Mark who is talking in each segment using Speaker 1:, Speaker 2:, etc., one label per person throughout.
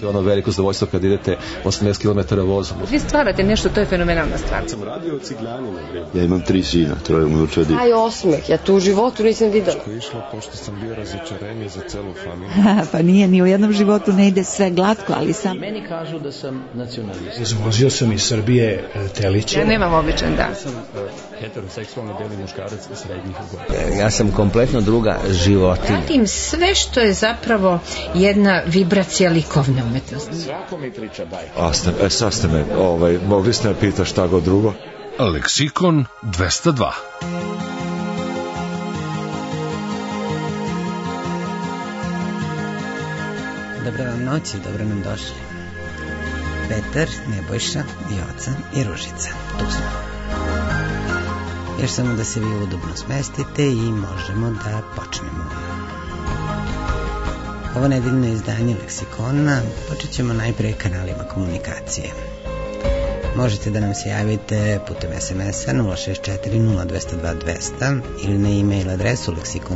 Speaker 1: To je ono veliko zadovoljstvo kad idete 80 km vozom.
Speaker 2: Vi stvarate nešto, to je fenomenalna stvar.
Speaker 3: Sam radio o Cigljanima.
Speaker 4: Ja imam 3 sina, 3 unučadi.
Speaker 5: Aj osmeh, ja tu u životu nisam videla.
Speaker 3: Ko je išlo, pošto sam bio razočarenje za celu familiju.
Speaker 6: Pa nije, ni u jednom životu ne ide sve glatko, ali sam...
Speaker 7: Meni kažu da sam nacionalist.
Speaker 8: Izvozio sam iz Srbije teliće.
Speaker 2: Ja nemam običan dan.
Speaker 3: Ja sam heteroseksualni beli muškarac srednjih godina.
Speaker 7: Ja sam kompletno druga životinja.
Speaker 2: Radim sve što je zapravo jedna vibracija likovne umetnosti.
Speaker 3: Svako mi priča bajke.
Speaker 4: Sad ste me, mogli ste me pitati šta god drugo.
Speaker 9: Leksikon 202.
Speaker 10: Dobro vam noć i dobro nam došli. Petar, Nebojša, Joca i Ružica. Tu smo. Još samo da se vi udobno smestite i možemo da počnemo. Ovo nedeljno izdanje Leksikona počet ćemo najpre kanalima komunikacije. Možete da nam se javite putem SMS-a 064-0202-200 ili na e-mail adresu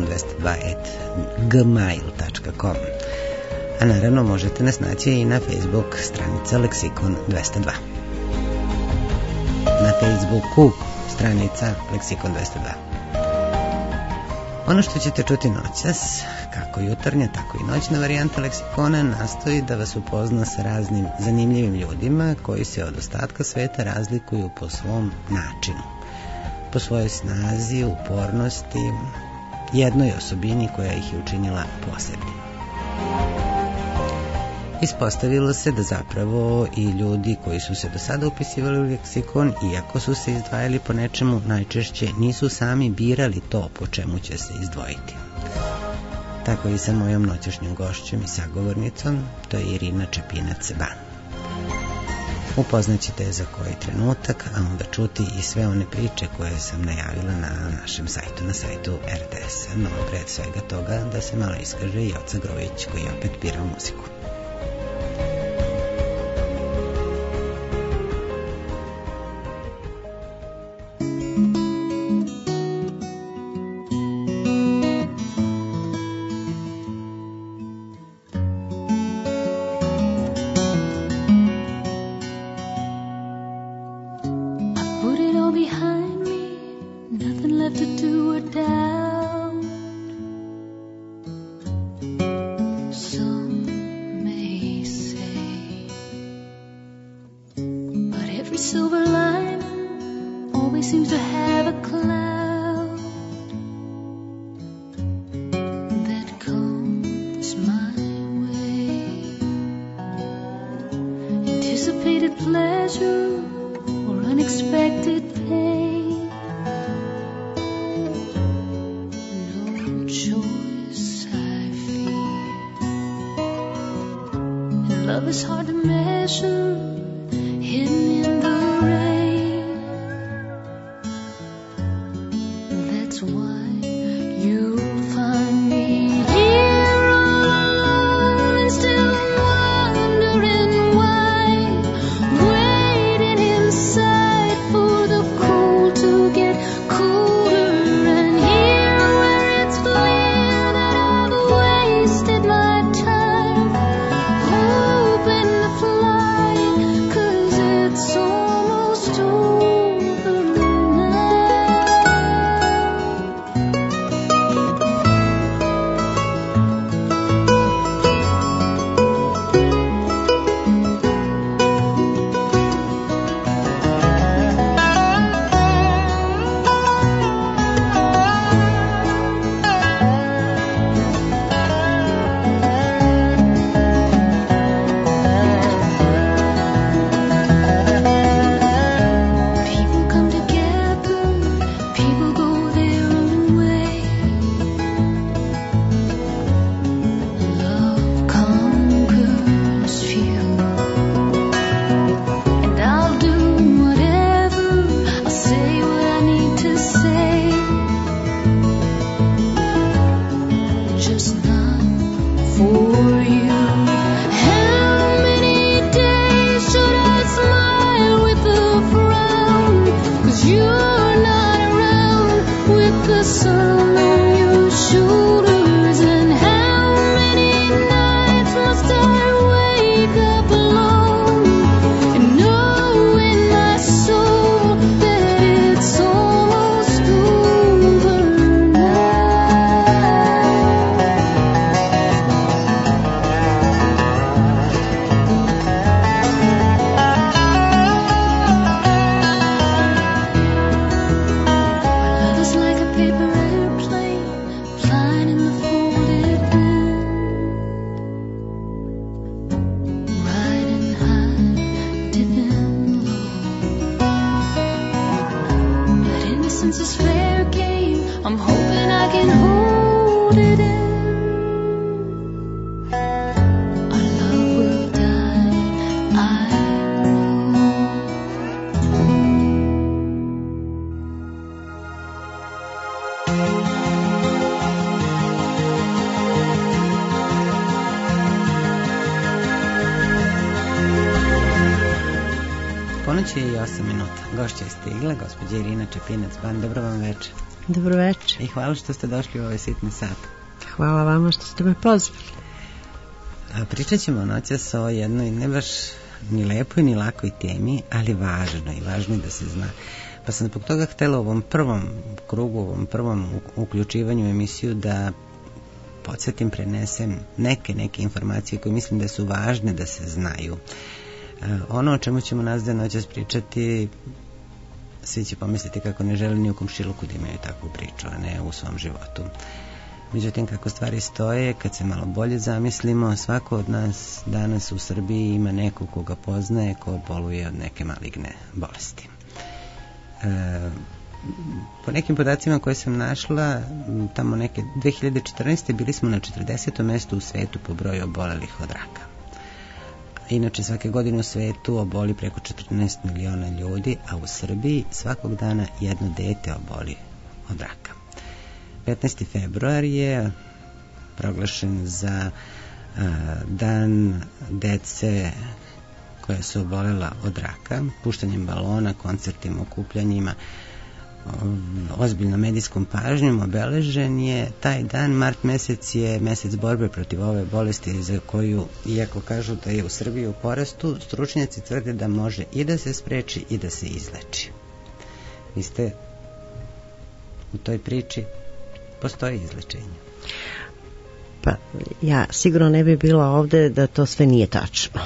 Speaker 10: leksikon202@gmail.com. A naravno možete nas naći i na Facebook stranica Leksikon 202. Na Facebooku stranica Leksikon 202. Ono što ćete čuti noćas, kako jutarnja, tako i noćna varijanta Leksikona, nastoji da vas upozna sa raznim zanimljivim ljudima koji se od ostatka sveta razlikuju po svom načinu, po svojoj snazi, upornosti, jednoj osobini koja ih je učinila posebnim. Ispostavilo se da zapravo i ljudi koji su se do sada upisivali u leksikon, iako su se izdvajali po nečemu, najčešće nisu sami birali to po čemu će se izdvojiti. Tako i sa mojom noćašnjom gošćom i sagovornicom, to je Irina Čepinac-Ban. Upoznaćete je za koji trenutak, a onda čuti i sve one priče koje sam najavila na našem sajtu, na sajtu RTS-a. No, pred svega toga da se malo iskaže i Joca Grović, koji je opet birao muziku.
Speaker 11: It's
Speaker 10: Ponoć je i 8 minuta. Gošća je stigla, gospođa Irina Čepinac-Ban. Dobro vam večer.
Speaker 11: Dobro večer.
Speaker 10: I hvala što ste došli u ovaj sitni sat.
Speaker 11: Hvala vama što ste me pozvali.
Speaker 10: Pričat ćemo noćas o jednoj ne baš ni lepoj ni lakoj temi, ali važno je da se zna. Pa sam zbog toga htjela u ovom prvom krugu, u ovom prvom uključivanju u emisiju da podsjetim, prenesem neke informacije koje mislim da su važne da se znaju. Ono o čemu ćemo nas da noćas pričati, svi će pomisliti kako ne žele ni u komšiluku da imaju takvu priču, a ne u svom životu. Međutim, kako stvari stoje, kad se malo bolje zamislimo, svako od nas danas u Srbiji ima nekog koga poznaje ko boluje od neke maligne bolesti. Po nekim podacima koje sam našla, tamo neke 2014. bili smo na 40. mestu u svetu po broju obolelih od raka. Inače, svake godine u svetu oboli preko 14 miliona ljudi, a u Srbiji svakog dana jedno dete oboli od raka. 15. februar je proglašen za dan dece koja su obolela od raka, puštanjem balona, koncertima, okupljanjima, ozbiljno medijskom pažnjom obeležen je taj dan. Mart mesec je mesec borbe protiv ove bolesti za koju, iako kažu da je u Srbiji u porastu, stručnjaci tvrde da može i da se spreči i da se izleči. Vi ste u toj priči, postoji izlečenje?
Speaker 11: Pa ja sigurno ne bi bila ovde da to sve nije tačno.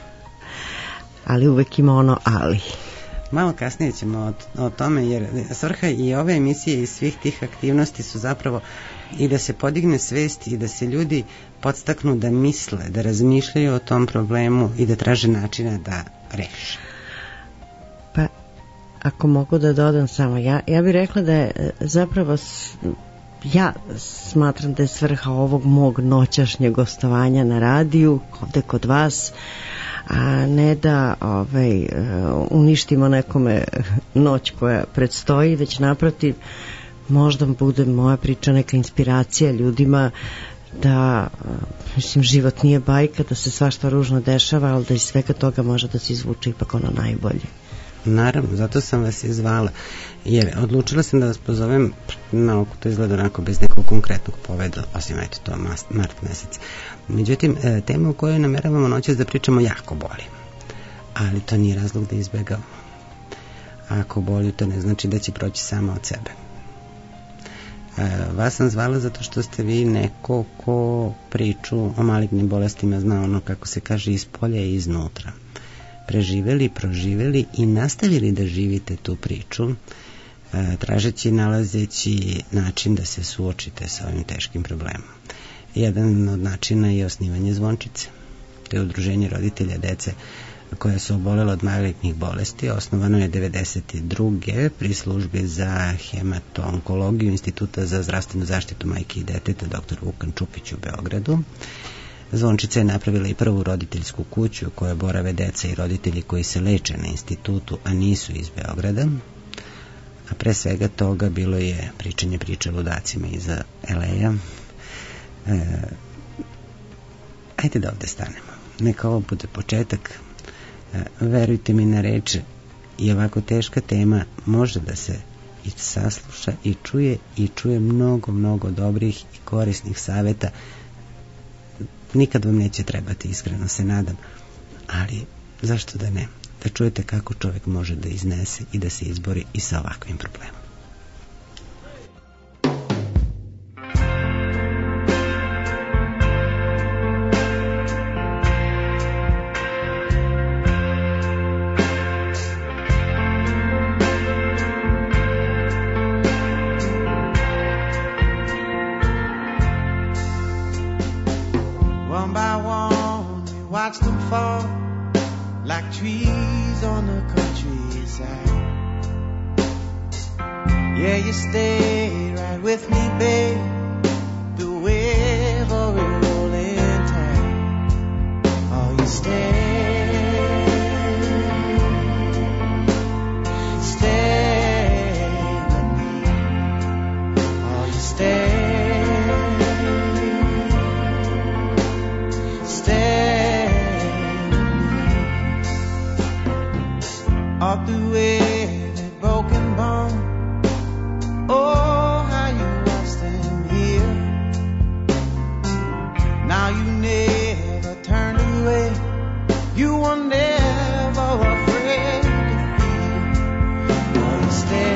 Speaker 11: Ali uvek ima ono ali.
Speaker 10: Malo kasnije ćemo o tome, jer svrha i ove emisije i svih tih aktivnosti su zapravo i da se podigne svest i da se ljudi podstaknu da misle, da razmišljaju o tom problemu i da traže načina da reše.
Speaker 11: Pa, ako mogu da dodam samo, ja bih rekla da je zapravo, ja smatram da je svrha ovog mog noćašnjeg gostovanja na radiju, ovde kod vas, a ne da uništimo nekome noć koja predstoji, već naprotiv, možda bude moja priča neka inspiracija ljudima da, mislim, život nije bajka, da se svašta ružno dešava, ali da iz svega toga može da se izvuče ipak ono najbolje.
Speaker 10: Naravno, zato sam vas i zvala, jer odlučila sam da vas pozovem, na oko to izgleda onako bez nekog konkretnog poveda, osim eto to mart mesec. Međutim, tema o kojoj nameravamo noćas da pričamo jako boli, ali to nije razlog da izbegavamo. Ako boli, to ne znači da će proći sama od sebe. Vas sam zvala zato što ste vi neko ko priču o malignim bolestima zna, ono kako se kaže, iz polja i iznutra. Preživeli, proživeli i nastavili da živite tu priču, tražeći, nalazeći način da se suočite sa ovim teškim problemom. Jedan od načina je osnivanje Zvončice. To je udruženje roditelja dece koja su obolela od malignih bolesti. Osnovano je 1992. pri službi za hemato-onkologiju Instituta za zdravstvenu zaštitu majke i deteta dr. Vukan Čupić u Beogradu. Zvončica je napravila i prvu roditeljsku kuću u kojoj borave deca i roditelji koji se leče na institutu, a nisu iz Beograda. A pre svega toga bilo je pričanje priče ludacima iz LA-a. Ajde da ovde stanemo. Neka ovo bude početak. Verujte mi na reč, i ovako teška tema može da se i sasluša i čuje mnogo, mnogo dobrih i korisnih saveta. Nikad vam neće trebati, iskreno se nadam, ali zašto da ne? Da čujete kako čovjek može da iznese i da se izbori i sa ovakvim problemom.
Speaker 12: all through every broken bone. Oh, how you lost them here. Now you never turned away. You were never afraid to feel. Oh, you stay.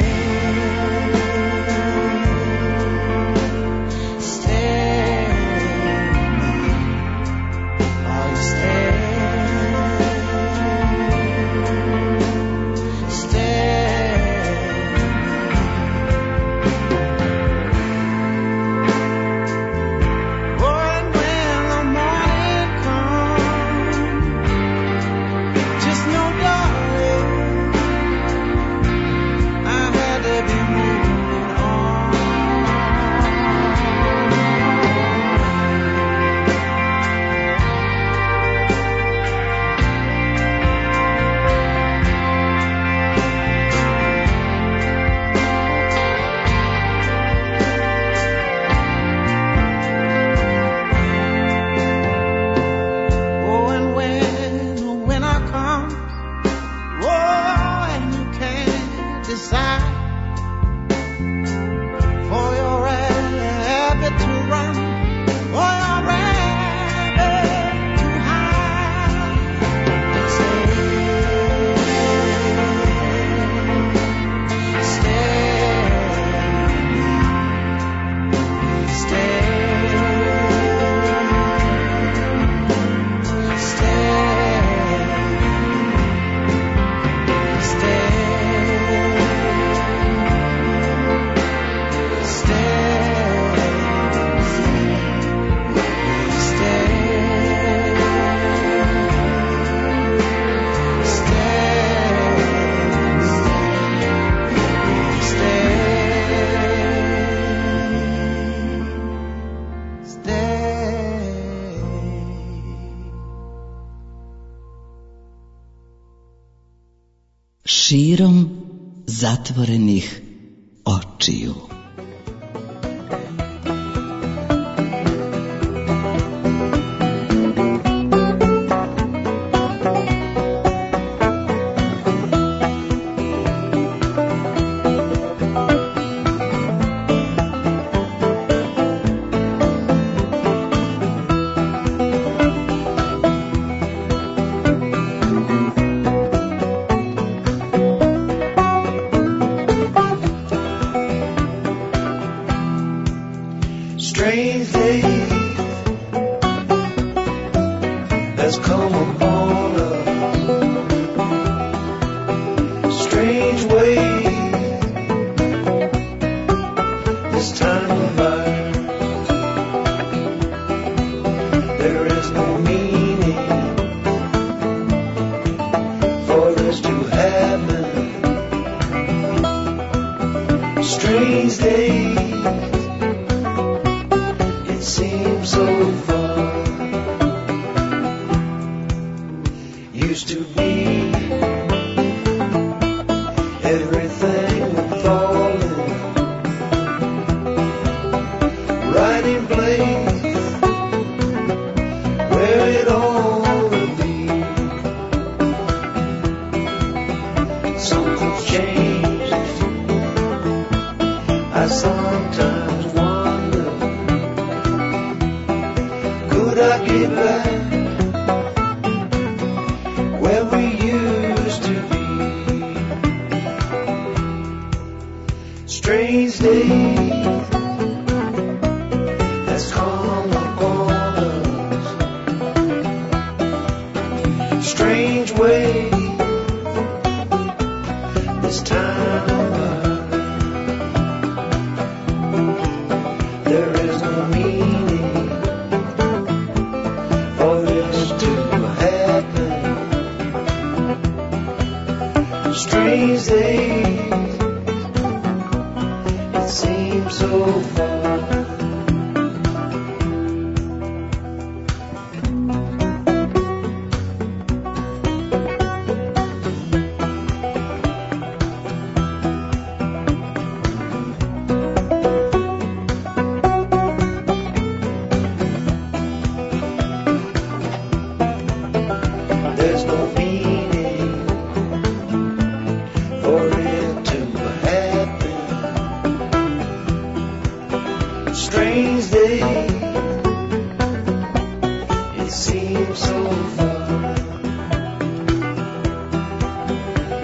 Speaker 13: Širom zatvorenih očiju.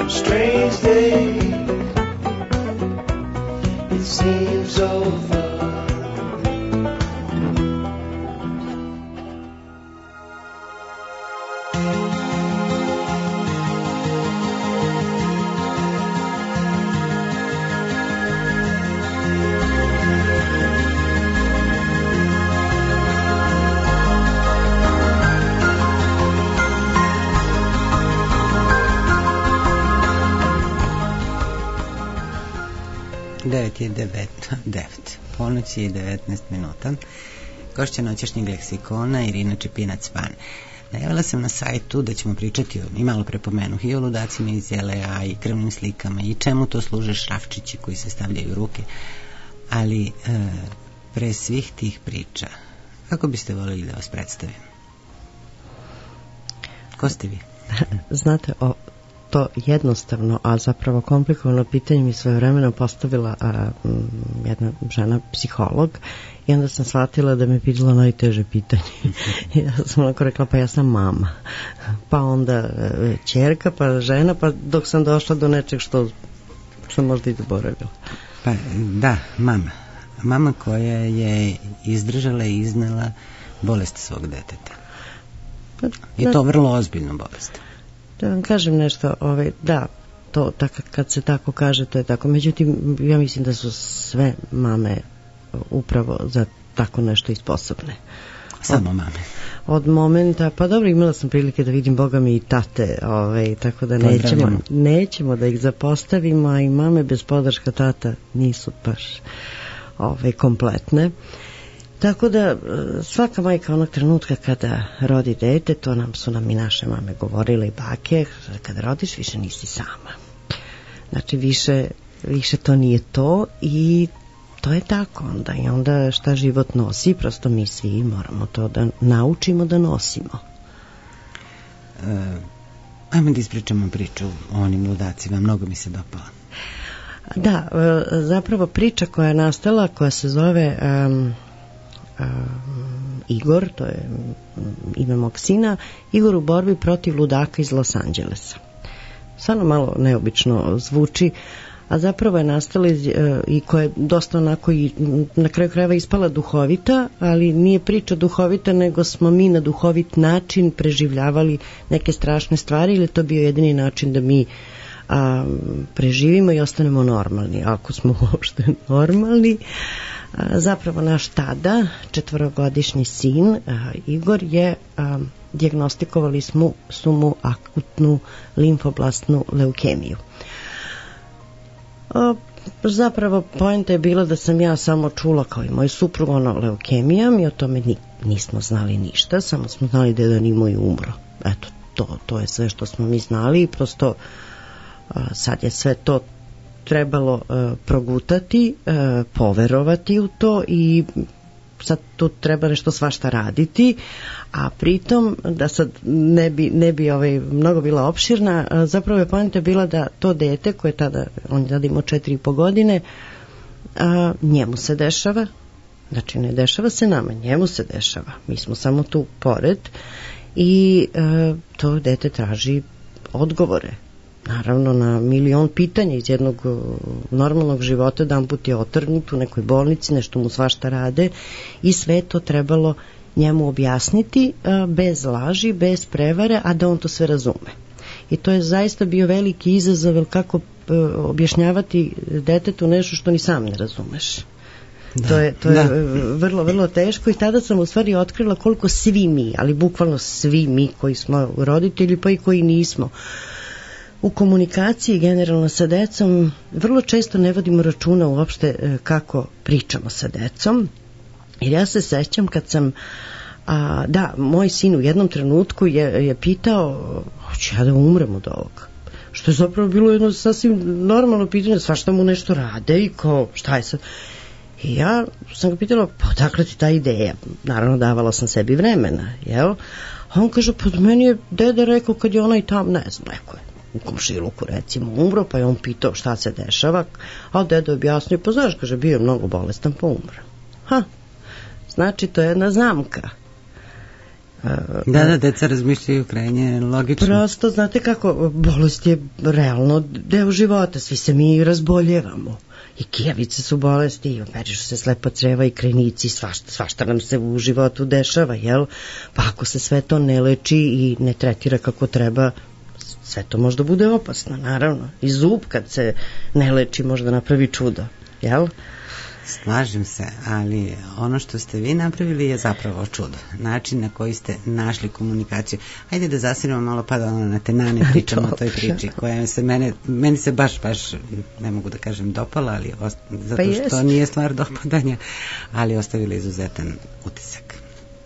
Speaker 12: strange day. It seems over.
Speaker 10: Ponoć je 19 minuta. Gošća noćašnjeg leksikona Irina Čepinac-Van. Najavila sam na sajtu da ćemo pričati i malo pre pomenuh i o ludacima iz LA i krvnim slikama i čemu to služe šrafčići koji se stavljaju u ruke. Ali pre svih tih priča, kako biste voljeli da vas predstavim? Ko ste vi?
Speaker 11: Znate, to jednostavno, a zapravo komplikovano pitanje mi svojevremeno postavila jedna žena psiholog i onda sam shvatila da me pitala najteže pitanje. Ja sam onako rekla, pa ja sam mama, pa onda ćerka, pa žena, pa dok sam došla do nečeg što sam možda i zaboravila.
Speaker 10: Pa da, mama koja je izdržala i iznela bolest svog deteta. I to vrlo ozbiljnu bolest.
Speaker 11: Da vam kažem nešto, da, to kad se tako kaže, to je tako. Međutim, ja mislim da su sve mame upravo za tako nešto i sposobne.
Speaker 10: Samo mame.
Speaker 11: Od momenta, pa dobro, imala sam prilike da vidim Boga mi i tate, tako da nećemo da ih zapostavimo, a i mame bez podrška tata nisu baš kompletne. Tako da svaka majka onog trenutka kada rodi dete, to su nam i naše mame govorile i bake, kada rodiš više nisi sama. Znači više to nije to i to je tako onda. I onda šta život nosi, prosto mi svi moramo to da naučimo da nosimo.
Speaker 10: Ajmo da ispričamo priču o onim ludacima, mnogo mi se dopala.
Speaker 11: Da, zapravo priča koja je nastala, koja se zove Igor, to je ime mog sina, Igor u borbi protiv ludaka iz Los Angelesa. Stvarno malo neobično zvuči, a zapravo je nastala i koja je dosta onako i na kraju krajeva ispala duhovita, ali nije priča duhovita, nego smo mi na duhovit način preživljavali neke strašne stvari, ili to bio jedini način da mi preživimo i ostanemo normalni, ako smo uopšte normalni. Zapravo naš tada 4-godišnji sin Igor je dijagnostikovali su mu akutnu limfoblastnu leukemiju. Zapravo poenta je bila da sam ja samo čula kao i moj suprug leukemija, mi o tome nismo znali ništa, samo smo znali da je jedan imao i umro. Eto, to je sve što smo mi znali i prosto sad je sve to trebalo progutati, poverovati u to i sad tu treba nešto svašta raditi, a pritom da sad ne bi mnogo bila opširna, zapravo je poenta bila da to dete koje tada, on je tada imao 4,5 godine, njemu se dešava, znači ne dešava se nama, njemu se dešava, mi smo samo tu pored i to dete traži odgovore. Naravno na milion pitanja iz jednog normalnog života, jedan put je otrgnut u nekoj bolnici, nešto mu svašta rade i sve to trebalo njemu objasniti bez laži, bez prevare, a da on to sve razume. I to je zaista bio veliki izazov, kako objašnjavati detetu nešto što ni sam ne razumeš. To je vrlo, vrlo teško i tada sam u stvari otkrila koliko svi mi, ali bukvalno svi mi koji smo roditelji pa i koji nismo, u komunikaciji generalno sa decom vrlo često ne vodimo računa uopšte kako pričamo sa decom, jer ja se sećam kad sam moj sin u jednom trenutku je pitao, hoću ja da umrem od ovoga, što je zapravo bilo jedno sasvim normalno pitanje, svašta mu nešto rade i kao šta je sad. I ja sam ga pitala, pa odakle ti ta ideja? Naravno davala sam sebi vremena, jel? A on kaže, pa meni je deda rekao kad je onaj tam, ne znam, rekao je u komšiluku recimo umro, pa je on pitao šta se dešava, a deda je objasnio, pa znaš, kaže, bio je mnogo bolestan pa umro. Znači to je jedna zamka.
Speaker 10: Da, deca razmišljaju krajnje logično.
Speaker 11: Prosto, znate kako, bolest je realno deo života, svi se mi razboljevamo. I kijavice su bolesti, i operišu se slepa creva i krajnici, svašta nam se u životu dešava, jel? Pa ako se sve to ne leči i ne tretira kako treba, sve to možda bude opasno, naravno. I zub kad se ne leči možda napravi čudo, jel?
Speaker 10: Slažem se, ali ono što ste vi napravili je zapravo čudo. Način na koji ste našli komunikaciju. Hajde da zasiramo malo pa da na tenane pričamo o toj priči koja se meni se baš ne mogu da kažem dopala, ali zato što nije stvar dopadanja, ali ostavila izuzetan utisak.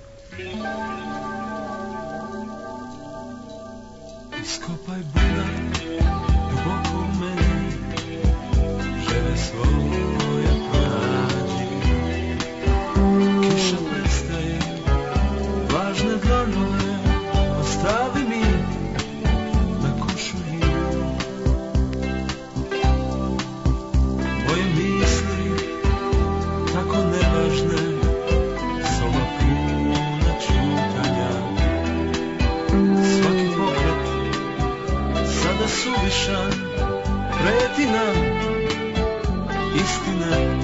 Speaker 12: Iskopaj bunar duboko u meni, želje svoje pronađi. Kiša prestaje, vlažne dlanove ostavi mi na košulji. Moje misli tako nevažne, soba puna čutanja. Svaki pokret sada suvišan, preti nam istina.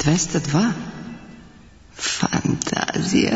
Speaker 13: 202. Fantazija.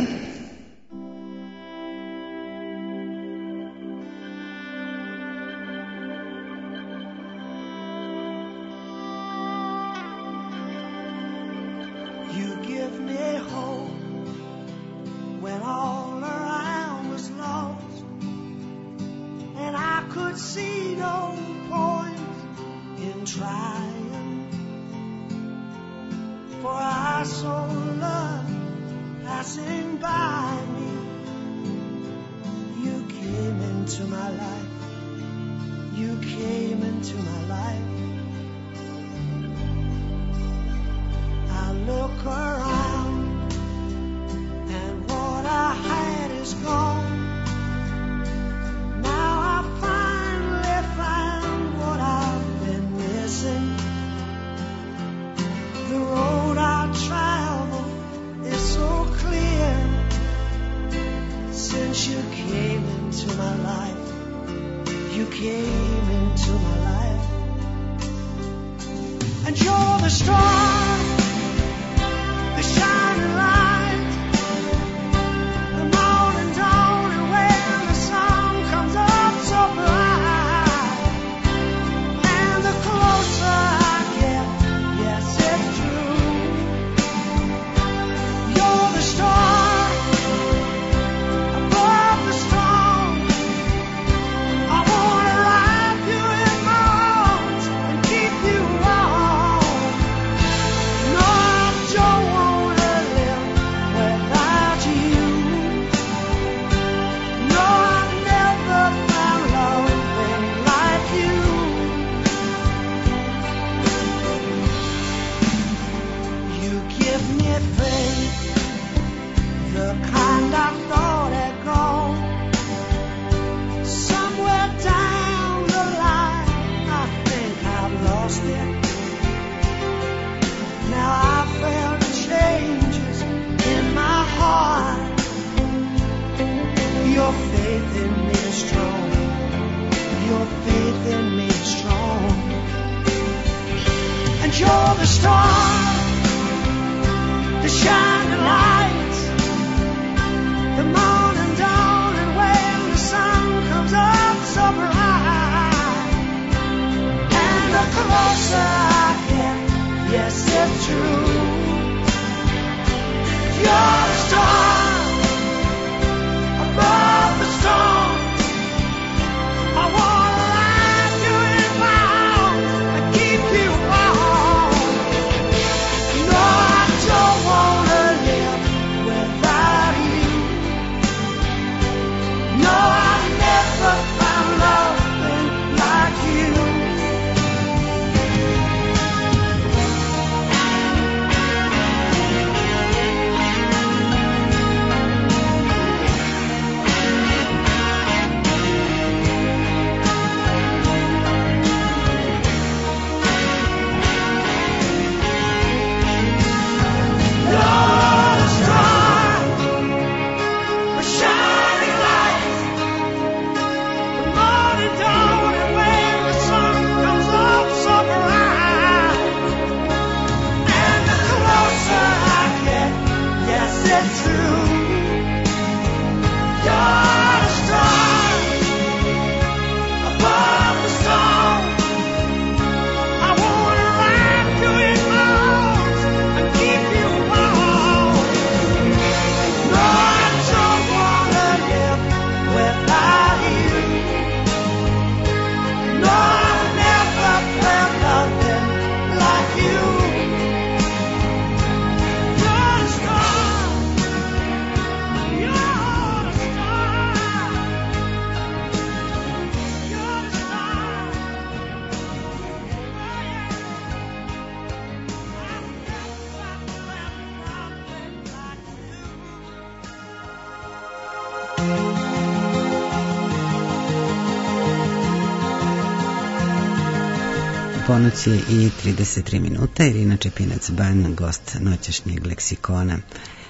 Speaker 10: Ponoć je i 33 minuta. Irina Čepinac-Ban, gost noćašnjeg leksikona.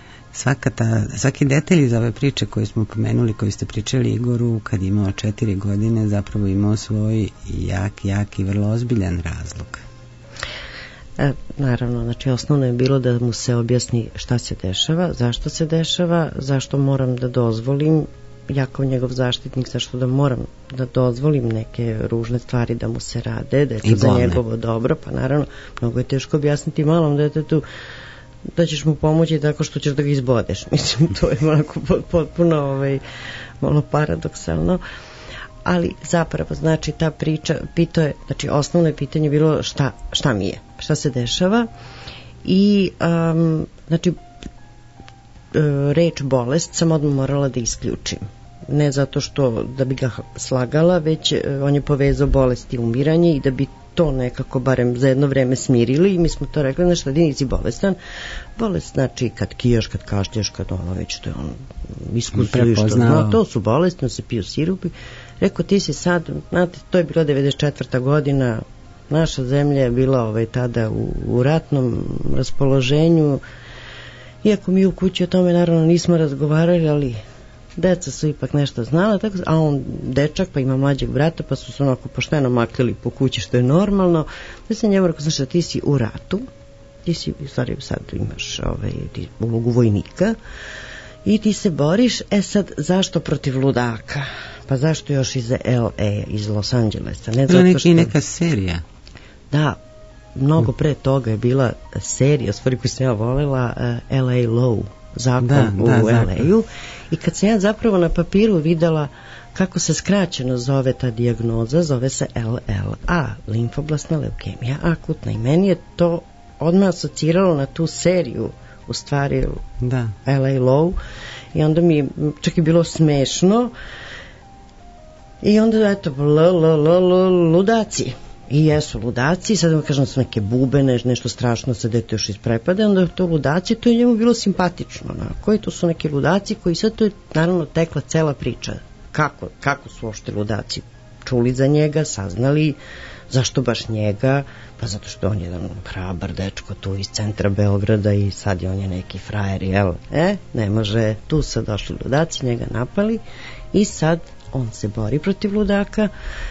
Speaker 10: Svaki detalj iz ove priče koju smo pomenuli, koju ste pričali Igoru kad je imao 4 godine, zapravo imao svoj jak i vrlo ozbiljan razlog.
Speaker 11: Naravno, znači osnovno je bilo da mu se objasni šta se dešava, zašto se dešava, zašto moram da dozvolim, ja kao njegov zaštitnik, zašto da moram da dozvolim neke ružne stvari da mu se rade, da je to za njegovo dobro, pa naravno, mnogo je teško objasniti malom detetu da ćeš mu pomoći tako što ćeš da ga izbodeš. Mislim, to je onako potpuno malo paradoksalno. Ali zapravo, znači, ta priča, pitao je, znači, osnovno je pitanje bilo šta mi je, šta se dešava i, znači, reč bolest sam odmah morala da isključim. Ne zato što da bi ga slagala, već on je povezao bolest i umiranje i da bi to nekako barem za jedno vreme smirili i mi smo to rekli, znaš, ti nisi bolestan. Bolest znači kad kijaš, kad kašlješ, kad već to je on iskusili što zna, to su bolesti, se piju sirupi. Rekao, ti si sad, znate, to je bilo 94. godina, naša zemlja je bila tada u ratnom raspoloženju, iako mi u kući o tome naravno nismo razgovarali, ali deca su ipak nešto znala, tako, a on dečak pa ima mlađeg brata, pa su se onako pošteno maklili po kući, što je normalno. Da sam njemu rekao, znaš, ti si u ratu, ti si, u stvari sad imaš ulogu vojnika i ti se boriš, sad zašto protiv ludaka? Pa zašto još iz LA, iz Los Angelesa? Ne zato što...
Speaker 10: neka serija.
Speaker 11: Da, mnogo pre toga je bila serija, stvari koju sam ja volela, LA Law, zakon u LA-u. I kad sam ja zapravo na papiru videla kako se skraćeno zove ta dijagnoza, zove se LLA, limfoblasna leukemija akutna, i meni je to odmah asociralo na tu seriju, u stvari LA Law, i onda mi čak i bilo smešno i onda eto ludaci. I jesu ludaci, sad vam kažem da su neke bubene, nešto strašno se dete još isprepade, onda je to ludaci, to je njemu bilo simpatično. Koji to su neki ludaci koji sad to je naravno tekla cela priča. Kako su uopšte ludaci čuli za njega, saznali, zašto baš njega, pa zato što on je jedan hrabar dečko tu iz centra Beograda i sad je on je neki frajer, jel? Ne može, tu sad došli ludaci, njega napali i sad on se bori protiv ludaka.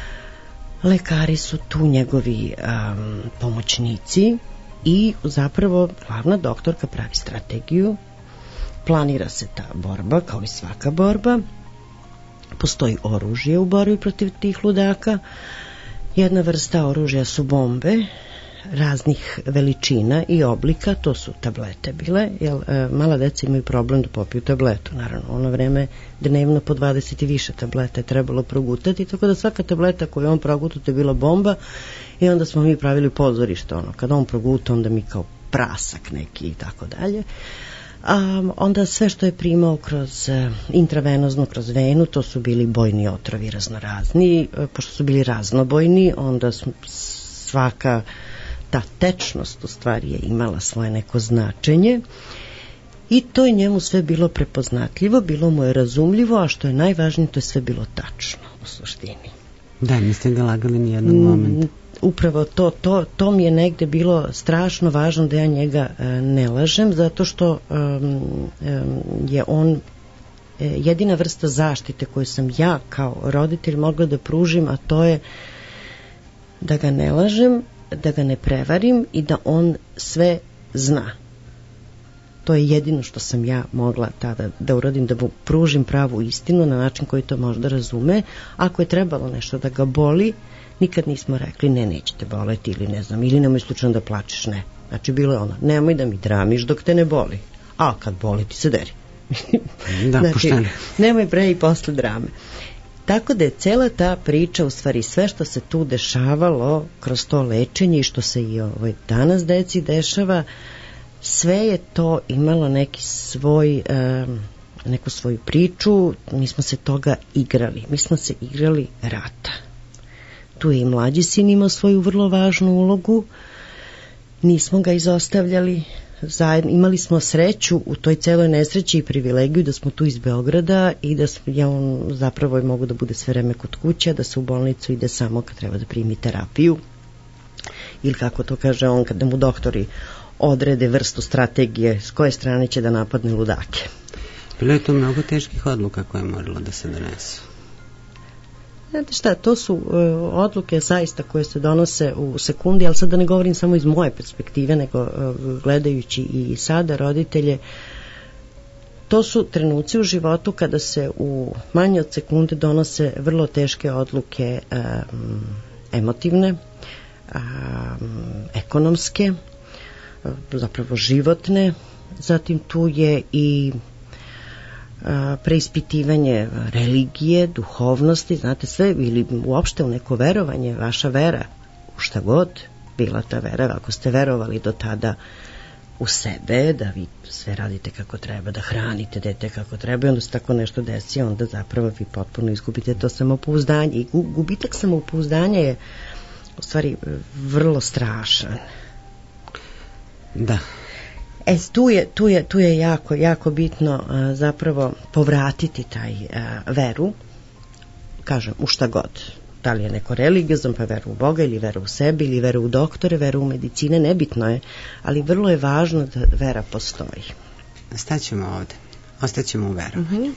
Speaker 11: Lekari su tu njegovi pomoćnici i zapravo glavna doktorka pravi strategiju, planira se ta borba kao i svaka borba, postoji oružje u borbi protiv tih ludaka. Jedna vrsta oružja su bombe raznih veličina i oblika, to su tablete bile, jer mala deca imaju problem da popiju tabletu, naravno, ono vreme dnevno po 20 i više tableta je trebalo progutati, tako da svaka tableta koju on proguta je bila bomba i onda smo mi pravili pozorište, kada on proguta, onda mi kao prasak neki i tako dalje. Onda sve što je primao kroz intravenozno, kroz venu, to su bili bojni otrovi raznorazni, pošto su bili raznobojni, onda svaka ta tečnost u stvari je imala svoje neko značenje i to je njemu sve bilo prepoznatljivo, bilo mu je razumljivo, a što je najvažnije, to je sve bilo tačno u suštini.
Speaker 10: Da, niste ga lagali ni jednog momenta.
Speaker 11: Upravo to mi je negde bilo strašno važno da ja njega ne lažem, zato što je on jedina vrsta zaštite koju sam ja kao roditelj mogla da pružim, a to je da ga ne lažem, da ga ne prevarim i da on sve zna. To je jedino što sam ja mogla tada da uradim, da mu pružim pravu istinu na način koji to možda razume. Ako je trebalo nešto da ga boli, nikad nismo rekli ne, nećete boleti ili ne znam, ili nemoj slučajno da plačeš, ne. Znači bilo je ono, nemoj da mi dramiš dok te ne boli, a kad boli ti se deri.
Speaker 10: Da,
Speaker 11: znači,
Speaker 10: pušteno.
Speaker 11: Nemoj pre i posle drame. Tako da je cela ta priča, u stvari sve što se tu dešavalo kroz to lečenje i što se i danas deci dešava, sve je to imalo neki svoj, neku svoju priču, mi smo se toga igrali. Mi smo se igrali rata. Tu je i mlađi sin imao svoju vrlo važnu ulogu, nismo ga izostavljali, imali smo sreću u toj celoj nesreći i privilegiju da smo tu iz Beograda i da on zapravo mogu da bude sve vreme kod kuće, da se u bolnicu ide samo kad treba da primi terapiju ili kako to kaže on, kada mu doktori odrede vrstu strategije s koje strane će da napadne ludake.
Speaker 10: Bilo je to mnogo teških odluka koje je moralo da se donesu.
Speaker 11: Znate šta, to su odluke zaista koje se donose u sekundi, ali sad da ne govorim samo iz moje perspektive, nego gledajući i sada roditelje, to su trenuci u životu kada se u manje od sekunde donose vrlo teške odluke emotivne, ekonomske, zapravo životne. Zatim tu je i preispitivanje religije, duhovnosti, znate sve, ili uopšte u neko verovanje, vaša vera, u šta god bila ta vera, ako ste verovali do tada u sebe, da vi sve radite kako treba, da hranite dete kako treba, i onda se tako nešto desi, onda zapravo vi potpuno izgubite to samopouzdanje. I gubitak samopouzdanja je u stvari vrlo strašan.
Speaker 10: Da.
Speaker 11: Tu je jako bitno zapravo povratiti taj veru, kažem, u šta god. Da li je neko religiozan, pa veru u Boga, ili veru u sebi, ili veru u doktore, veru u medicine, nebitno je, ali vrlo je važno da vera postoji.
Speaker 10: Staćemo ovde. Ostaćemo u verovanju.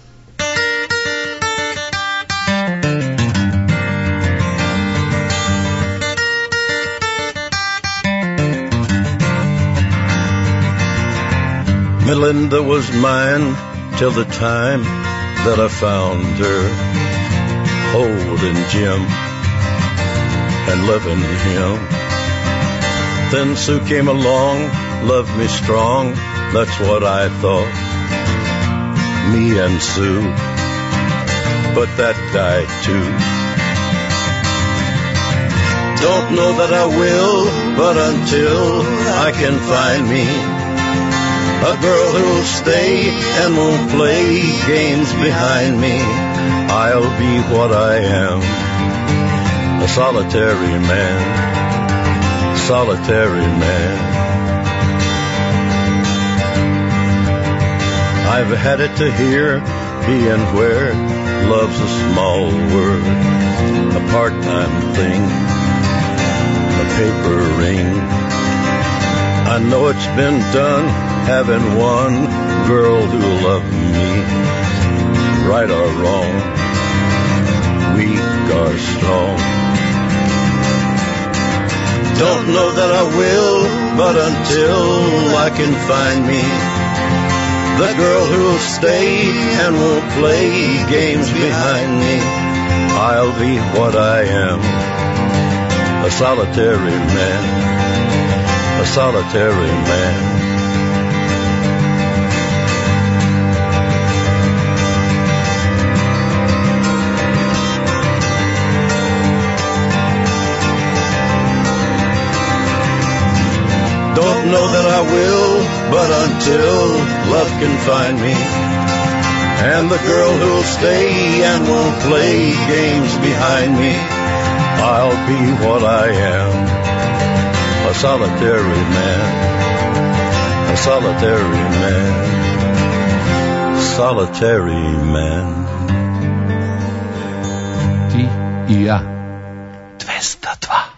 Speaker 14: Melinda was mine till the time that I found her holding Jim and loving him. Then Sue came along, loved me strong, that's what I thought, me and Sue, but that died too. Don't know that I will, but until I can find me a girl who'll stay and won't play games behind me, I'll be what I am, a solitary man, solitary man. I've had it to hear, being where love's a small word, a part-time thing, a paper ring. I know it's been done, having one girl who loved me, right or wrong, weak or strong. Don't know that I will, but until I can find me the girl who'll stay and won't play games behind me, I'll be what I am, a solitary man, a solitary man. Don't know that I will, but until love can find me, and the girl who'll stay and won't play games behind me, I'll be what I am, a solitary man, a solitary man, solitary man.
Speaker 9: Ti I ja. 202.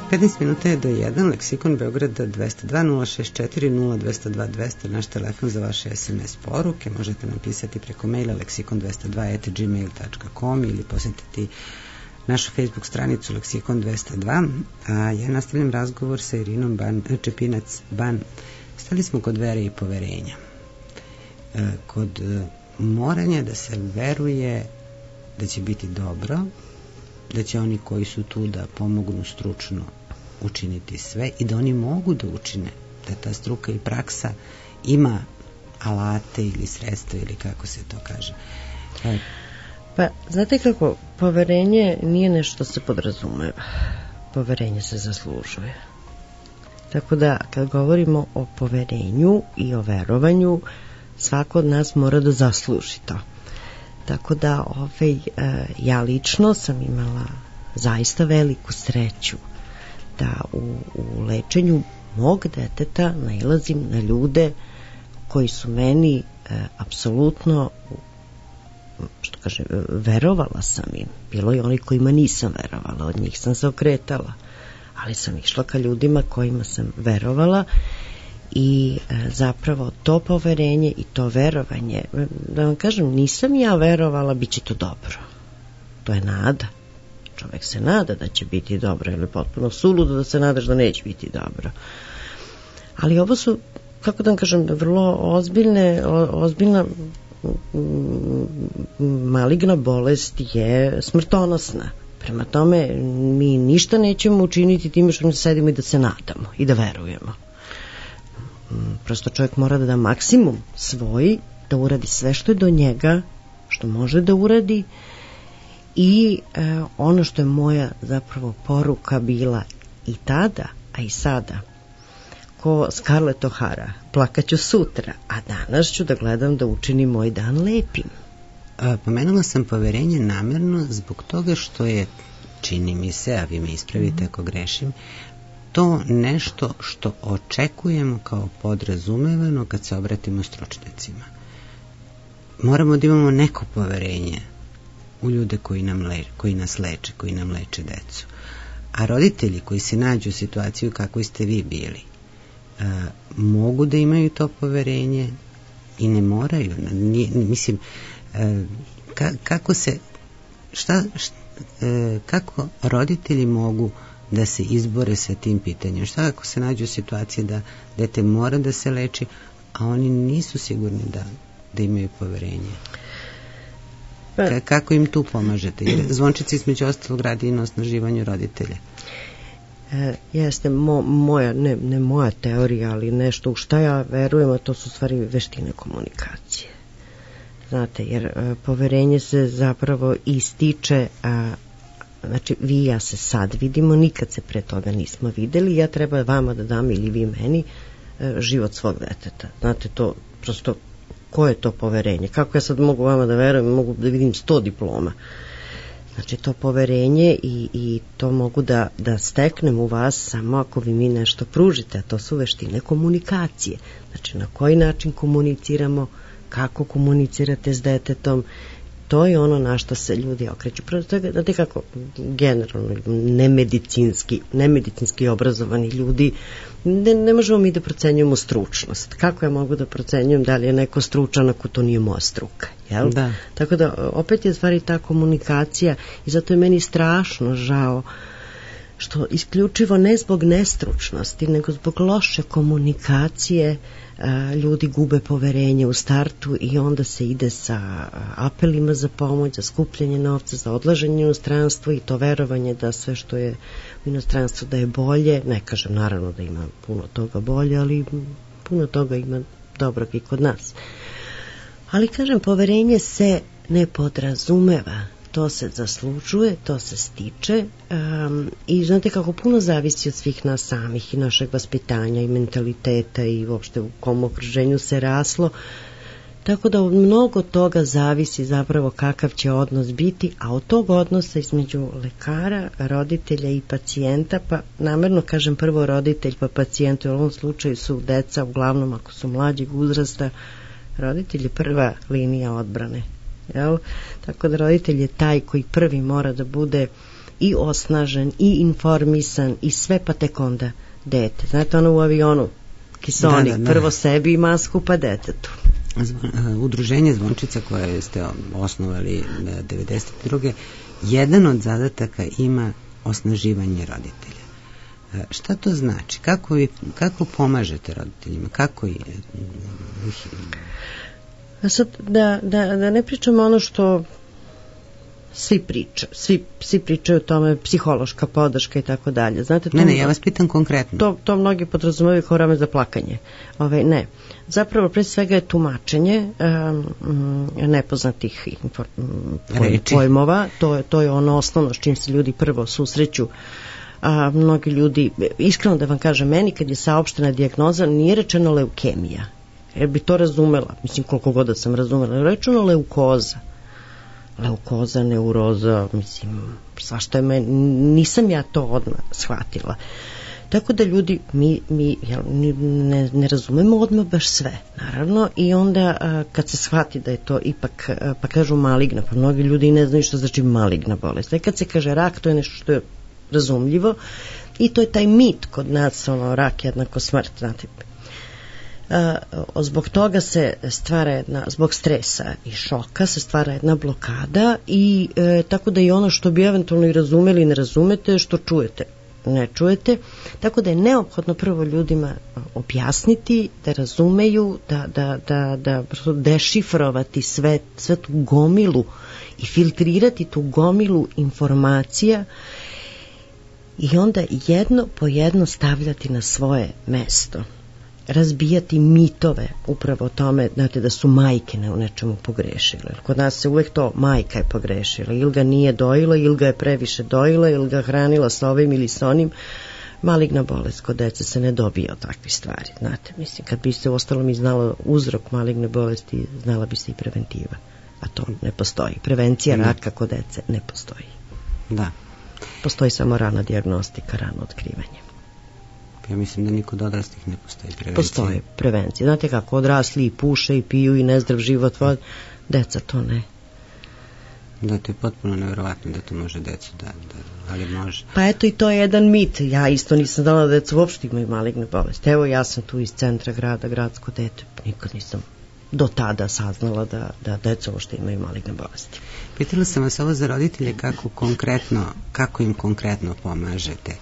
Speaker 10: 15 minuta je do 1, Leksikon Beograda 202 064 0202 200, naš telefon za vaše SMS poruke. Možete nam pisati preko maila leksikon202@gmail.com ili posjetiti našu Facebook stranicu Leksikon 202. A ja nastavljam razgovor sa Irinom Čepinac-Ban. Stali smo kod vere i poverenja. Kod moranja da se veruje da će biti dobro, da će oni koji su tu da pomognu stručno učiniti sve i da oni mogu da učine, da ta struka i praksa ima alate ili sredstva ili kako se to kaže.
Speaker 11: Pa, znate kako, poverenje nije nešto se podrazumeva. Poverenje se zaslužuje. Tako da, kad govorimo o poverenju i o verovanju, svako od nas mora da zasluži to. Tako da, ja lično sam imala zaista veliku sreću da u lečenju mog deteta nailazim na ljude koji su meni apsolutno, što kaže, verovala sam im. Bilo i oni kojima nisam verovala, od njih sam se okretala, ali sam išla ka ljudima kojima sam verovala i zapravo to poverenje i to verovanje, da vam kažem, nisam ja verovala bit će to dobro. To je nada. Čovjek se nada da će biti dobro, ili potpuno suludo da se nadaš da neće biti dobro. Ali ovo su, kako da vam kažem, vrlo ozbiljna maligna bolest je smrtonosna. Prema tome, mi ništa nećemo učiniti time što mi sedimo i da se nadamo i da verujemo. Prosto čovjek mora da da maksimum svoj, da uradi sve što je do njega, što može da uradi. I ono što je moja zapravo poruka bila i tada, a i sada, ko Scarlett O'Hara, plakaću sutra, a danas ću da gledam da učinim moj dan lepim.
Speaker 10: Pomenula sam poverenje namerno zbog toga što je, čini mi se, a vi me ispravite ako grešim, to nešto što očekujemo kao podrazumevano kad se obratimo stručnjacima. Moramo da imamo neko poverenje u ljude koji nas leče, koji nam leče decu. A roditelji koji se nađu u situaciju kakvoj ste vi bili, mogu da imaju to poverenje i ne moraju. Mislim, kako roditelji mogu da se izbore sa tim pitanjem? Šta ako se nađu u situaciji da dete mora da se leči, a oni nisu sigurni da imaju poverenje? Kako im tu pomažete? Jer Zvončica između ostalog radi i na osnaživanju roditelja.
Speaker 11: Jeste moja, ne moja teorija, ali nešto u šta ja verujem, a to su stvari veštine komunikacije. Znate, jer poverenje se zapravo ističe, znači vi i ja se sad vidimo, nikad se pre toga nismo videli, ja treba vama da dam ili vi meni život svog deteta. Znate, to prosto, koje je to poverenje? Kako ja sad mogu vama da verujem, mogu da vidim 100 diploma? Znači, to poverenje i to mogu da steknem u vas samo ako vi mi nešto pružite, a to su veštine komunikacije. Znači, na koji način komuniciramo, kako komunicirate s detetom, to je ono na što se ljudi okreću. Znate kako, generalno, nemedicinski obrazovani ljudi, ne možemo mi da procenjujemo stručnost. Kako ja mogu da procenjujem da li je neko stručan ako to nije moja struka? Jel? Da. Tako da, opet je stvari ta komunikacija i zato je meni strašno žao što isključivo ne zbog nestručnosti, nego zbog loše komunikacije ljudi gube poverenje u startu i onda se ide sa apelima za pomoć, za skupljanje novca, za odlaženje u inostranstvo i to verovanje da sve što je u inostranstvu da je bolje. Ne kažem naravno da ima puno toga bolje, ali puno toga ima dobrog i kod nas. Ali kažem, poverenje se ne podrazumeva, to se zaslužuje, to se stiče i znate kako puno zavisi od svih nas samih i našeg vaspitanja i mentaliteta i uopšte u kom okruženju se raslo, tako da od mnogo toga zavisi zapravo kakav će odnos biti, a od tog odnosa između lekara, roditelja i pacijenta, pa namerno kažem prvo roditelj pa pacijent, u ovom slučaju su deca, uglavnom ako su mlađeg uzrasta, roditelj je prva linija odbrane. Jel? Tako da roditelj je taj koji prvi mora da bude i osnažen i informisan i sve, pa tek onda dete. Znate ono u avionu kisonik, prvo sebi masku pa detetu.
Speaker 10: Udruženje Zvončica koje ste osnovali 92. jedan od zadataka ima osnaživanje roditelja. Šta to znači? Kako pomažete roditeljima? Kako je?
Speaker 11: Sad, da ne pričamo ono što svi pričaju o tome, psihološka podrška i tako dalje. Znate,
Speaker 10: ne, ja vas pitam konkretno.
Speaker 11: To mnogi podrazumevaju kao vreme za plakanje. Ne. Zapravo, pre svega je tumačenje nepoznatih pojmova. To je ono osnovno s čim se ljudi prvo susreću. Mnogi ljudi, iskreno da vam kažem, meni kad je saopštena dijagnoza nije rečeno leukemija. Jer bi to razumela, mislim koliko god da sam razumela, rečeno leukoza, neuroza, mislim, svašta je meni, nisam ja to odmah shvatila. Tako da ljudi, mi ne razumemo odmah baš sve, naravno, i onda kad se shvati da je to ipak, pa kažu maligna, pa mnogi ljudi ne znaju što znači maligna bolest. Kad se kaže rak, to je nešto što je razumljivo i to je taj mit kod nas, rak jednako smrt, znate. Zbog toga se stvara zbog stresa i šoka se stvara jedna blokada i tako da i ono što bi eventualno i razumeli ne razumete, što čujete ne čujete, tako da je neophodno prvo ljudima objasniti, da razumeju, da dešifrovati sve tu gomilu i filtrirati tu gomilu informacija i onda jedno po jedno stavljati na svoje mesto. Razbijati mitove upravo o tome, znate, da su majke u nečemu pogrešile. Kod nas se uvek to majka je pogrešila, ili ga nije dojila, ili ga je previše dojila, ili ga hranila sa ovim ili sa onim. Maligna bolest kod dece se ne dobija od takvih stvari, znate. Mislim, kad bi se u ostalom i znalo uzrok maligne bolesti, znala bi se i preventiva, a to ne postoji. Prevencija raka kod dece ne postoji.
Speaker 10: Da.
Speaker 11: Postoji samo rana dijagnostika, rano otkrivanje.
Speaker 10: Ja mislim da niko od odraslih ne postoji prevencija.
Speaker 11: Postoji prevencija. Znate kako, odrasli i puše i piju i nezdrav život vod, deca to ne.
Speaker 10: Da, to je potpuno nevjerovatno da to može decu ali može.
Speaker 11: Pa eto i to je jedan mit. Ja isto nisam znala da deca uopšte imaju maligne bolesti. Evo ja sam tu iz centra grada, gradsko dete, nikad nisam do tada saznala da deca uopšte imaju maligne bolesti.
Speaker 10: Pitala sam vas ovo za roditelje kako im konkretno pomažete.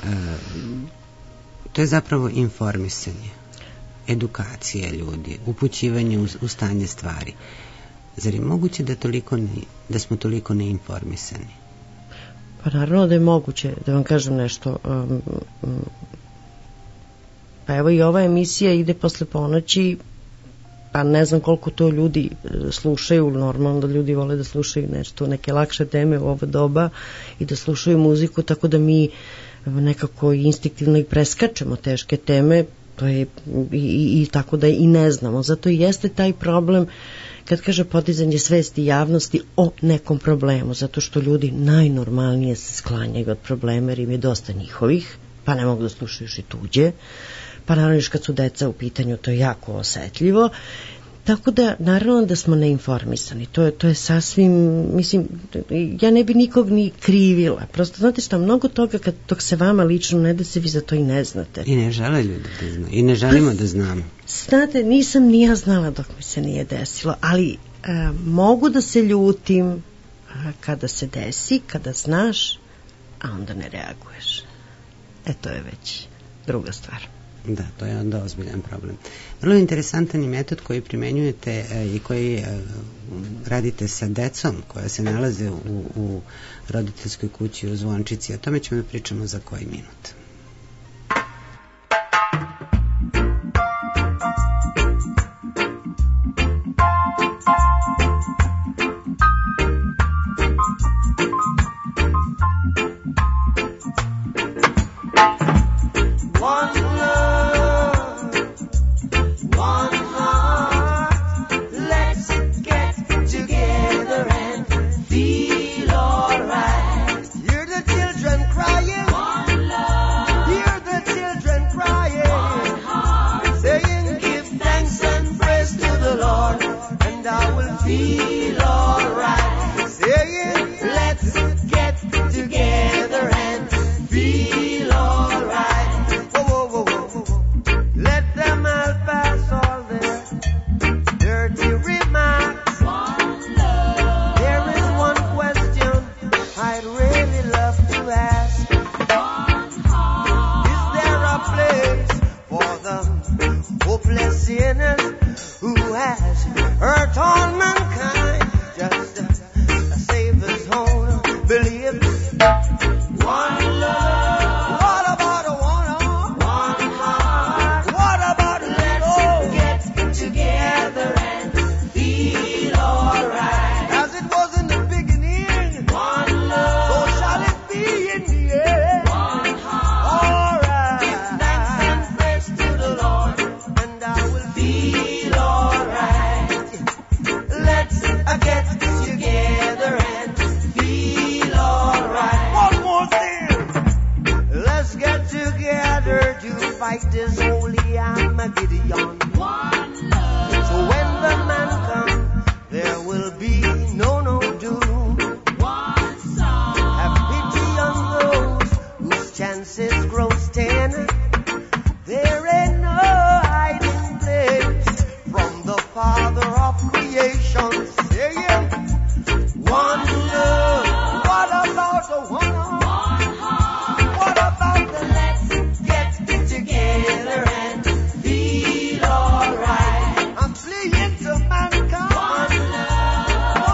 Speaker 10: To je zapravo informisanje, edukacija ljudi, upućivanje u stanje stvari. Zar je moguće da smo toliko neinformisani?
Speaker 11: Pa naravno da je moguće, da vam kažem nešto. Pa evo i ova emisija ide posle ponoći, pa ne znam koliko to ljudi slušaju, normalno da ljudi vole da slušaju nešto, neke lakše teme u ovo doba i da slušaju muziku, tako da mi nekako instinktivno i preskačemo teške teme, to je i tako da i ne znamo. Zato i jeste taj problem kad kaže podizanje svesti javnosti o nekom problemu, zato što ljudi najnormalnije se sklanjaju od problema jer im je dosta njihovih, pa ne mogu da slušaju i tuđe, pa naravno još kad su deca u pitanju to je jako osetljivo. Tako da, naravno da smo neinformisani, to je sasvim, mislim, ja ne bi nikog ni krivila, prosto znate šta, mnogo toga dok se vama lično ne desi, vi za to i ne znate.
Speaker 10: I ne žele ljudi da znaju, i ne želimo da znamo.
Speaker 11: Znate, nisam ni ja znala dok mi se nije desilo, ali mogu da se ljutim kada se desi, kada znaš, a onda ne reaguješ. To je već druga stvar.
Speaker 10: Da, to je onda ozbiljan problem. Vrlo interesantan je metod koji primenjujete i koji radite sa decom koja se nalaze u roditeljskoj kući u Zvončici. O tome ćemo da pričamo za koji minut.
Speaker 12: Feel alright, saying let's get together. Christ is holy, I'm a Gideon. One love. So when the man comes, there will be no doom. One song. Have pity on those whose chances grow thin. There ain't no hiding place from the Father of creation. Saying, one love. What about the one heart? What about the let's get together and feel alright? I'm fleeing to mankind. One love.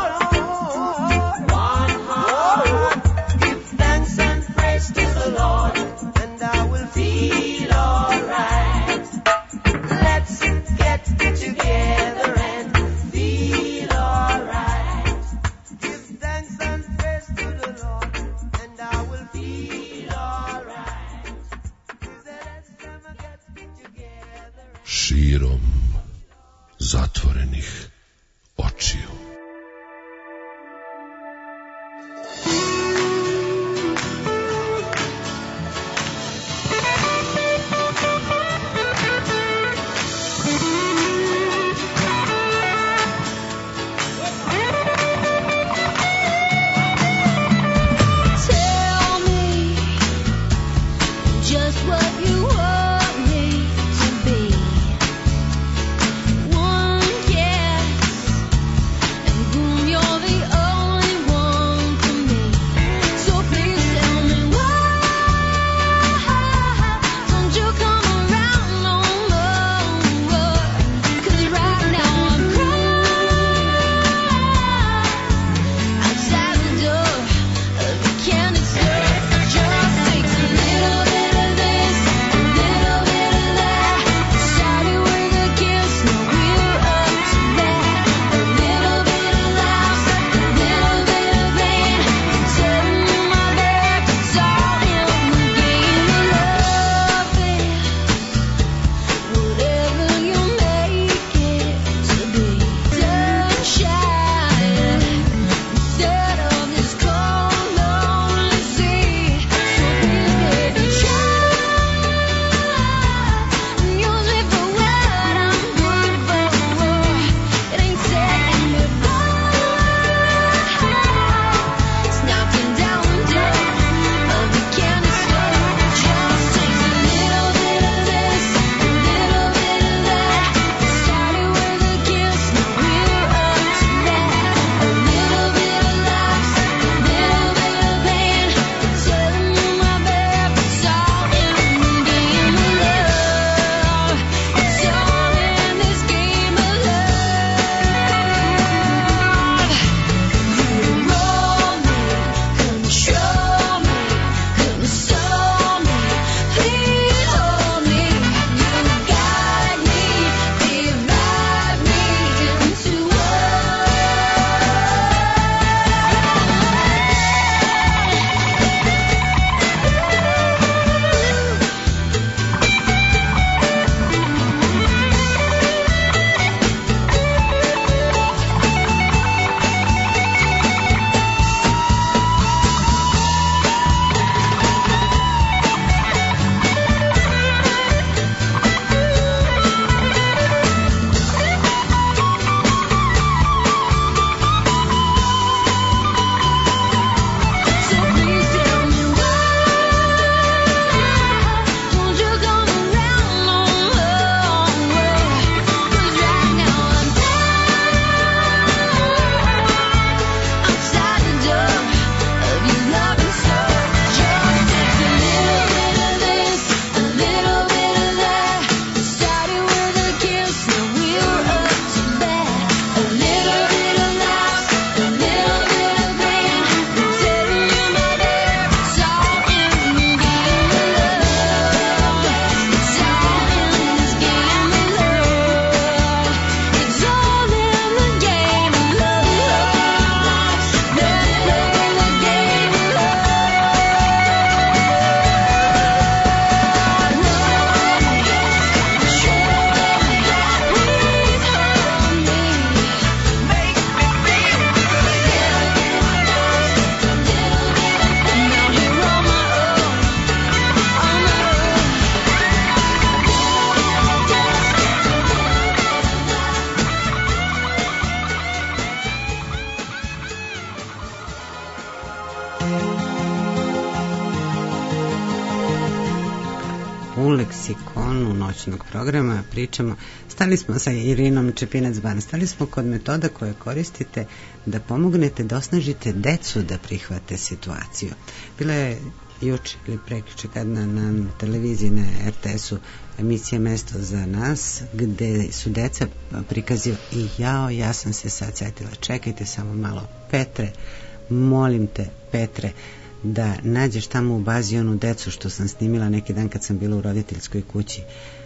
Speaker 10: leksikonu noćnog programa pričamo, stali smo sa Irinom Čepinac-Ban, stali smo kod metoda koje koristite da pomognete da osnažite decu da prihvate situaciju. Bila je juče ili prekjuče kad na televiziji na RTS-u emisija Mesto za nas, gde su deca prikazio i ja sam se sad setila, čekajte samo malo, Petre, molim te, Petre, da nađeš tamo u bazi onu decu što sam snimila neki dan kad sam bila u roditeljskoj kući.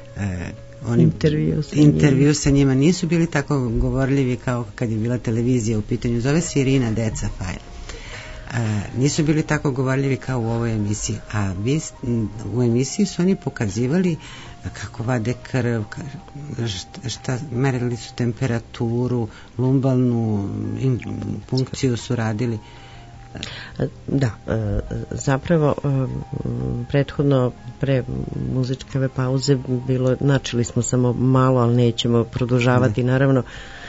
Speaker 10: Intervju sa njima nisu bili tako govorljivi kao kad je bila televizija u pitanju. Zove se Irina Deca Fajl. Nisu bili tako govorljivi kao u ovoj emisiji, a u emisiji su oni pokazivali kako vade krv, šta merili su temperaturu, lumbalnu punkciju su radili.
Speaker 11: Da, zapravo prethodno pre muzičke pauze bilo, načeli smo samo malo, ali nećemo produžavati, naravno,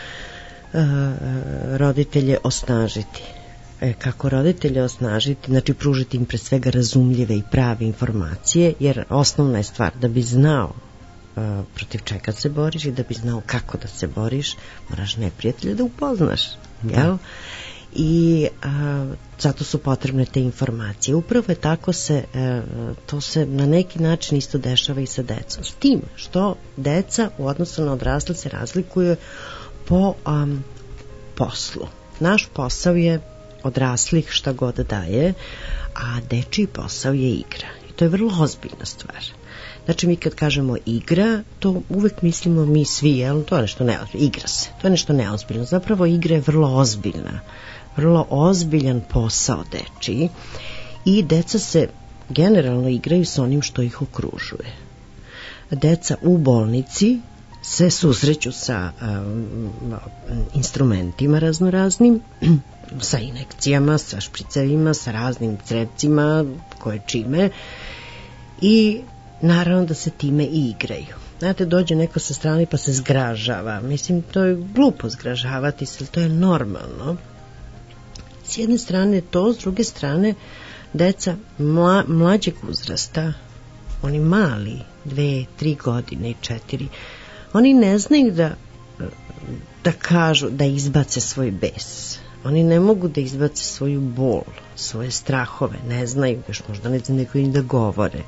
Speaker 11: roditelje osnažiti. Kako roditelje osnažiti, znači pružiti im pre svega razumljive i prave informacije, jer osnovna je stvar da bi znao protiv čega se boriš i da bi znao kako da se boriš, moraš neprijatelja da upoznaš, jel? I zato su potrebne te informacije. Upravo je tako to se na neki način isto dešava i sa decom. S tim što deca u odnosu na odrasle se razlikuju po poslu. Naš posao je odraslih šta god daje, a dečiji posao je igra. I to je vrlo ozbiljna stvar. Znači mi kad kažemo igra, to uvek mislimo mi svi, jel? To je nešto neozbiljno. Igra se. To je nešto neozbiljno. Zapravo igra je vrlo ozbiljna. Vrlo ozbiljan posao dečiji i deca se generalno igraju sa onim što ih okružuje. Deca u bolnici se susreću sa instrumentima raznoraznim, sa injekcijama, sa špricevima, sa raznim sredstvima koje čime i naravno da se time i igraju. Znate, dođe neko sa strane pa se zgražava. Mislim, to je glupo zgražavati se, to je normalno. S jedne strane to, s druge strane deca mlađeg uzrasta, oni mali, 2, 3 godine i 4, oni ne znaju da kažu, da izbace svoj bes. Oni ne mogu da izbace svoju bol, svoje strahove, ne znaju, još možda ne znaju neko im da govore.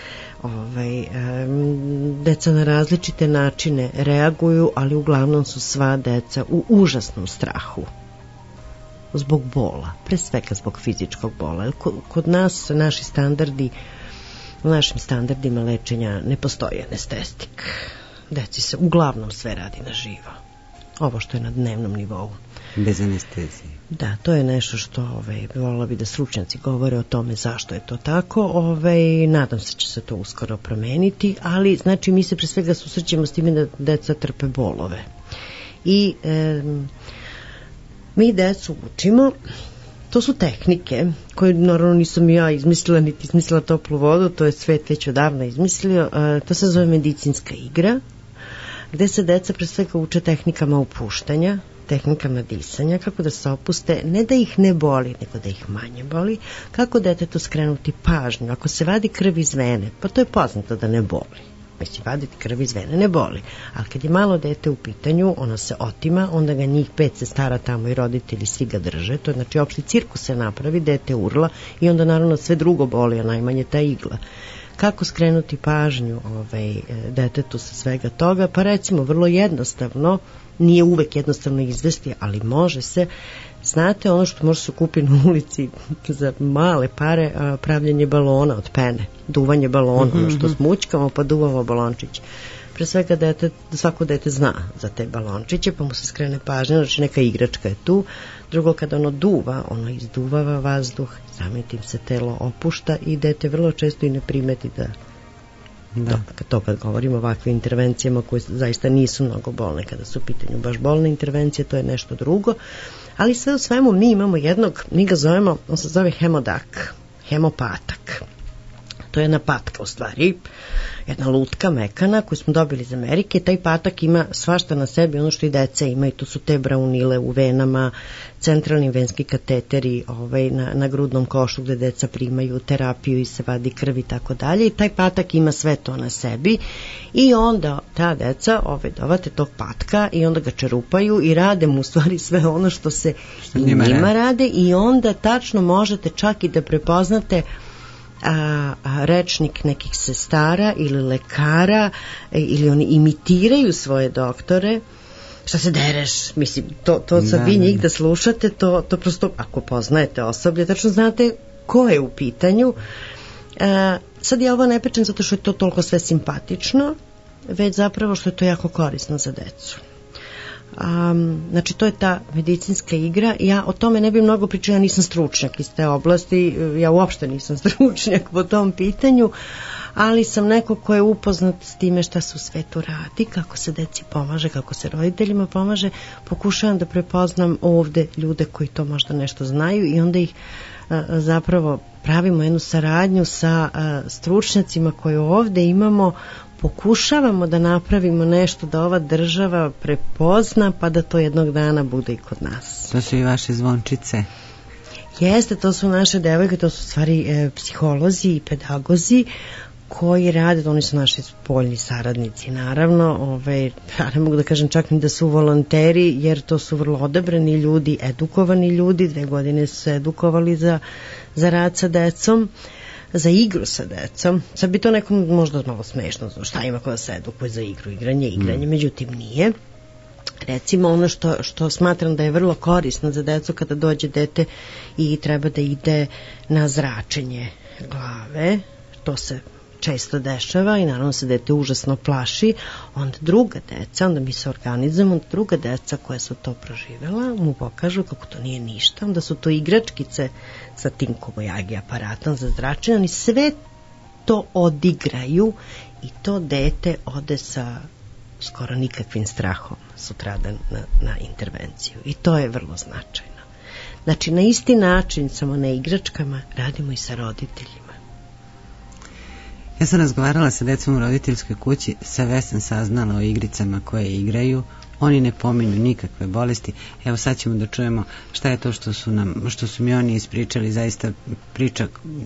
Speaker 11: Deca na različite načine reaguju, ali uglavnom su sva deca u užasnom strahu. Zbog bola, pre svega zbog fizičkog bola. Kod nas, naši standardi, u našim standardima lečenja ne postoji anestetik. Deci se uglavnom sve radi na živo. Ovo što je na dnevnom nivou.
Speaker 10: Bez anestezije.
Speaker 11: Da, to je nešto što volila bi da stručnjaci govore o tome zašto je to tako. Nadam se će se to uskoro promeniti, ali znači mi se pre svega susrećemo s time da deca trpe bolove. I mi decu učimo, to su tehnike koje naravno nisam ja izmislila, niti izmislila toplu vodu, to je svet već odavno izmislio, to se zove medicinska igra, gde se deca pre svega uče tehnikama opuštanja, tehnikama disanja, kako da se opuste, ne da ih ne boli, nego da ih manje boli, kako detetu skrenuti pažnju. Ako se vadi krv iz vene, pa to je poznato da ne boli. Već vaditi krv iz vene ne boli. Ali kad je malo dete u pitanju, ono se otima, onda ga njih 5 sestara tamo i roditelji svi ga drže. To je znači opšti cirkus se napravi, dete urla i onda naravno sve drugo boli, a najmanje ta igla. Kako skrenuti pažnju detetu sa svega toga? Pa recimo vrlo jednostavno, nije uvek jednostavno izvesti, ali može se. Znate, ono što može se kupiti na ulici za male pare, pravljanje balona od pene, duvanje balona, ono što smućkamo pa duvamo balončić. Pre svega svako dete zna za te balončiće, pa mu se skrene pažnja, znači neka igračka je tu. Drugo, kada ono duva, ono izduvava vazduh, samim tim se telo opušta i dete vrlo često i ne primeti to kad govorimo o ovakvim intervencijama koje zaista nisu mnogo bolne, kada su u pitanju baš bolne intervencije, to je nešto drugo. Ali sve u svemu mi imamo mi ga zovemo, on se zove hemodak, hemopatak. To je jedna patka u stvari, jedna lutka mekana koju smo dobili iz Amerike. Taj patak ima svašta na sebi, ono što i deca imaju, to su te braunile u venama, centralni venski kateteri na grudnom košu gde deca primaju terapiju i se vadi krv i tako dalje. I taj patak ima sve to na sebi i onda ta deca dovate tog patka i onda ga čerupaju i rade mu u stvari sve ono što se i njima rade i onda tačno možete čak i da prepoznate rečnik nekih sestara ili lekara ili oni imitiraju svoje doktore. Šta se dereš, mislim, to sad vi njih da slušate, to prosto, ako poznajete osoblje, tačno znate ko je u pitanju. Sad ja ovo ne pričam zato što je to toliko sve simpatično, već zapravo što je to jako korisno za decu. Znači to je ta medicinska igra. Ja o tome ne bih mnogo pričala, ja nisam stručnjak iz te oblasti, ja uopšte nisam stručnjak po tom pitanju, ali sam neko ko je upoznat s time šta se u svetu radi, kako se deci pomaže, kako se roditeljima pomaže. Pokušavam da prepoznam ovde ljude koji to možda nešto znaju i onda ih zapravo pravimo jednu saradnju sa stručnjacima koje ovde imamo, pokušavamo da napravimo nešto da ova država prepozna pa da to jednog dana bude i kod nas.
Speaker 10: To su i vaše zvončice.
Speaker 11: Jeste, to su naše devojke, to su stvari psiholozi i pedagozi koji rade, oni su naši spoljni saradnici naravno, ja ne mogu da kažem čak ni da su volonteri jer to su vrlo odabrani ljudi, edukovani ljudi, 2 godine su se edukovali za rad sa decom, za igru sa decom. Sad bi to nekom možda malo smešno, šta ima ko da se edukuje za igru, igranje, međutim nije. Recimo ono što smatram da je vrlo korisno za decu kada dođe dete i treba da ide na zračenje glave, to se često dešava i naravno se dete užasno plaši, onda druga deca, onda mi se organizujemo, onda druga deca koja su to proživela mu pokažu kako to nije ništa, onda su to igračkice sa tim kobajagi aparatom za zračenje, oni sve to odigraju i to dete ode sa skoro nikakvim strahom sutradan na intervenciju i to je vrlo značajno. Znači na isti način, samo na igračkama, radimo i sa roditeljima.
Speaker 10: Ja sam razgovarala sa decom u roditeljskoj kući, sve sam saznala o igricama koje igraju, oni ne pominju nikakve bolesti. Evo sad ćemo da čujemo šta je to što su mi oni ispričali, zaista priča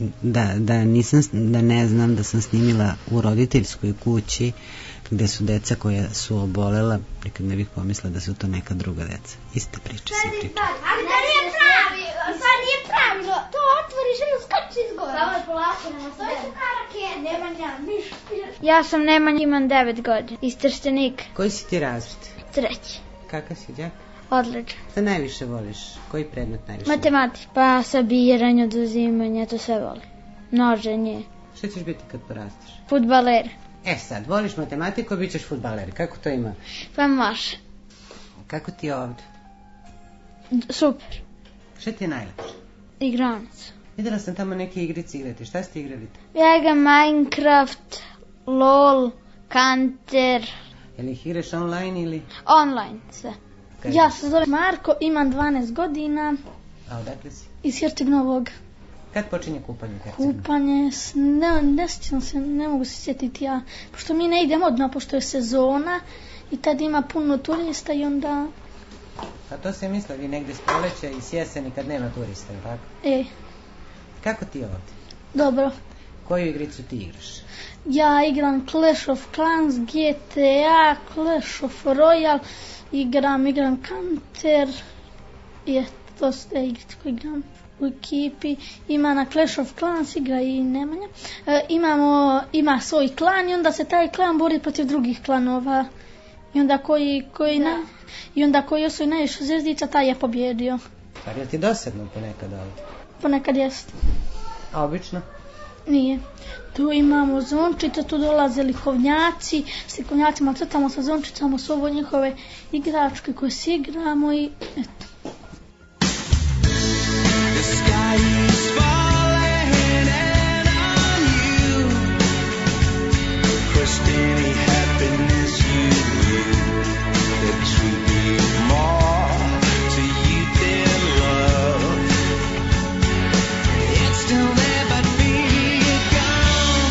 Speaker 10: da ne znam da sam snimila u roditeljskoj kući gde su deca koja su obolela, nikad ne bih pomislila da su to neka druga deca. Iste priče se priča.
Speaker 15: Ali da nije nije pravilo, to otvoriš i uskači izgore. Samo je polako, nema se. To su karake, Nemanja, ništa.
Speaker 16: Ja sam Nemanja, imam 9 godina, iz Trstenika.
Speaker 10: Koji si ti razred?
Speaker 16: 3.
Speaker 10: Kakav si đak?
Speaker 16: Odličan.
Speaker 10: Šta najviše voliš? Koji predmet najviše?
Speaker 16: Matematika. Pa sabiranje, oduzimanje, to sve volim. Množenje.
Speaker 10: Šta ćeš biti kad porasteš?
Speaker 16: Fudbaler.
Speaker 10: Sad, voliš matematiku, bit ćeš fudbaler. Kako to ima?
Speaker 16: Pa može.
Speaker 10: Kako ti je ovde?
Speaker 16: Super.
Speaker 10: Šta ti je najlepše?
Speaker 16: Igranac.
Speaker 10: Videla sam tamo neke igrice igrati. Šta ste igrali?
Speaker 16: Ja igram Minecraft, LOL, Counter.
Speaker 10: Jel ih igraš online ili?
Speaker 16: Online sve.
Speaker 15: Ja se zovem Marko, imam 12 godina.
Speaker 10: A odakle si?
Speaker 15: Iz Herceg Novog.
Speaker 10: Kad počinje kupanje u Herceg Novog?
Speaker 15: Kupanje, ne sjećam se, ne mogu se sjetiti ja. Pošto mi ne idemo odmah, pošto je sezona i tad ima puno turista i onda...
Speaker 10: A to se misle, vi negde s proleća i s jeseni kad nema turista, tako? Kako ti je ovdje?
Speaker 15: Dobro.
Speaker 10: Koju igricu ti igraš?
Speaker 15: Ja igram Clash of Clans, GTA, Clash of Royale, igram Counter i to su te igrice koje igram u ekipi. Ima na Clash of Clans, igra i Nemanja. Ima svoj klan i onda se taj klan bori protiv drugih klanova. I onda koji osvoji najviše zvjezdica, taj je pobjedio.
Speaker 10: Pa je li ti dosadno ponekad ovdje?
Speaker 15: Ponekad jest.
Speaker 10: A obično?
Speaker 15: Nije. Tu imamo zvončice, tu dolaze likovnjaci, s likovnjacima crtamo sa zvončicama, su ovo njihove igračke koje si igramo i eto.
Speaker 12: The sky is falling and on you. Crushed any happiness you knew that should be more to you than love. It's still there but be gone.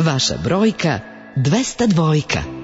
Speaker 13: Vaša brojka 202.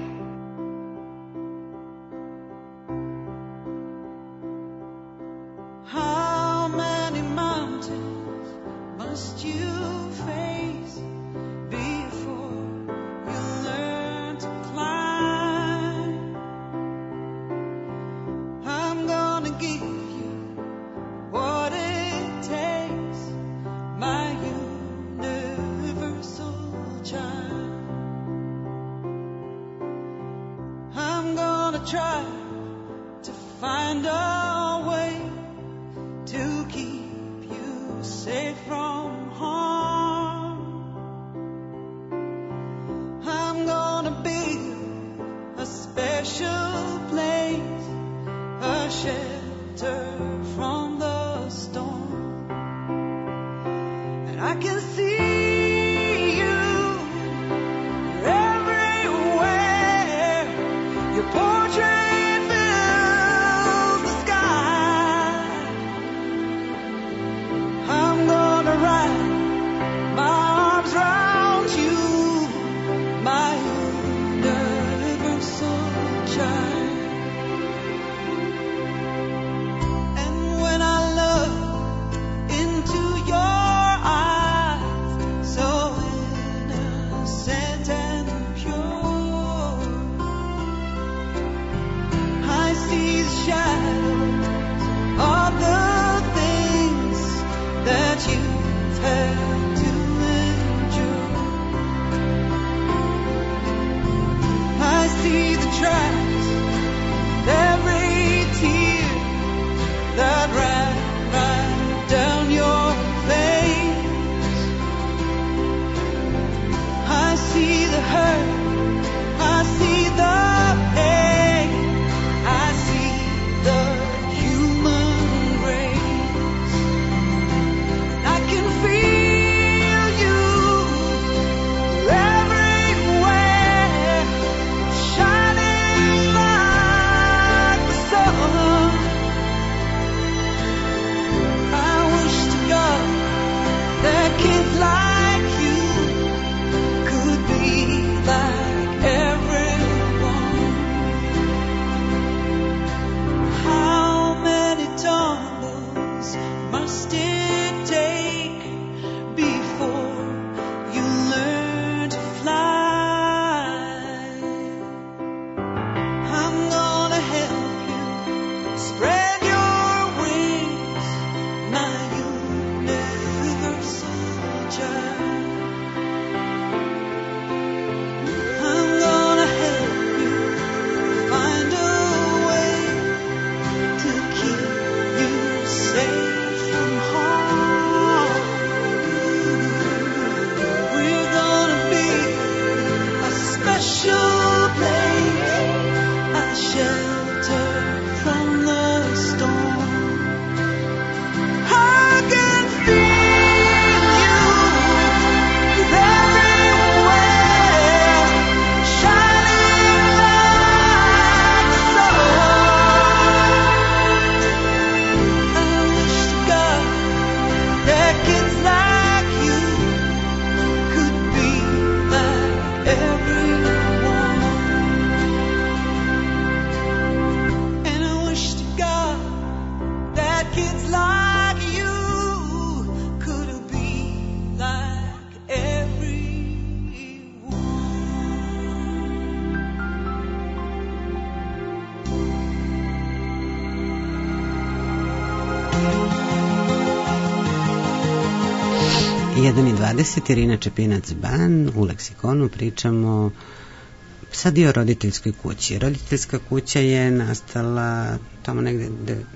Speaker 10: Jedan i 20, Irina Čepinac-Ban, u leksikonu pričamo sad i o roditeljskoj kući. Roditeljska kuća je nastala tamo negde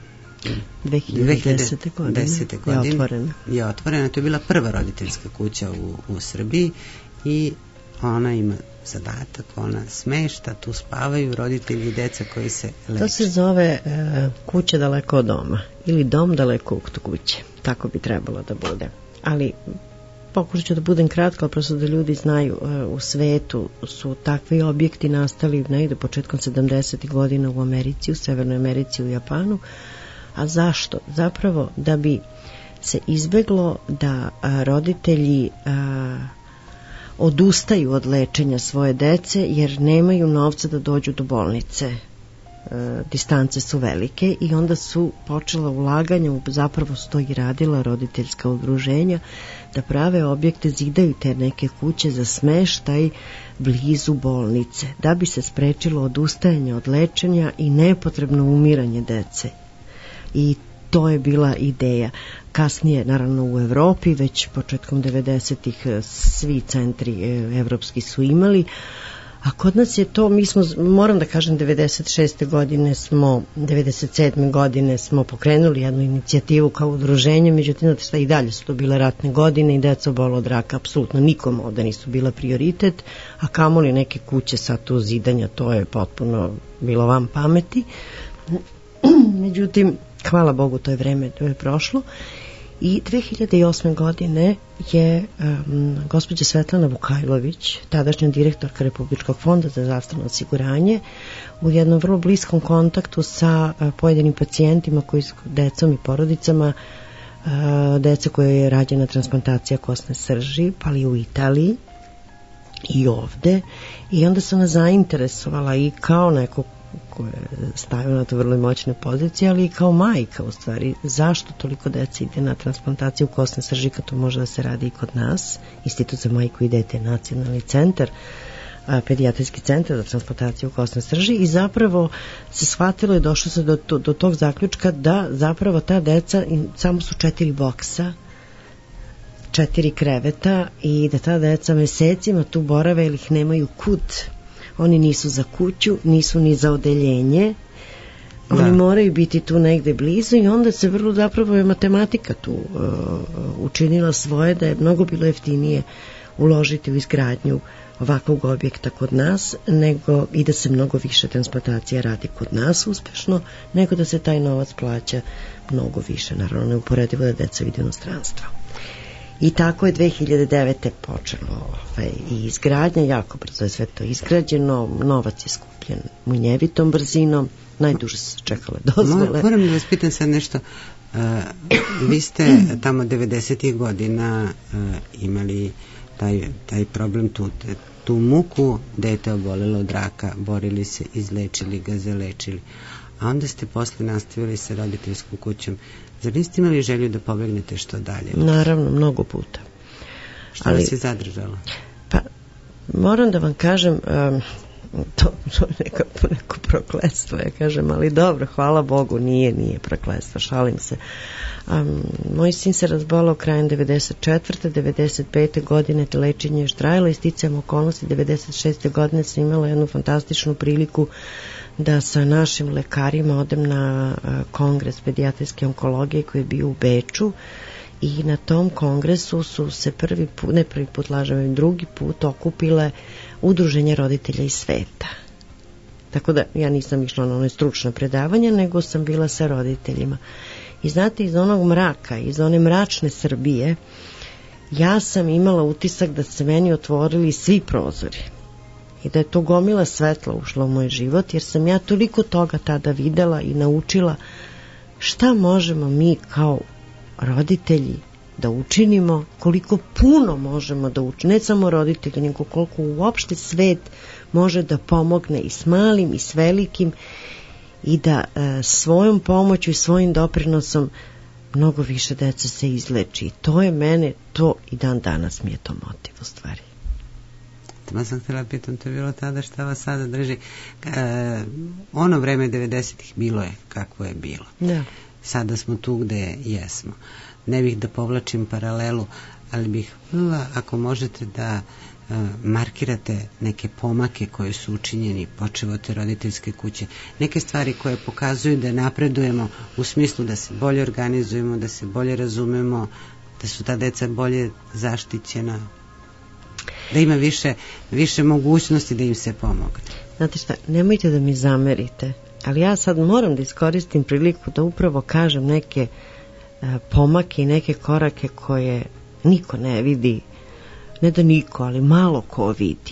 Speaker 11: 2010. godine.
Speaker 10: Je otvorena. To je bila prva roditeljska kuća u Srbiji i ona ima zadatak, ona smešta, tu spavaju roditelji i deca koji se leče.
Speaker 11: To se zove kuća daleko od doma ili dom daleko od kuće. Tako bi trebalo da bude. Ali pokušat ću da budem kratka, ali prosto da ljudi znaju, u svetu su takvi objekti nastali negde početkom 70. godina u Americi, u Severnoj Americi, u Japanu. A zašto? Zapravo da bi se izbeglo da roditelji odustaju od lečenja svoje dece jer nemaju novca da dođu do bolnice. Distance su velike i onda su počela ulaganja, zapravo su to i radila roditeljska udruženja, da prave objekte, zidaju te neke kuće za smeštaj blizu bolnice, da bi se sprečilo odustajanje od lečenja i nepotrebno umiranje dece. I to je bila ideja. Kasnije, naravno u Evropi, već početkom 90-ih svi centri evropski su imali, a kod nas je to, mi smo, moram da kažem, 97. godine smo pokrenuli jednu inicijativu kao udruženje, međutim, i dalje su to bile ratne godine i deca obola od raka, apsolutno nikom ovde nisu bila prioritet, a kamoli neke kuće sad tu zidanja, to je potpuno bilo van pameti. Međutim, hvala Bogu, to je vreme, to je prošlo. I 2008. godine je gospođa Svetlana Vukajlović, tadašnja direktorka Republičkog fonda za zdravstveno osiguranje, u jednom vrlo bliskom kontaktu sa pojedinim pacijentima, koji su decom i porodicama, deca koje je rađena transplantacija kosne srži, pa i u Italiji i ovde, i onda su nas zainteresovala i kao neko koja je stavila na to vrlo moćne pozicije, ali i kao majka u stvari, zašto toliko dece ide na transplantaciju kosne srži kad to može da se radi i kod nas. Institut za majku i dete, nacionalni centar, pedijatrijski centar za transplantaciju kosne srži, i zapravo se shvatilo i došlo se do tog zaključka da zapravo ta deca, samo su 4 boksa, 4 kreveta, i da ta deca mesecima tu borave ili ih nemaju kud. Oni nisu za kuću, nisu ni za odeljenje, oni moraju biti tu negde blizu, i onda se vrlo zapravo je matematika tu učinila svoje, da je mnogo bilo jeftinije uložiti u izgradnju ovakvog objekta kod nas, nego i da se mnogo više transplantacija radi kod nas uspešno, nego da se taj novac plaća mnogo više, naravno neuporedivo da deca vide inostranstvo. I tako je 2009. počelo i izgradnja, jako brzo je sve to izgrađeno, novac je skupljen munjevitom brzinom, najduže se čekale dozvole.
Speaker 10: Moram da vas pitam sad nešto, vi ste tamo 90. godina imali taj problem, tu muku, dete obolelo od raka, borili se, izlečili ga, zalečili, a onda ste posle nastavili sa roditeljskom kućom. Zar niste imali želju da pobegnete što dalje?
Speaker 11: Naravno, mnogo puta.
Speaker 10: Što vas je zadržalo?
Speaker 11: Pa, moram da vam kažem, to je neko prokletstvo, ja kažem, ali dobro, hvala Bogu, nije prokletstvo, šalim se. Moj sin se razbolao krajem 94. 95. godine, te lečenje je trajalo i sticajem okolnosti 96. godine sam imala jednu fantastičnu priliku da sa našim lekarima odem na kongres pedijatrijske onkologije koji je bio u Beču, i na tom kongresu su se drugi put okupile udruženja roditelja iz sveta. Tako da ja nisam išla na one stručne predavanja, nego sam bila sa roditeljima. I znate, iz onog mraka, iz one mračne Srbije, ja sam imala utisak da se meni otvorili svi prozori i da je to gomila svetla ušla u moj život, jer sam ja toliko toga tada videla i naučila šta možemo mi kao roditelji da učinimo, koliko puno možemo da učinimo, ne samo roditelji, nego koliko uopšte svet može da pomogne i s malim i s velikim, i da svojom pomoću i svojim doprinosom mnogo više dece se izleči. I to je mene, to i dan danas mi je to motiv u stvari.
Speaker 10: Ma sam htjela pitam, to je bilo tada, šta vas sada drži? Ono vreme 90-ih bilo je kako je bilo.
Speaker 11: Da.
Speaker 10: Sada smo tu gde jesmo. Ne bih da povlačim paralelu, ali bih volila, ako možete, da markirate neke pomake koje su učinjeni počev od te roditeljske kuće, neke stvari koje pokazuju da napredujemo u smislu da se bolje organizujemo, da se bolje razumemo, da su ta deca bolje zaštićena, da ima više mogućnosti da im se pomogne.
Speaker 11: Znate šta, nemojte da mi zamerite, ali ja sad moram da iskoristim priliku da upravo kažem neke pomake i neke korake koje niko ne vidi, ne da niko, ali malo ko vidi.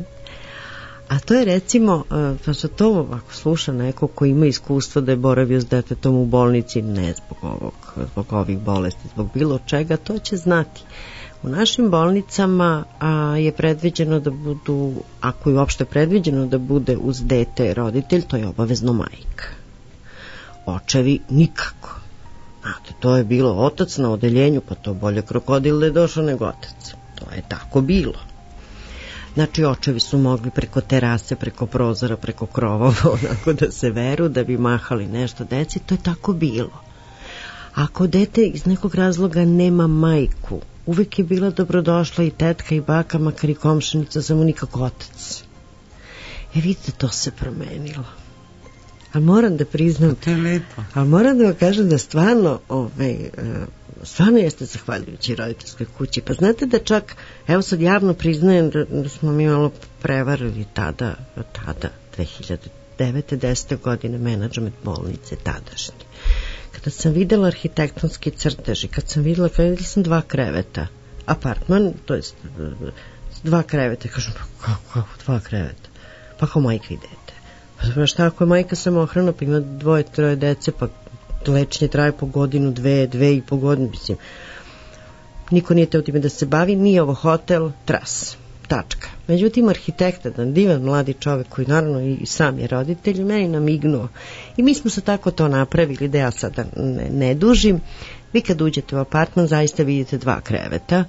Speaker 11: A to je recimo, pa što to ako sluša neko ko ima iskustvo da je boravio s detetom u bolnici, ne zbog ovih bolesti, zbog bilo čega, to će znati. U našim bolnicama je predviđeno da budu, ako je uopšte predviđeno da bude uz dete roditelj, to je obavezno majka. Očevi nikako. Znate, to je bilo otac na odeljenju, pa to bolje krokodil da je došao nego otac. To je tako bilo. Znači, očevi su mogli preko terase, preko prozora, preko krovova, onako da se veru, da bi mahali nešto deci, to je tako bilo. Ako dete iz nekog razloga nema majku, uvek je bila dobrodošla i tetka i baka, makar i komšinica, samo nikako otac. Vidite, to se promenilo. Ali moram da priznam, ali moram da vam kažem da stvarno stvarno jeste zahvaljujući roditeljskoj kući. Pa znate da čak, evo sad javno priznajem da smo mi malo prevarili tada 2009. 10. godine menadžment bolnice tadašnje. Kada sam videla arhitektonski crtež i kad sam videla sam 2 kreveta, apartman, to jest 2 kreveta, kažem, kako 2 kreveta? Pa kao majka i dete. Pa šta ako je majka samohrana, pa ima 2-3 dece, pa lečenje traje po godinu, 2,5 godine, mislim. Niko nije teo time da se bavi, nije ovo hotel, tras, tačka. Međutim, arhitekta, jedan divan mladi čovek koji naravno i sam je roditelj, meni namignuo. I mi smo se tako to napravili, da ja sada ne dužim. Vi kad uđete u apartman, zaista vidite 2 kreveta,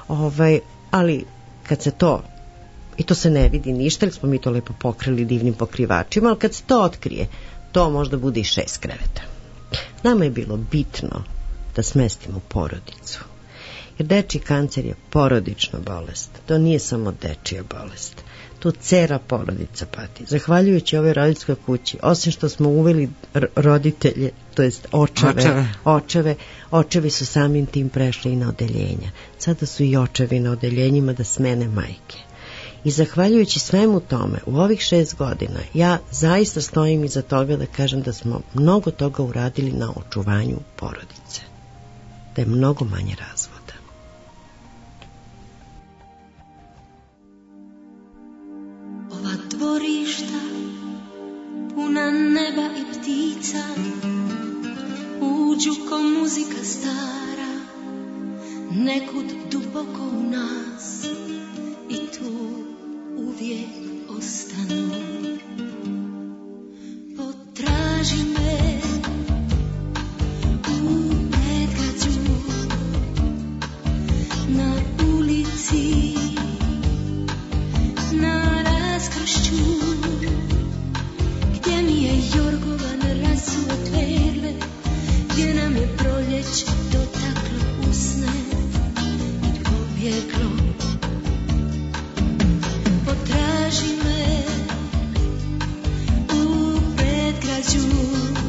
Speaker 11: ali kad se to, i to se ne vidi ništa, jer smo mi to lepo pokrili divnim pokrivačima, ali kad se to otkrije, to možda bude i 6 kreveta. Nama je bilo bitno da smestimo porodicu. Jer dečiji kancer je porodična bolest. To nije samo dečija bolest. Tu cela porodica pati. Zahvaljujući ovoj roditeljskoj kući, osim što smo uveli roditelje, to jest očevi su samim tim prešli i na odeljenja. Sada su i očevi na odeljenjima da smene majke. I zahvaljujući svemu tome, u ovih 6 godina, ja zaista stojim iza toga da kažem da smo mnogo toga uradili na očuvanju porodice. Da je mnogo manje razvoda.
Speaker 17: Ova dvorišta, puna neba i ptica, uđu ko muzika stara, nekud duboko u nas i tu uvijek ostanu. Potraži me u predgrađu, na ulici, na raskršću, gdje mi je jorgovan rasuo perle, gdje nam je proljeće dotaklo usne i pobjeglo. Potraži me u predgrađu,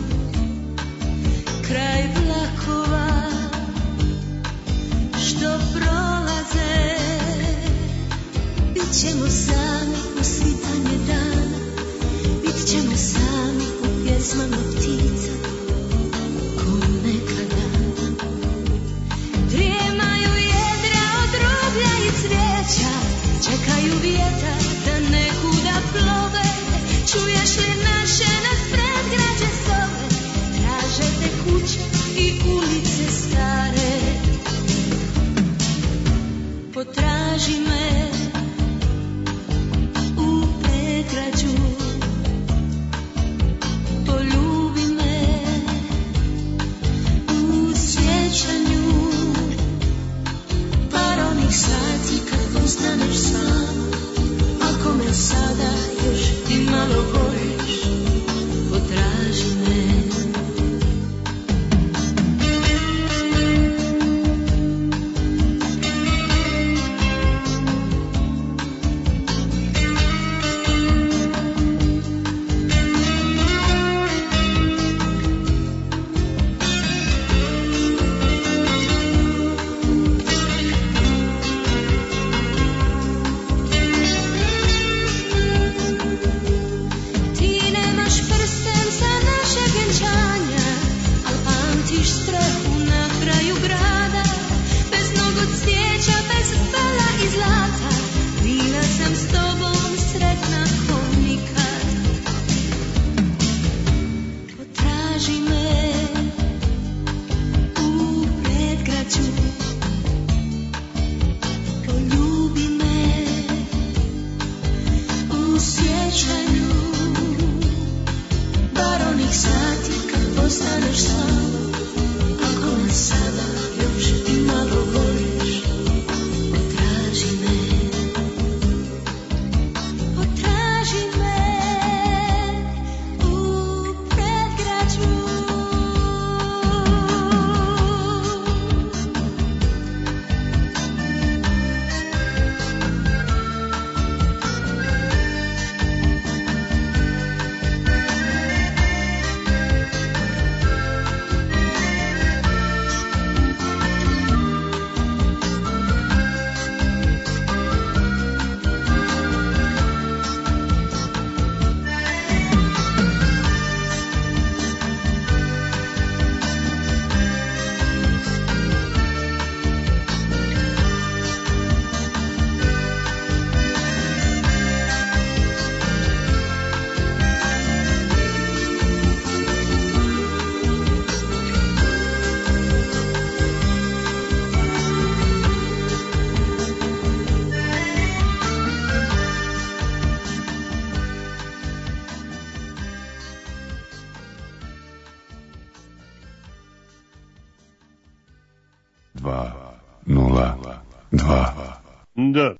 Speaker 18: Da.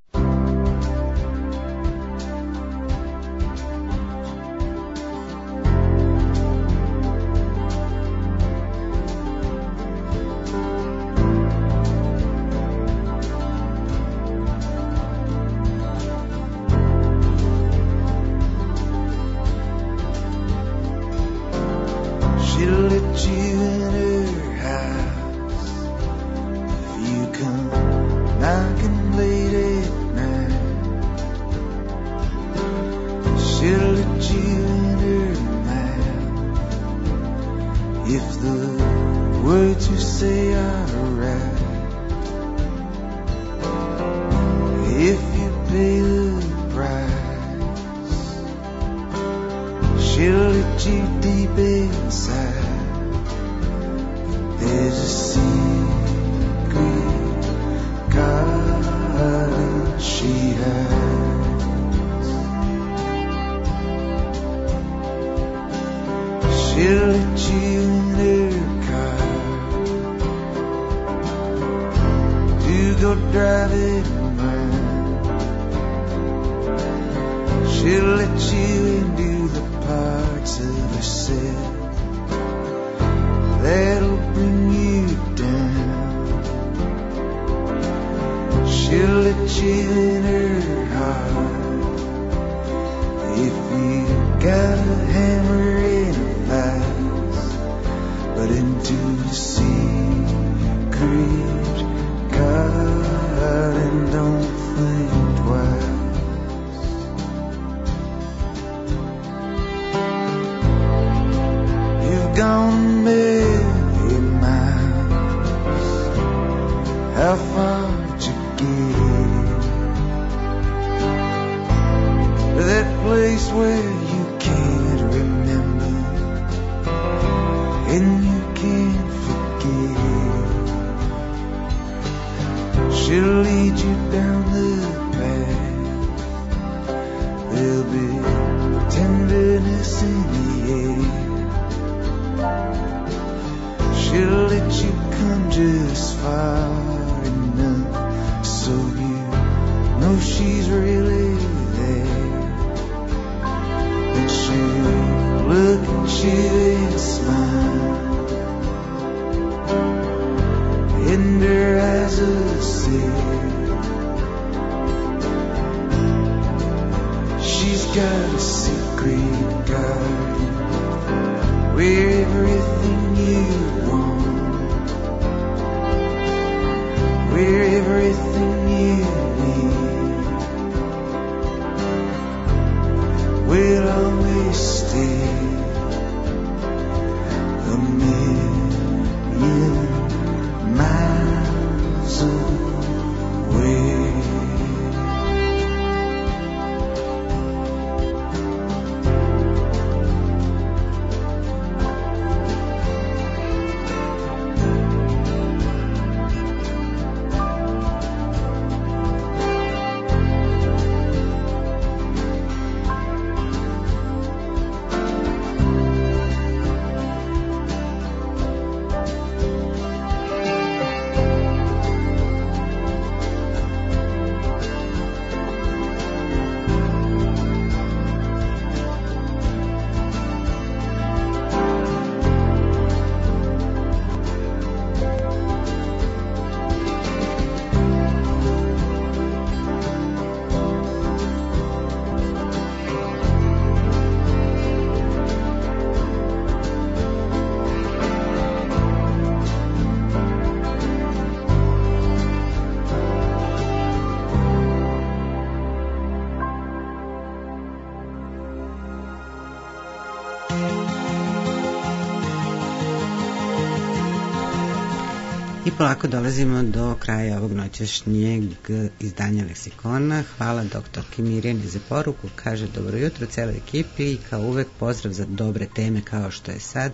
Speaker 10: I polako dolazimo do kraja ovog noćašnjeg izdanja Leksikona. Hvala doktorki Mirjani za poruku. Kaže dobro jutro celoj ekipi i kao uvek pozdrav za dobre teme kao što je sad.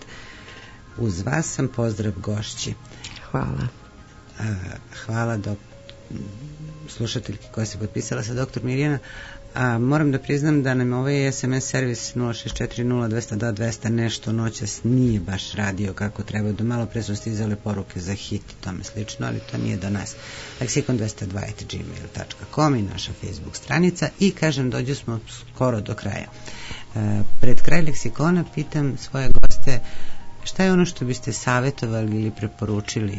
Speaker 10: Uz vas sam, pozdrav gošći.
Speaker 11: Hvala.
Speaker 10: Hvala slušateljki koja se potpisala sa doktor Mirjana. A moram da priznam da nam ovaj SMS servis 0640-202-200 nešto noćas nije baš radio kako treba. Do malo pre su stizale poruke za hit i tome slično, ali to nije do nas. Leksikon202@gmail.com i naša Facebook stranica. I kažem, dođu smo skoro do kraja. Pred kraj leksikona pitam svoje goste šta je ono što biste savjetovali ili preporučili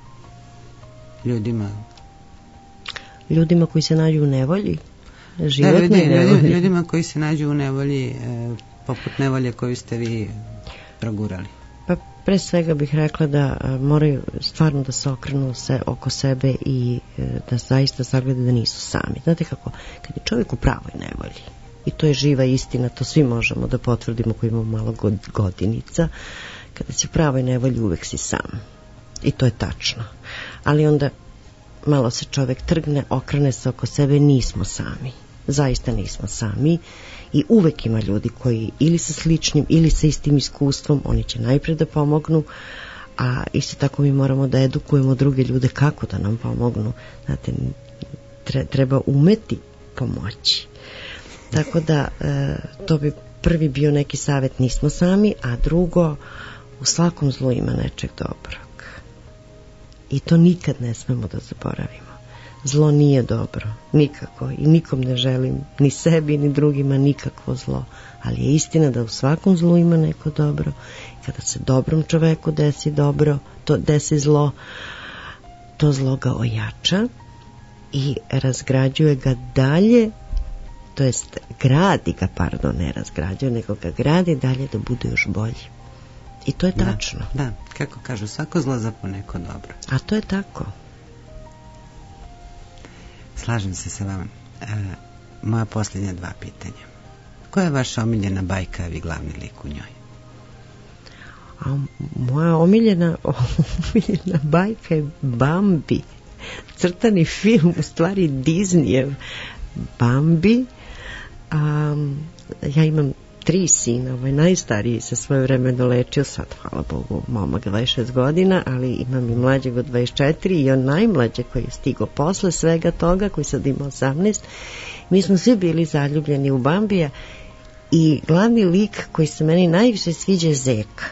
Speaker 10: ljudima
Speaker 11: koji se nađu u nevolji, životnoj nevolji.
Speaker 10: Ljudima koji se nađu u nevolji, poput nevolje koju ste vi progurali.
Speaker 11: Pa pre svega bih rekla da moraju stvarno da se okrenu oko sebe i da zaista zaglede da nisu sami. Znate kako, kad je čovjek u pravoj nevolji, i to je živa istina, to svi možemo da potvrdimo koji imamo malo godinica, kada si u pravoj nevolji uvek si sam. I to je tačno. Ali onda malo se čovjek trgne, okrene se oko sebe, nismo sami. Zaista nismo sami i uvek ima ljudi koji ili sa sličnim ili sa istim iskustvom, oni će najpre da pomognu, a isto tako mi moramo da edukujemo druge ljude kako da nam pomognu. Znate, treba umeti pomoći. Tako da to bi prvi bio neki savjet, nismo sami, a drugo, u svakom zlu ima nečeg dobrog. I to nikad ne smemo da zaboravimo. Zlo nije dobro, nikako, i nikom ne želim, ni sebi, ni drugima nikakvo zlo. Ali je istina da u svakom zlu ima neko dobro. Kada se dobrom čoveku desi dobro, to desi zlo, to zlo ga ojača i razgrađuje ga dalje, to jest gradi ga, ne razgrađuje, nego ga gradi dalje da bude još bolji. I to je tačno.
Speaker 10: Da, kako kažu, svako zlo za poneko dobro.
Speaker 11: A to je tako.
Speaker 10: Slažem se sa vama. Moja posljednja 2 pitanja. Koja je vaša omiljena bajka, vi glavni lik u njoj?
Speaker 11: A moja omiljena bajka je Bambi. Crtani film, u stvari Disneyev Bambi. Ja imam 3 sina, najstariji se svoje vreme dolečio, sad hvala Bogu momak 26 godina, ali imam i mlađeg od 24 i on najmlađe koji je stigao posle svega toga, koji sad ima 18. Mi smo svi bili zaljubljeni u Bambija i glavni lik koji se meni najviše sviđa je Zeka.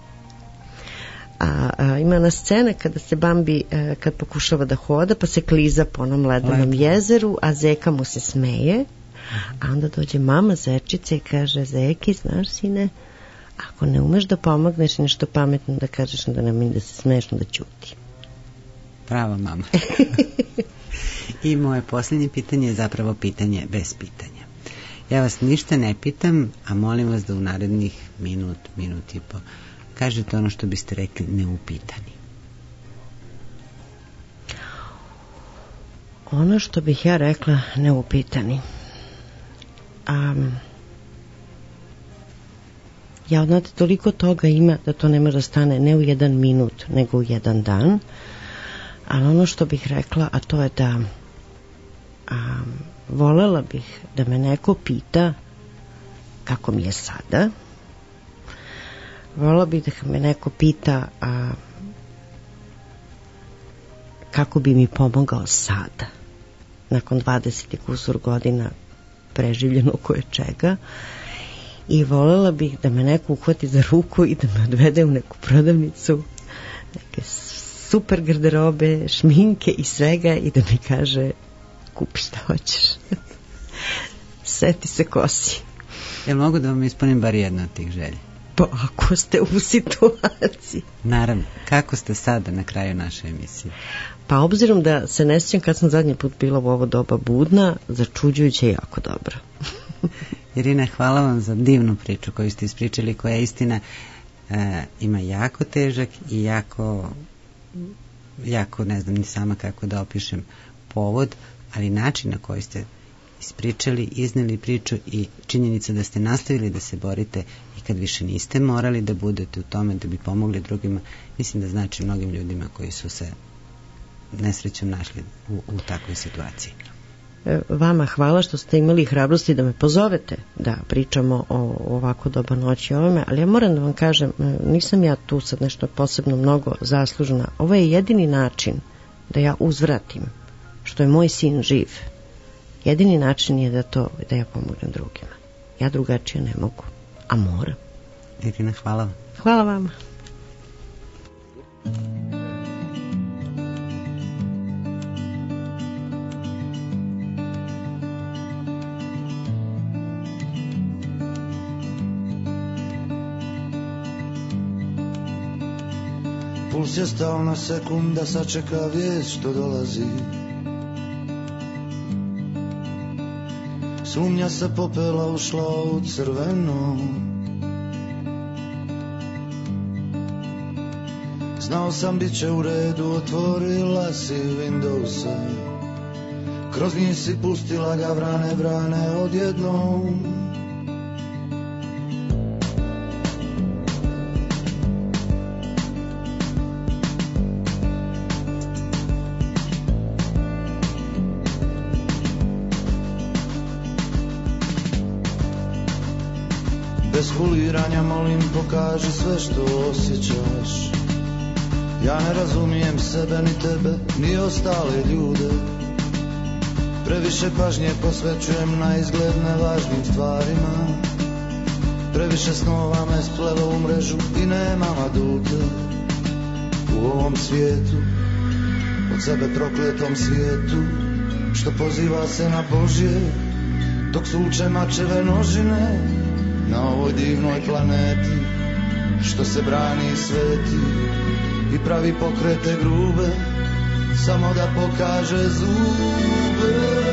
Speaker 11: Ima na scene kada se Bambi kad pokušava da hoda pa se kliza po onom ledenom jezeru, a Zeka mu se smeje. A onda dođe mama zečice i kaže, Zeki, znaš sine, ako ne umeš da pomogneš nešto pametno da kažeš, da nemoj da se smešno da ćuti.
Speaker 10: Prava mama. I moje posljednje pitanje je zapravo pitanje bez pitanja. Ja vas ništa ne pitam, a molim vas da u narednih minut i po kažete ono što biste rekli neupitani.
Speaker 11: Ono što bih ja rekla neupitani. Ja, znate, toliko toga ima da to ne može da stane ne u 1 minut, nego u 1 dan. Ali ono što bih rekla, a to je da volela bih da me neko pita kako mi je sada. Volela bih da me neko pita kako bi mi pomogao sada, nakon 20 kusur godina preživljeno koje čega, i voljela bih da me neko uhvati za ruku i da me odvede u neku prodavnicu neke super garderobe, šminke i svega i da mi kaže kupi šta hoćeš. Seti se kosi.
Speaker 10: Jel mogu da vam ispunim bar jedno od tih želja?
Speaker 11: Pa ako ste u situaciji.
Speaker 10: Naravno. Kako ste sada na kraju naše emisije?
Speaker 11: Pa obzirom da se ne sjećam kad sam zadnji put bila u ovo doba budna, začuđujuće i jako dobro.
Speaker 10: Irina, hvala vam za divnu priču koju ste ispričali, koja istina ima jako težak i jako ne znam ni sama kako da opišem povod, ali način na koji ste ispričali, izneli priču i činjenica da ste nastavili da se borite i kad više niste morali da budete u tome da bi pomogli drugima, mislim da znači mnogim ljudima koji su se nesrećom našli u takvoj situaciji.
Speaker 11: Vama hvala što ste imali hrabrosti da me pozovete da pričamo o ovako doba noći ovome, ali ja moram da vam kažem, nisam ja tu sad nešto posebno mnogo zaslužna. Ovo je jedini način da ja uzvratim što je moj sin živ Jedini način je da ja pomognem drugima. Ja drugačije ne mogu, a moram.
Speaker 10: Irina, hvala vam.
Speaker 11: Hvala vama.
Speaker 18: Puls je stao na sekund da sačeka vijest što dolazi. Sumnja se popela ušla u crveno. Znao sam bit će u redu, otvorila si Windowse. Kroz njih si pustila ga vrane odjednom. Bez huliranja molim pokaži sve što osjećaš. Ja ne razumijem sebe ni tebe ni ostale ljude. Previše pažnje posvećujem na izgled nevažnim stvarima. Previše snova me splelo u mrežu i nemam adute. U ovom svijetu, od sebe prokletom svijetu, što poziva se na Božje, dok suče mačeve nožine. Na ovoj divnoj planeti, što se brani i sveti i pravi pokrete grube, samo da pokaže zube.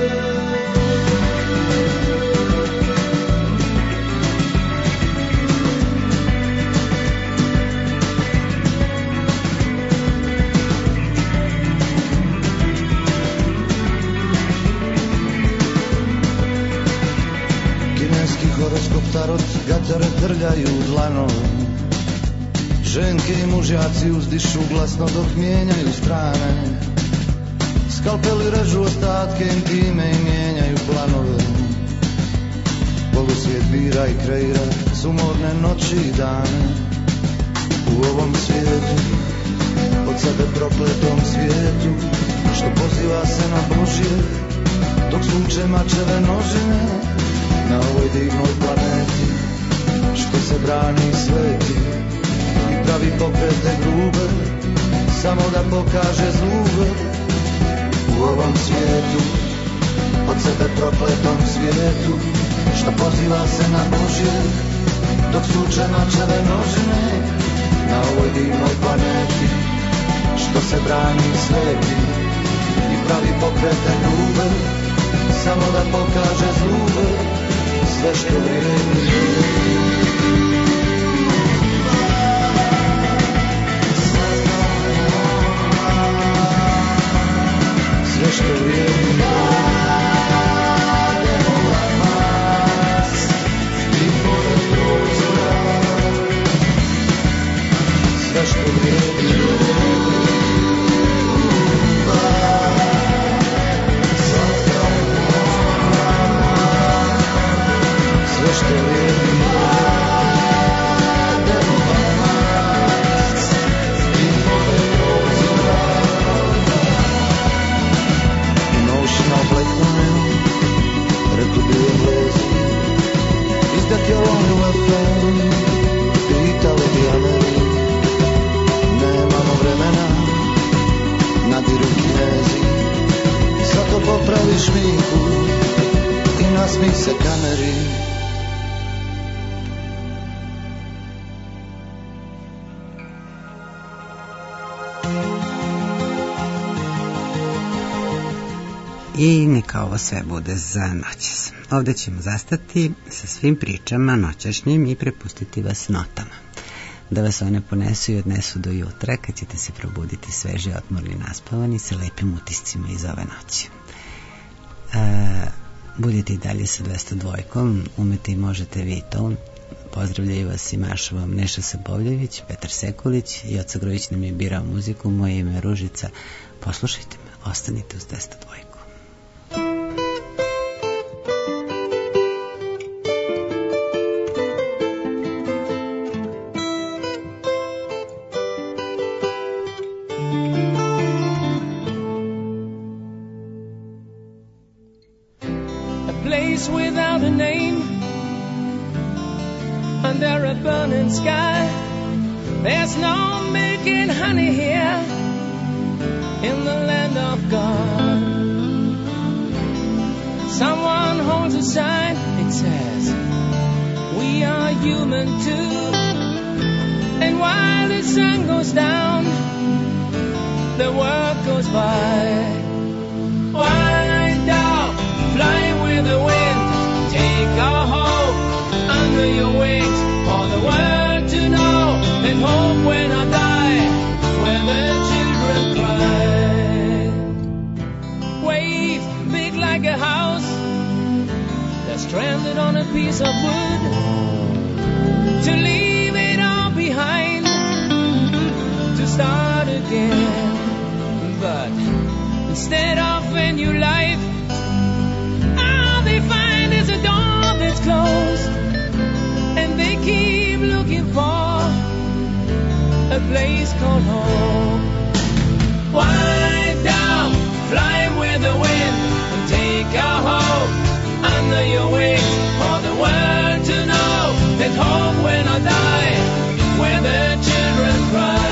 Speaker 18: Horoskop tarot, gatare trljaju dlanom. Ženke i mužjaci uzdišu glasno dok mijenjaju strane. Skalpeli režu ostatke intime i mijenjaju planove. Polusvijet bira i kreira sumorne noći i dane. U ovom svijetu, od sebe prokletom svijetu, što poziva se na Božje, dok sunče mačeve nožine. Na ovoj divnoj planeti, što se brani i sveti i pravi pokrete grube, samo da pokaže zube. U ovom svijetu, od sebe prokletom svijetu, što poziva se na Božje, dok suče mačeve nožine. Na ovoj divnoj planeti, što se brani i sveti i pravi pokrete grube, samo da pokaže zube. Sve što vrijedi, sve što vrijedi, i pored prozora, sve što vrijedi, sve što vrijedi, i pored prozora. Emotional blackmail, rekli bi Englezi, is that your only weapon? Pitali bi Ameri, nemamo vremena, nadiru Kinezi. Zato popravi šminku i nasmij se kameri.
Speaker 10: I neka ovo sve bude za noćas. Ovdje ćemo zastati sa svim pričama noćašnjim i prepustiti vas notama. Da vas one ponesu i odnesu do jutra, kad ćete se probuditi sveži, otmorni, naspavani, sa lepim utiscima iz ove noći. Budite i dalje sa 202, umete i možete vi to. Pozdravljaju vas i mašu vam Neša Sabovljević, Petar Sekulić i Joca Grović nam je birao muziku. Moje ime je Ružica. Poslušajte me, ostanite uz 202.
Speaker 19: under a burning sky. There's no milk and honey here in the land of God. Someone holds a sign, it says, we are human too. And while the sun goes down, the world goes by. Wind down, fly with the wind, take our hope under your wings, for the world to know, and hope when I die, when the children cry. Wave big like a house that's stranded on a piece of wood, to leave it all behind, to start again. But instead of a new life, all they find is a door that's closed, and they keep looking for a place called home. Wind down, fly with the wind, and take our hope under your wings, for the world to know that hope when I die, where the children cry.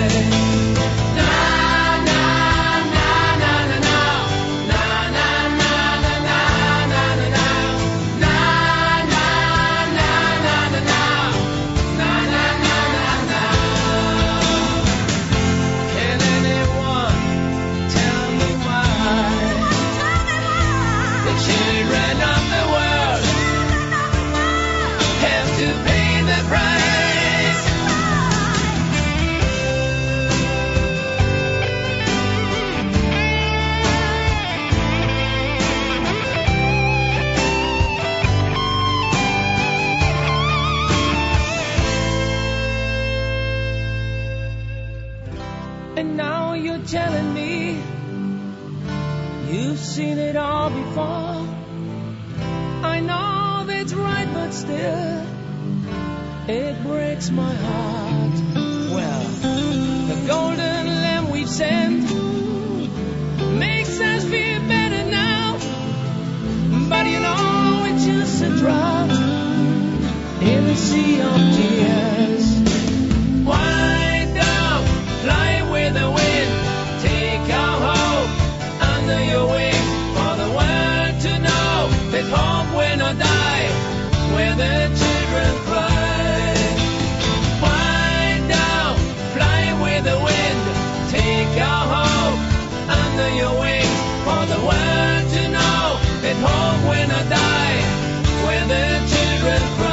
Speaker 19: Telling me you've seen it all before. I know that's right, but still it breaks my heart. Well, the golden lamb we've sent makes us feel better now, but you know it's just a drop in the sea of tears. Wind down, fly with the wind, take our hope under your wings, for the world to know that hope when I die, where the children cry. Wind down, fly with the wind, take our hope under your wings, for the world to know that hope when I die, where the children cry.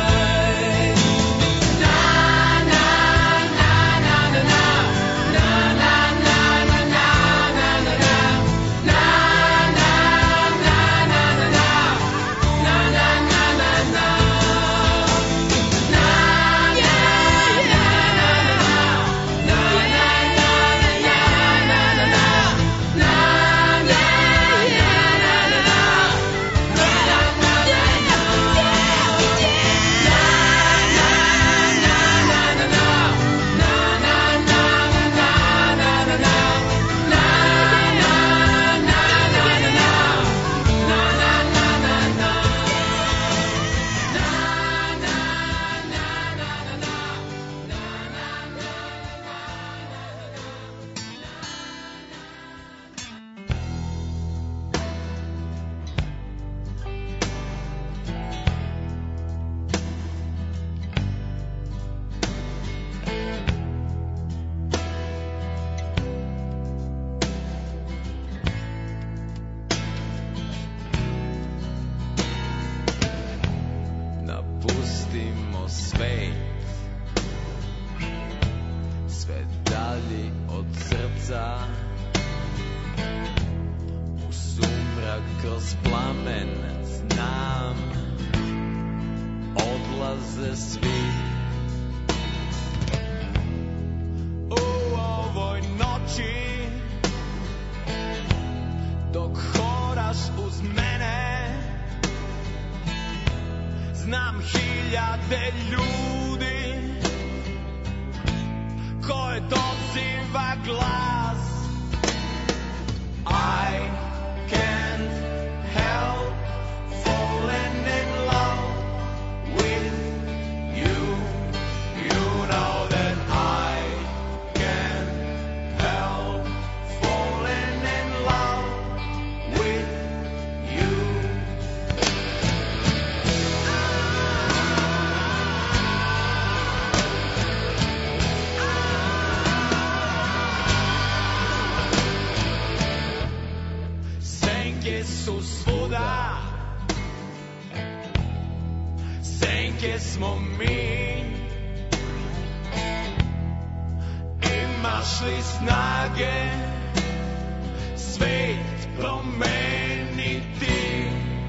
Speaker 20: Znam hiljade ljudi koje doziva glas. I can't help falling in love with you. gdje smo mi? Imaš li snage svet promeniti?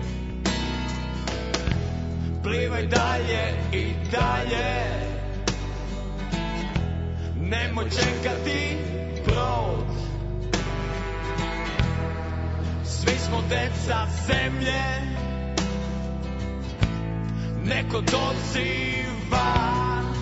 Speaker 20: Plivaj dalje i dalje, nemoj čekati brod. Svi smo deca zemlje, neko doziva.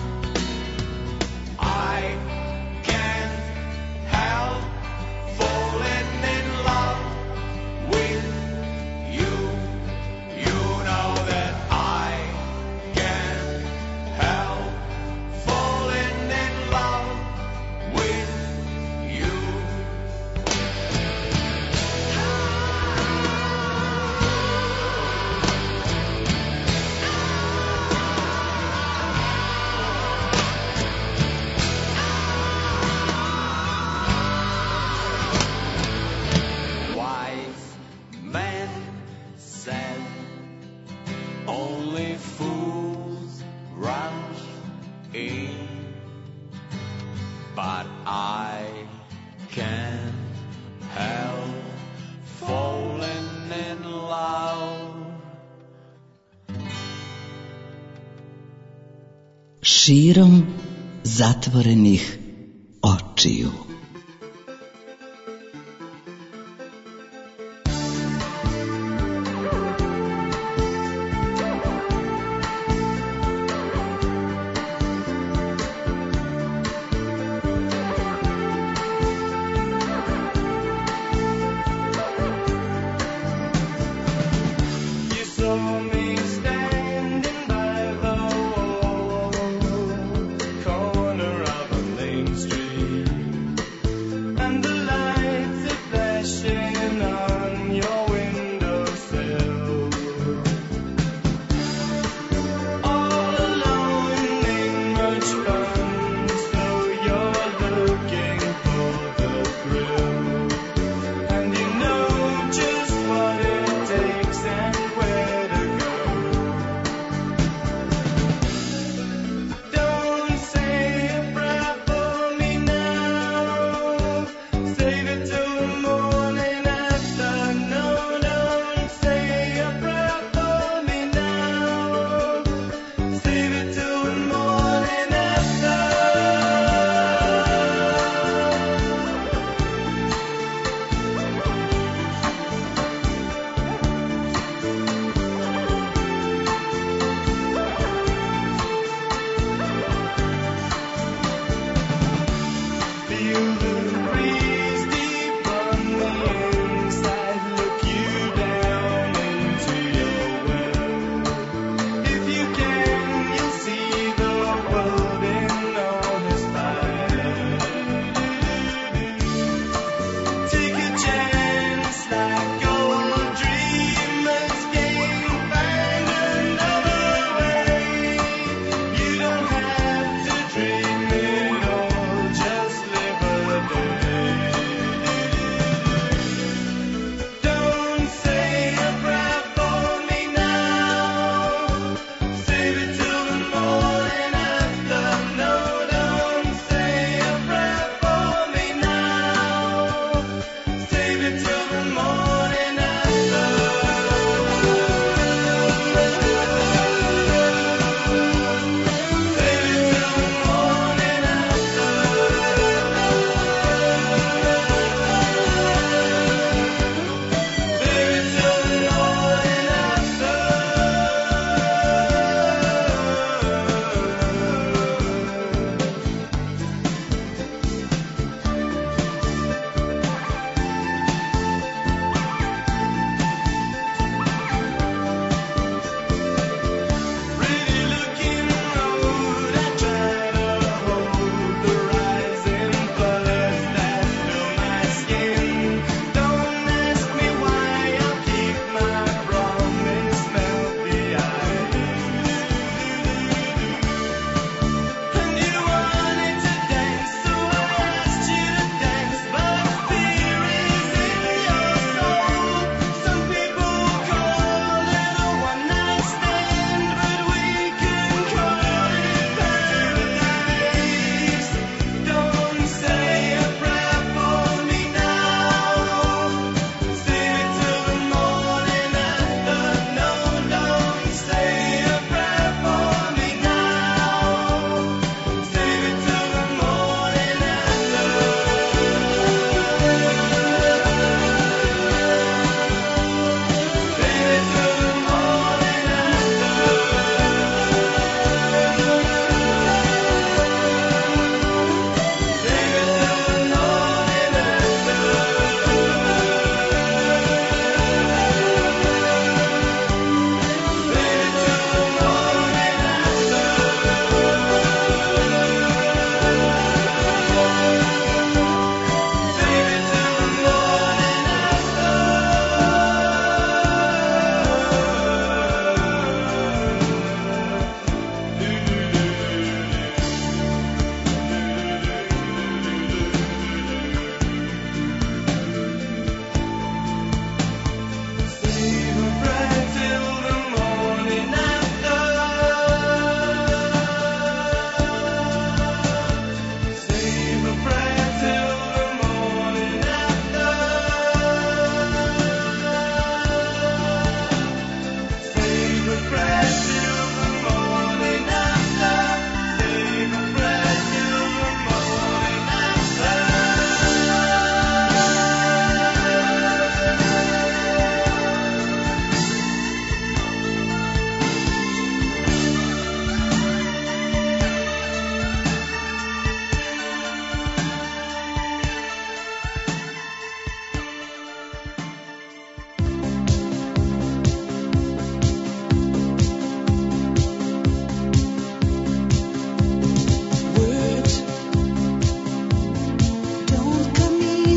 Speaker 20: I can't help falling in love with you. You know that I can't help falling in love with you. Wise men said only fools rush in, but I can't help falling in love.
Speaker 13: Širom zatvorenih očiju.
Speaker 20: You saw me standing by the wall, corner of a main street.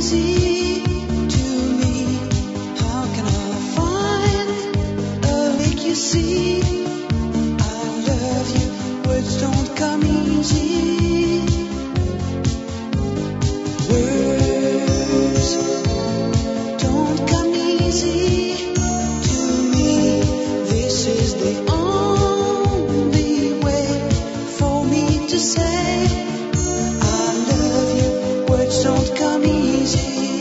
Speaker 17: easy to me. How can I find a make you see I love you? Words don't come easy. Words don't come easy to me. This is the only way for me to say I love you. Words don't come easy.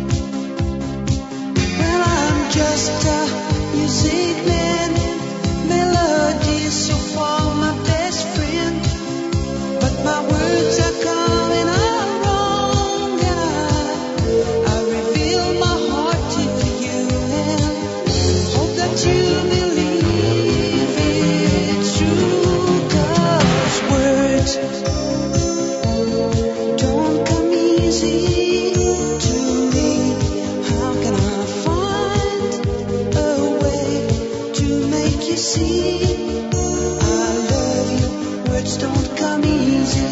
Speaker 17: Well, I'm just a music man. Melody is so far my best friend, but my words are coming out wrong, and I reveal my heart to you and hope that you believe it's true. 'Cause words don't come easy to me. How can I find a way to make you see I love you? Words don't come easy.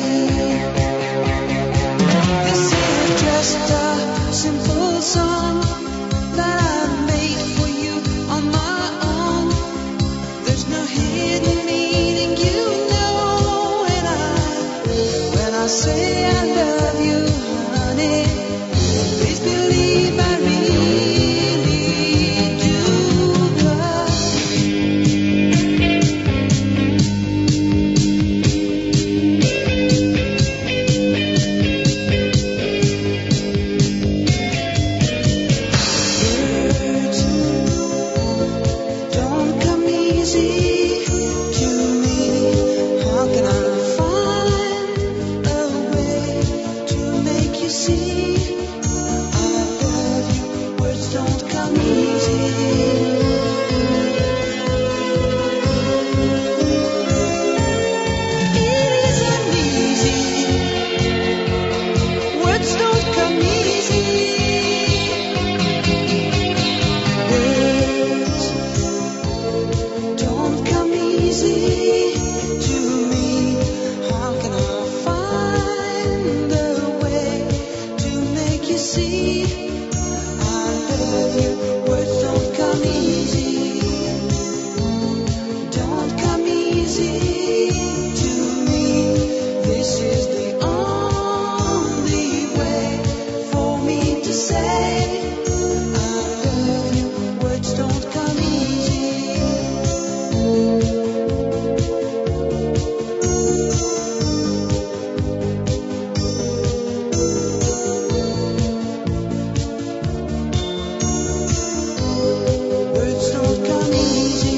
Speaker 17: This is just a simple song that I made for you on my own. There's no hidden meaning, you know, and when I say I love you, honey, please believe I really do. 'Cause words don't come easy to me. How can I find a way to make you see I love you? Words don't come easy. It isn't easy. Words don't come easy. Words don't come easy to me. How can I find a way to make you see I love you? Words don't come easy. Don't come easy to me. This is the only way for me to say I love you. Words don't come easy. Words don't come easy.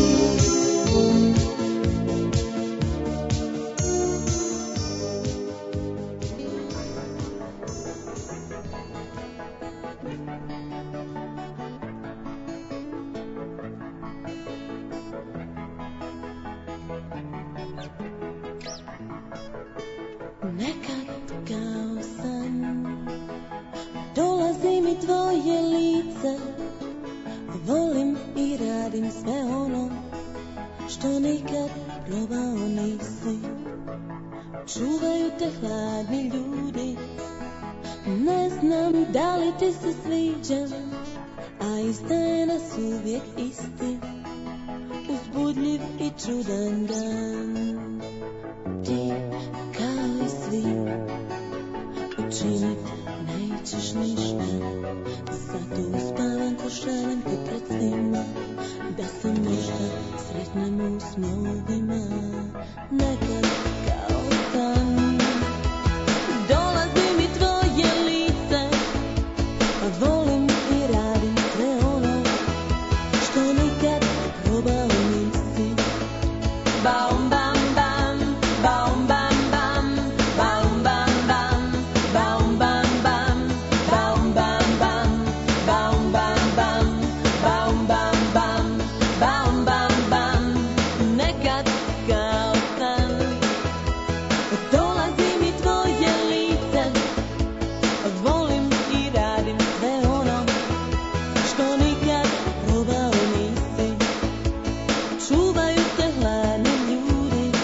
Speaker 21: Nekad kao san dolazi mi tvoje lice, volim i radim sve ono što nikad probao nisi. Čuvaju te hladni ljudi, ne znam da li ti se sviđam, a ista je nas uvijek isti, uzbudljiv i čudan dan. Ti kao i svi učinit nećeš ništa, zato uspavam ko šalim te pred svima, da se možda sretnemo u snovima. Nekad kao san dolazi mi tvoje lice, volim i radim sve ono što nikad probao nisi. Baum bam bam, baum bam bam, baum bam bam, baum bam bam, baum bam bam, baum bam bam, baum bam bam, baum bam bam. Nekad kao san dolazi mi tvoje lice, volim i radim sve ono što nikad probao nisi. Čuvaju te hladni ljudi,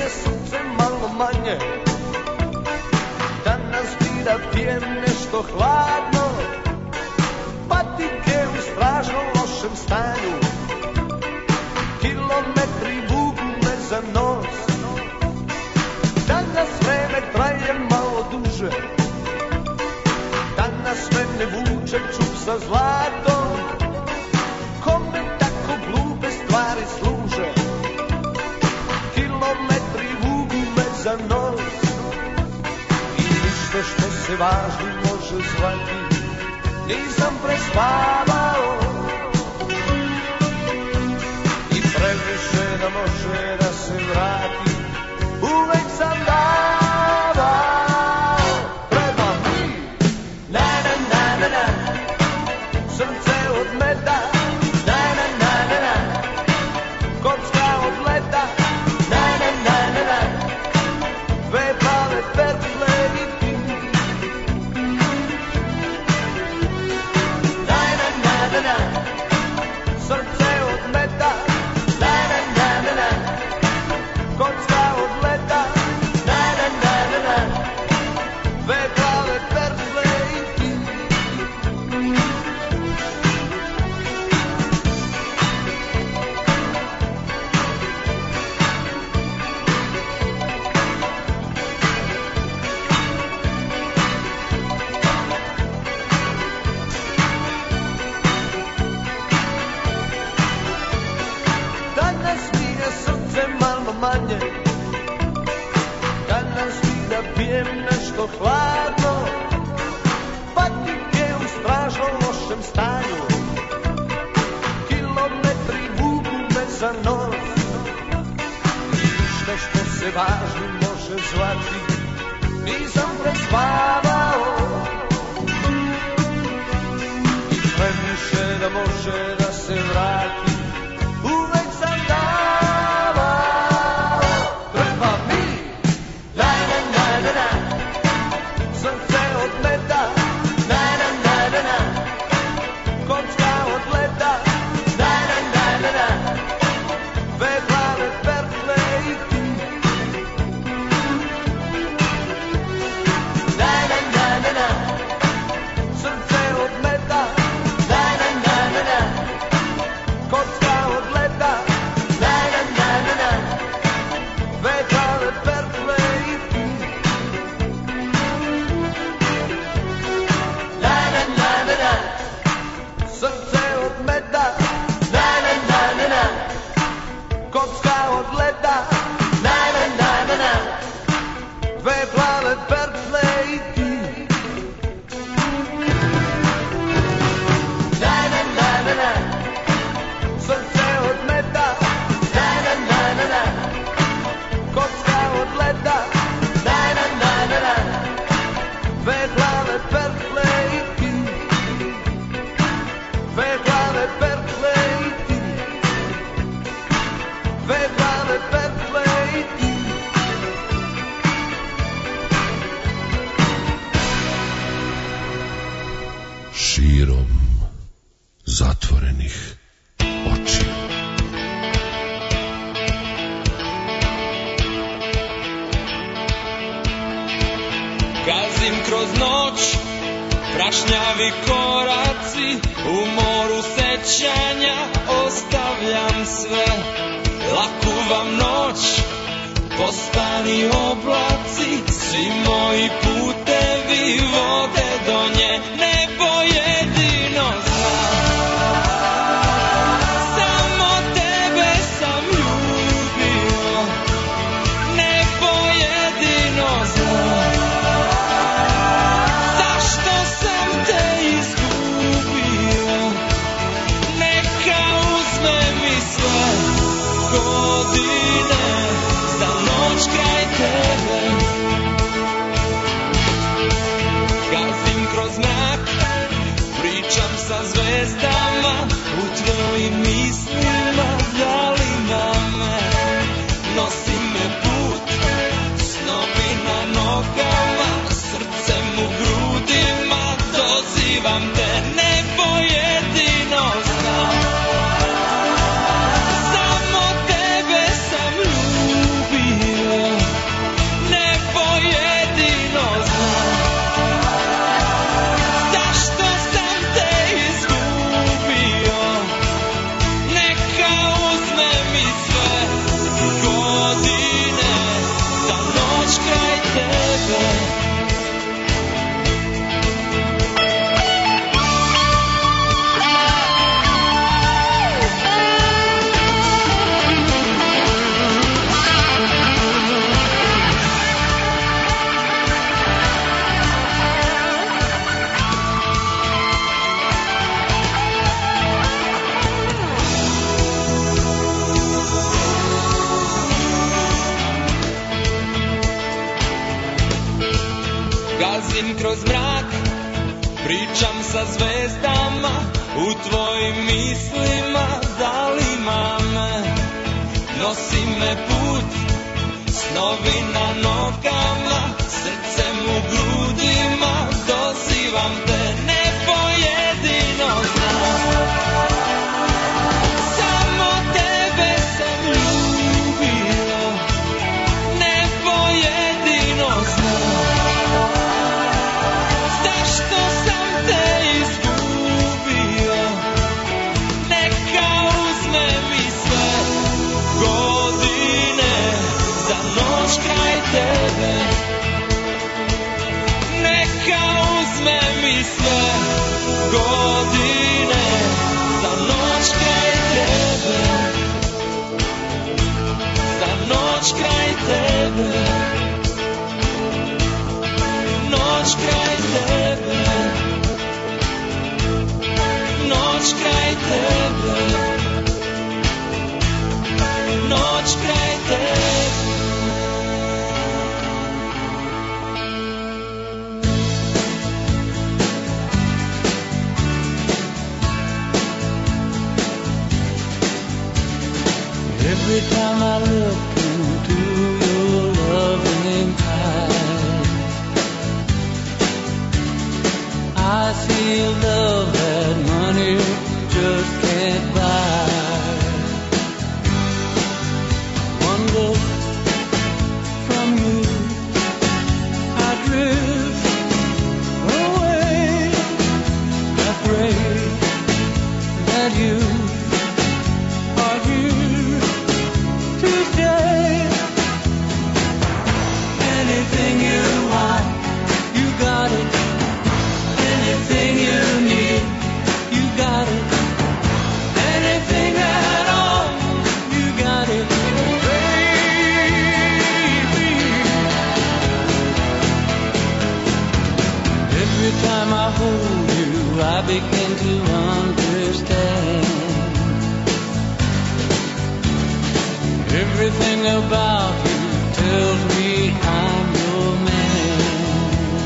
Speaker 18: je srce malo manje, danas bi da pijem nešto hladno, patike u strašno lošem stanju, kilometri vuku me za nos. Danas vreme traje malo duže, danas mene vuče čup sa zlatom, kome tako glupe stvari služe, kilometri vuku me za nos. I ništa što se važno može zvati nisam prespavao, i previše da može da se vrati uvek sam davao. Treba mi na na na na na, srce od meda, na na na na na, kocka od leda, na na na na na, dve plave pertle i ti. Na na na na na, srce od meda, na na na na na, kocka od leda, na na na na na, dve plave pertle i ti. Danas mi je srce malo manje, danas mi da pijem nešto hladno, patike u strašno lošem stanju, kilometri vuku me za nos. I ništa što se važnim može zvati nisam prespavao, i previše da može da se vrati uvek sam davao. Treba mi na na na na na, srce od meda, na na na na na, kocka od leda, na na na na na, dve plave pertle i ti. Na na na na na, srce od meda, na na na na na, kocka od leda, na na na na na, dve plave pertle i ti. Na na na na na, srce od meda, na na na na na, kocka od leda, na na na na na, dve plave pertle i ti. Na na na na na, srce od meda, na na na na na, kocka od leda, na na na na na, dve plave pertle i ti. Dve plave pertle i ti. Dve plave pertle i ti.
Speaker 9: Širom zatvorenih očiju.
Speaker 19: Gazim kroz noć, prašnjavi koraci, u moru sećanja ostavljam sve. Laku vam noć, postani oblaci, svi moji putevi vode do nje, nebo jedino zna. Samo tebe sam ljubio, nebo jedino zna. Zašto sam te izgubio, neka uzme mi sve godine, za noć kraj tebe. Gazim kroz mrak,
Speaker 20: Prolazim kroz mrak, pričam sa zvezdama, u tvojim mislima zalima me. Nosi me put, snovi na nogama, srcem u grudima, dozivam te, nebo jedino znam. Samo tebe sam ljubio, nebo jedino znam. Zašto sam te izgubio, neka uzme mi sve godine za noć kraj tebe. Neka uzme mi sve godine za noć kraj tebe. Za noć kraj tebe. Noć kraj tebe. Noć kraj tebe. Noć kraj tebe. Every time I look into your loving eyes, I see a love that money just can't buy. One look from you, I drift away. I pray that you are here today. Anything you want, you got it. Anything you need, you got it. Anything at all, you got it, baby. Every time I hold you, I begin to understand. Everything about you tells me I'm your man.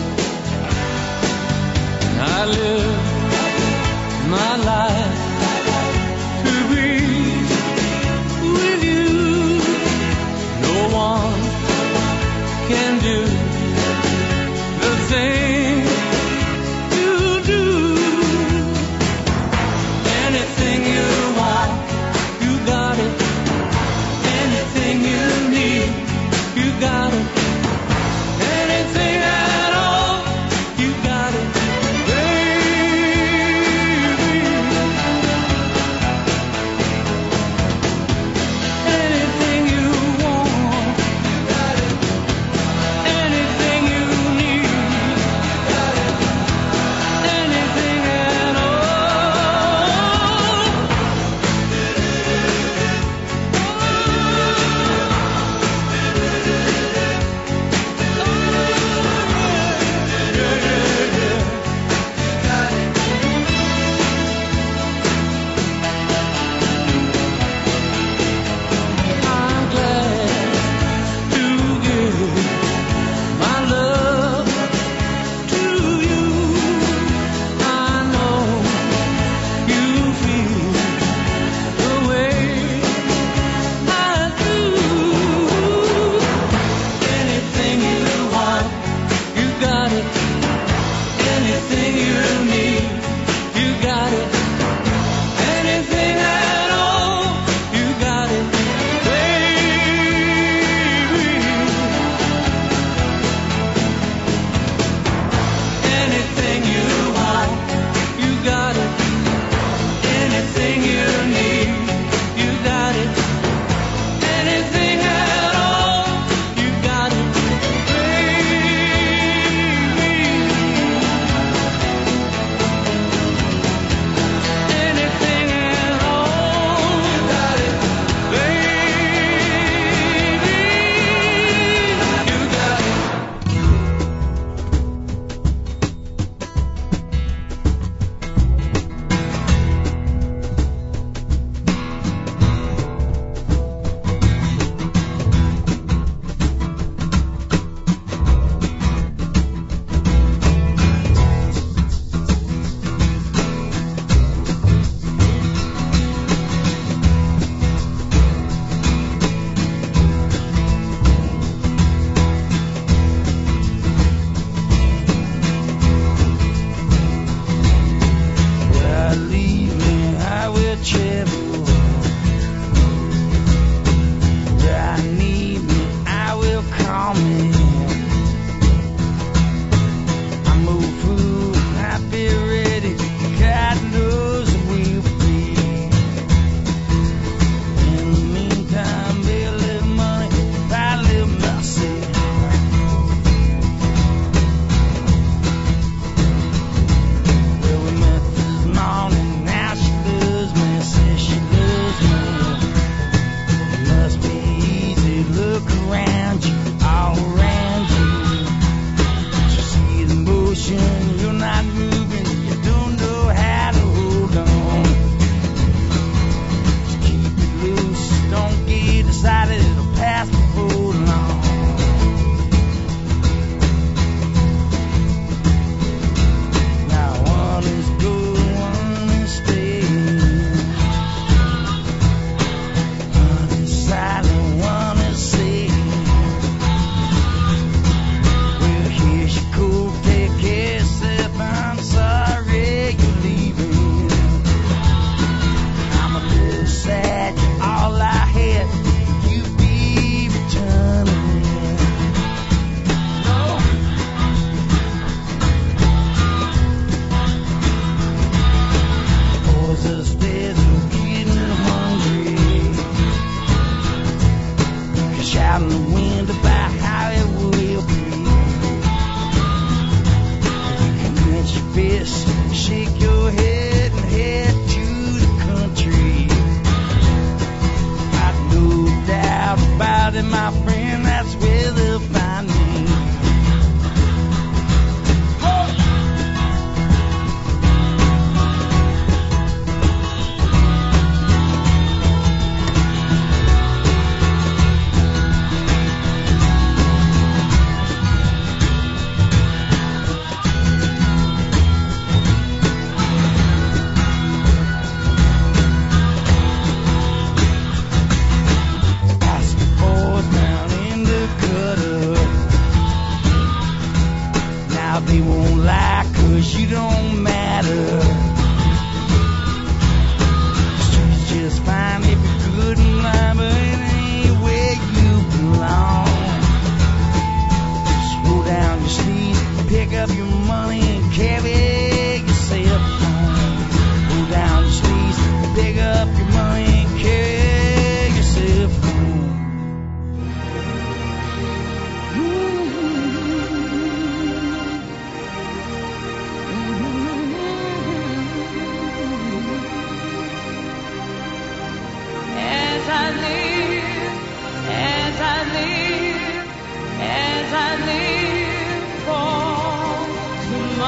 Speaker 20: And I live my life to be with you. No one can do the thing you do. Anything you want, you got it. Anything you need,
Speaker 12: 'cause you don't matter. The streets just fine if you're good in line, but it ain't where you belong. Slow down your speed, pick up your money and carry yourself home. Slow down your speed, pick up your money and carry yourself home.
Speaker 21: As I live for tomorrow.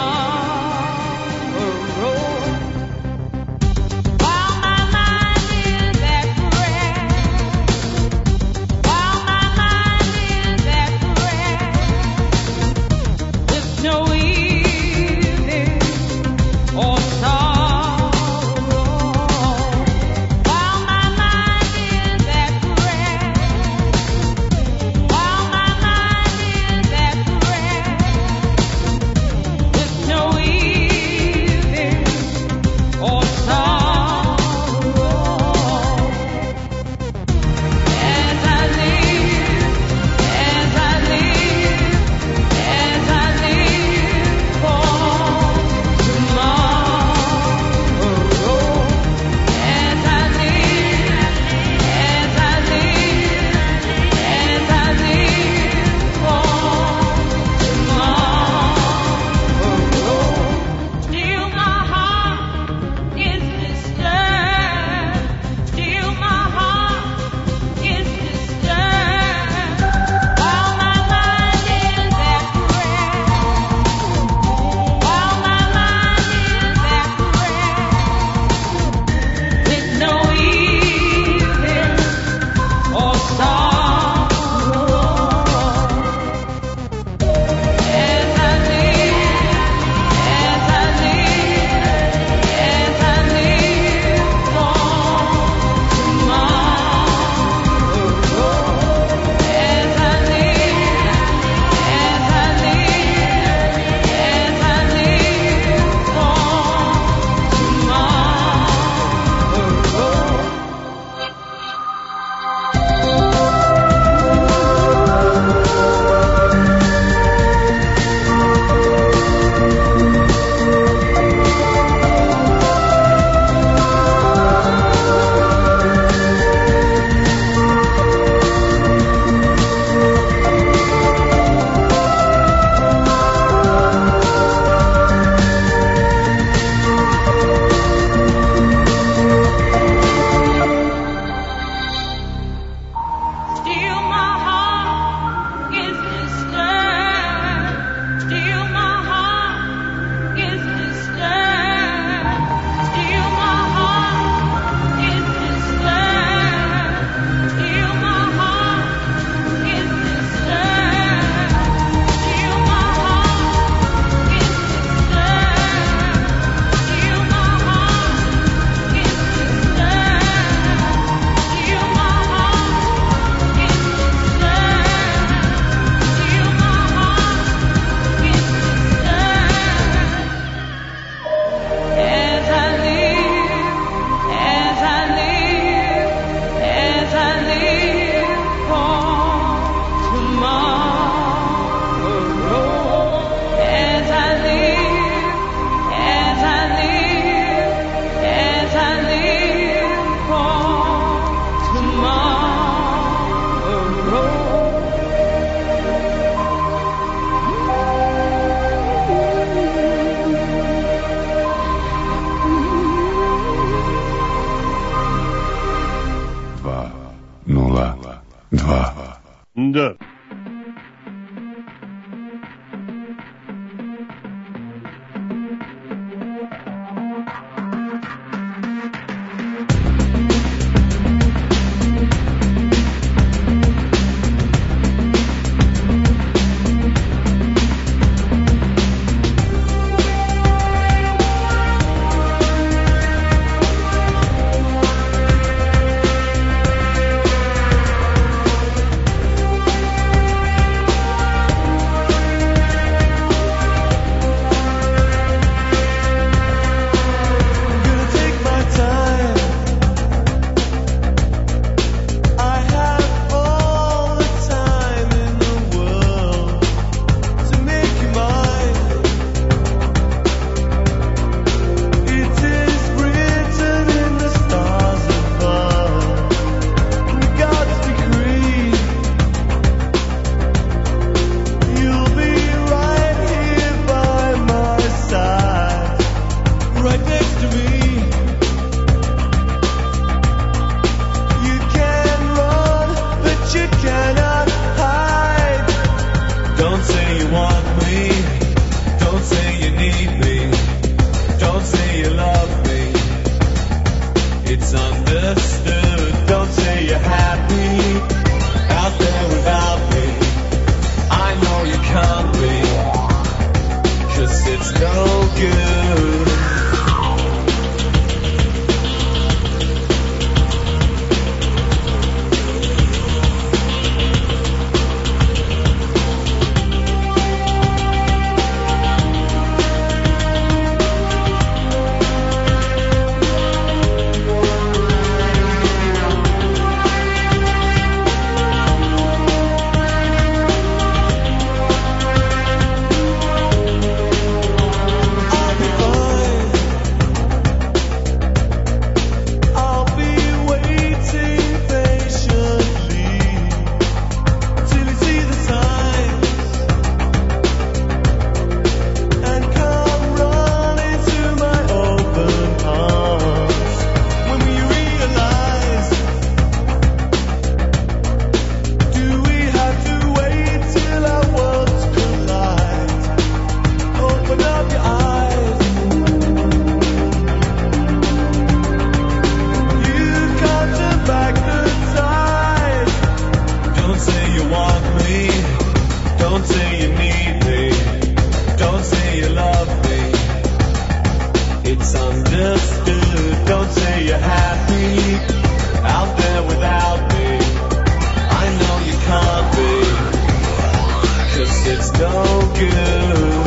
Speaker 20: Don't say you need me. Don't say you love me. It's understood. Don't say you're happy out there without me. I know you can't be, 'cause it's no good.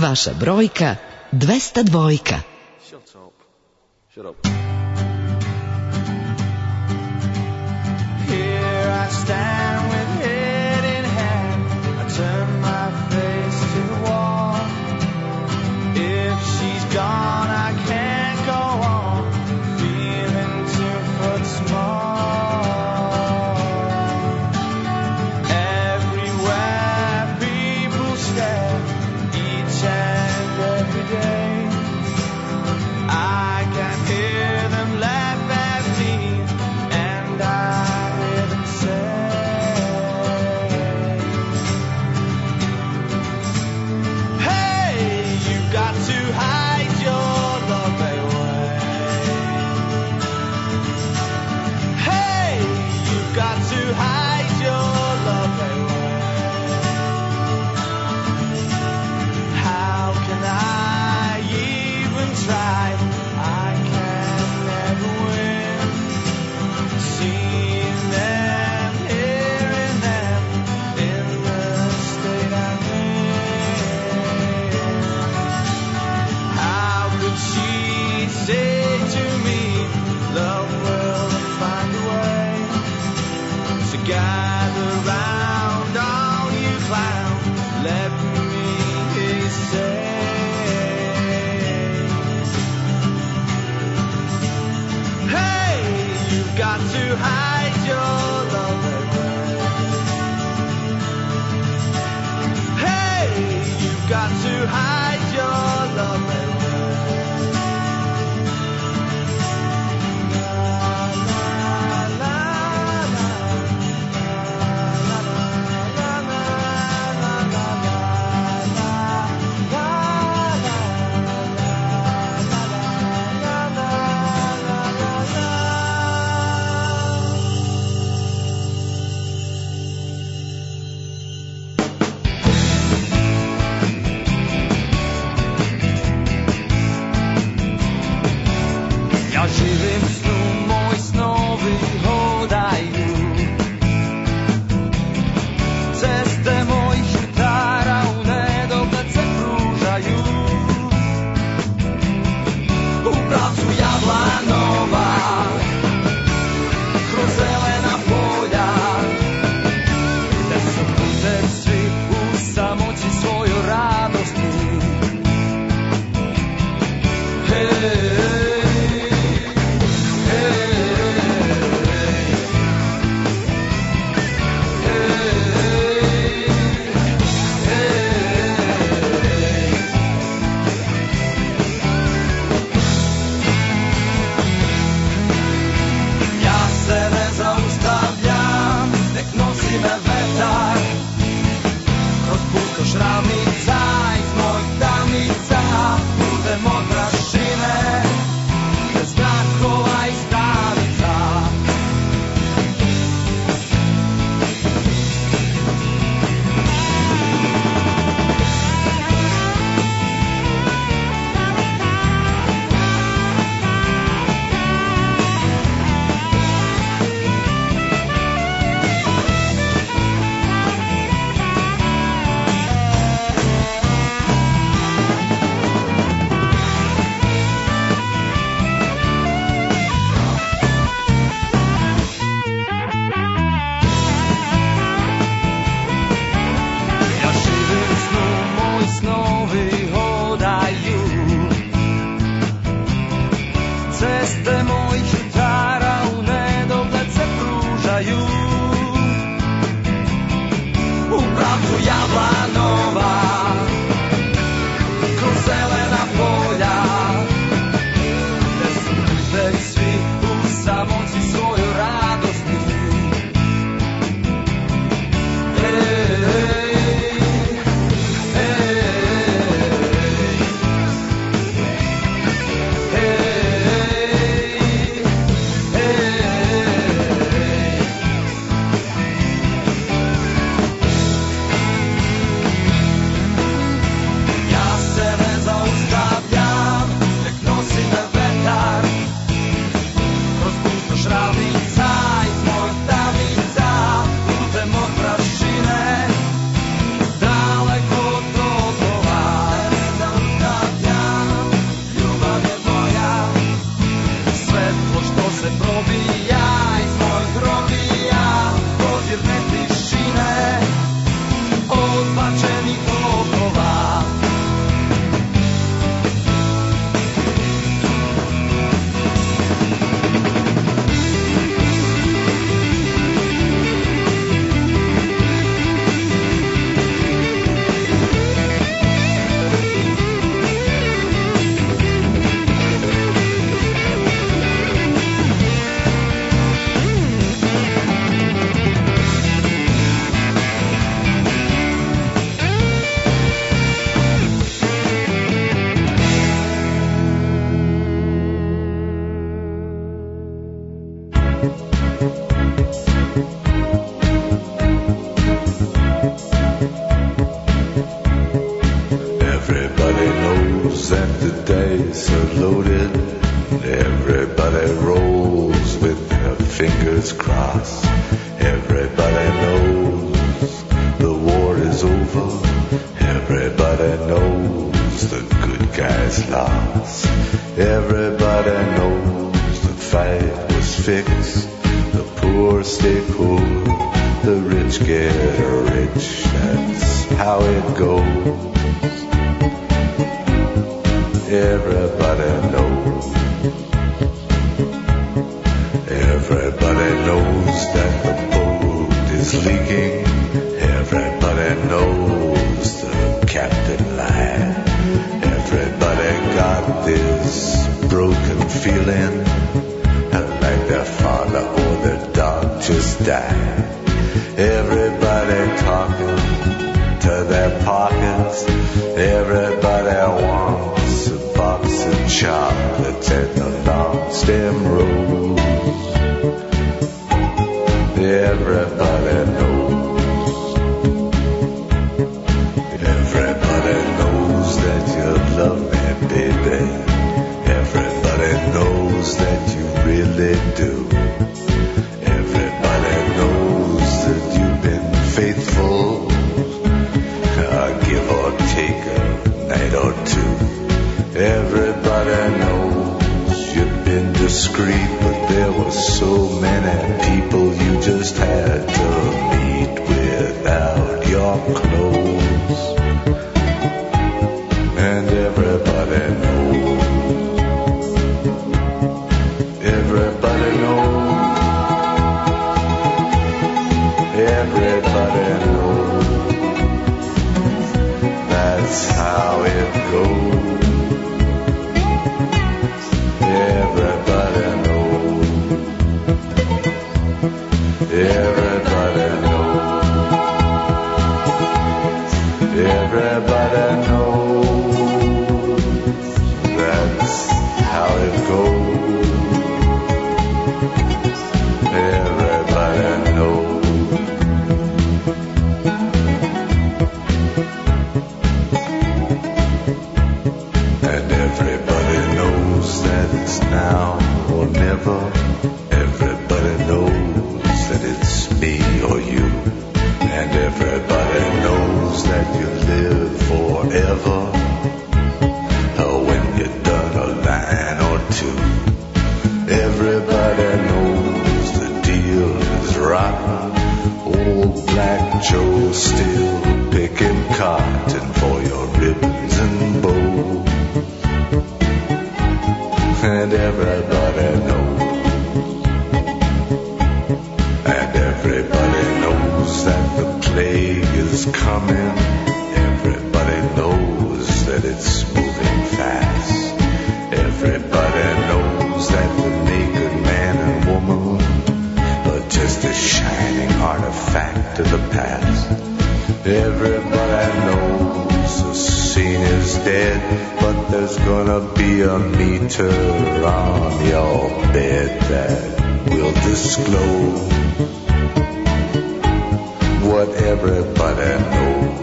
Speaker 13: Vaša brojka 202.
Speaker 18: Shut up. Here I stand with head in hand. I turn my face to the wall. If she's gone, I can't go on. Feeling 2 foot small. Everywhere people stare, each and every day. I can hear them laugh at me, and I hear them say, hey, you got to hide your love away. Hey, you got to hide your love away. How can I even try? I can never win. Seeing them, hearing them in the state I'm in. How could she say to me, love will find a way? So gather round, all you clown, let me say. Hey, you've got to hide your love away. Hey, you've got to hide your love away. knows that the dice are loaded. Everybody rolls with their fingers crossed. Everybody knows the war is over. Everybody knows the good guys lost. Everybody knows the fight was fixed. The poor stay poor, the rich get rich. That's how it goes. Everybody knows. Everybody knows that the boat is leaking. Everybody knows the captain lied. Everybody got this broken feeling like their father or their dog just died. Everybody talking to their pockets. Everybody wants a box of chocolates and a long stem rose. Everybody knows. Everybody knows that you love me, baby. Everybody knows that you really do. Everybody knows that you've been faithful. Give or take a night or two. Everybody knows you've been discreet, but there were so many people you just had to meet without your clothes. And everybody knows. Everybody knows. Everybody knows. That's how it goes. Everybody knows. Everybody knows. Everybody knows. That's how it goes. Everybody knows. Everybody knows that it's now or never. Everybody knows that it's me or you. And everybody knows that you live forever. When you're done a line or two. Everybody knows the deal is rotten. Old Black Joe's still picking cotton for your ribbons and bows. And everybody knows. And everybody knows that the plague is coming. Everybody knows that it's moving fast. Everybody knows that the naked man and woman are just a shining artifact of the past. Everybody knows the scene is dead, but there's gonna be a meter on your bed that will disclose what everybody knows.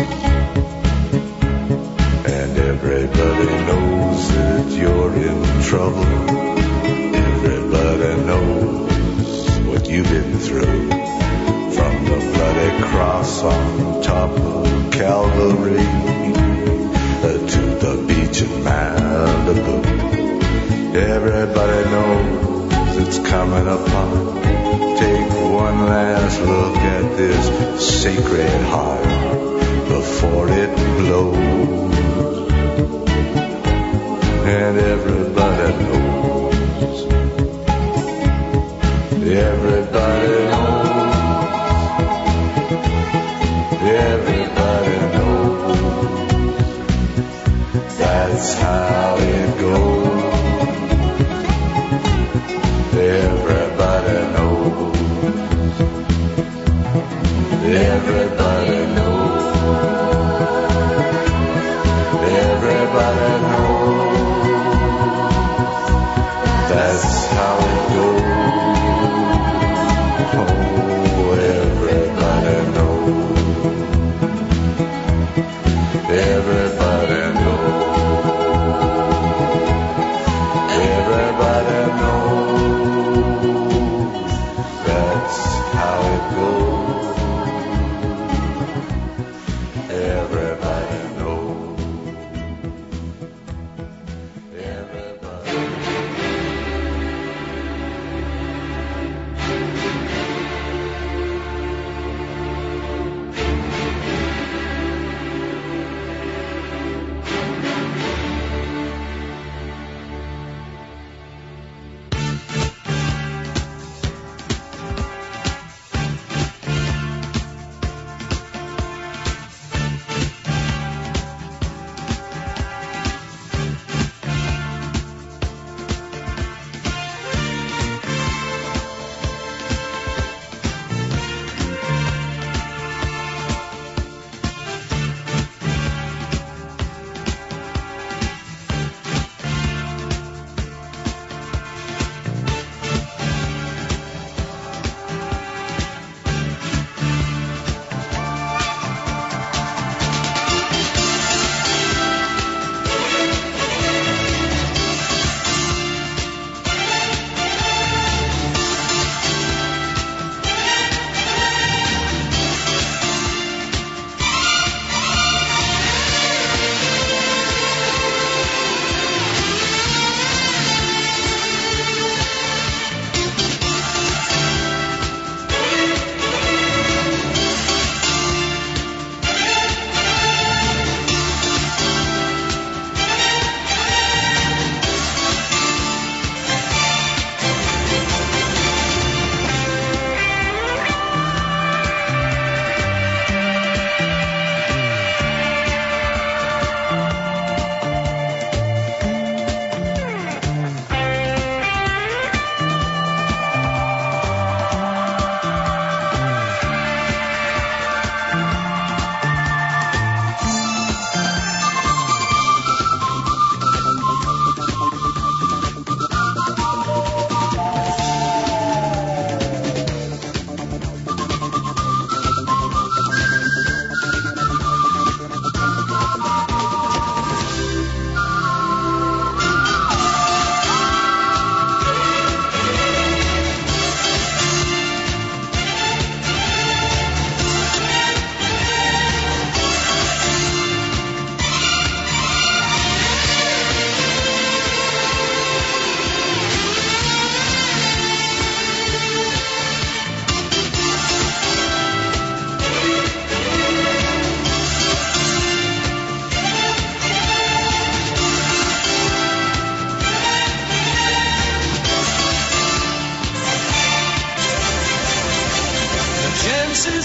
Speaker 18: And everybody knows that you're in trouble. Everybody knows what you've been through. From the bloody cross on top of Calvary to the beach in Malibu. Everybody knows it's coming upon. Take one last look at this sacred heart before it blows. And everybody knows. Everybody knows. Everybody knows. That's how it goes. Everybody knows. Everybody knows. Everybody knows. That's how it goes. Oh, everybody knows. Everybody knows.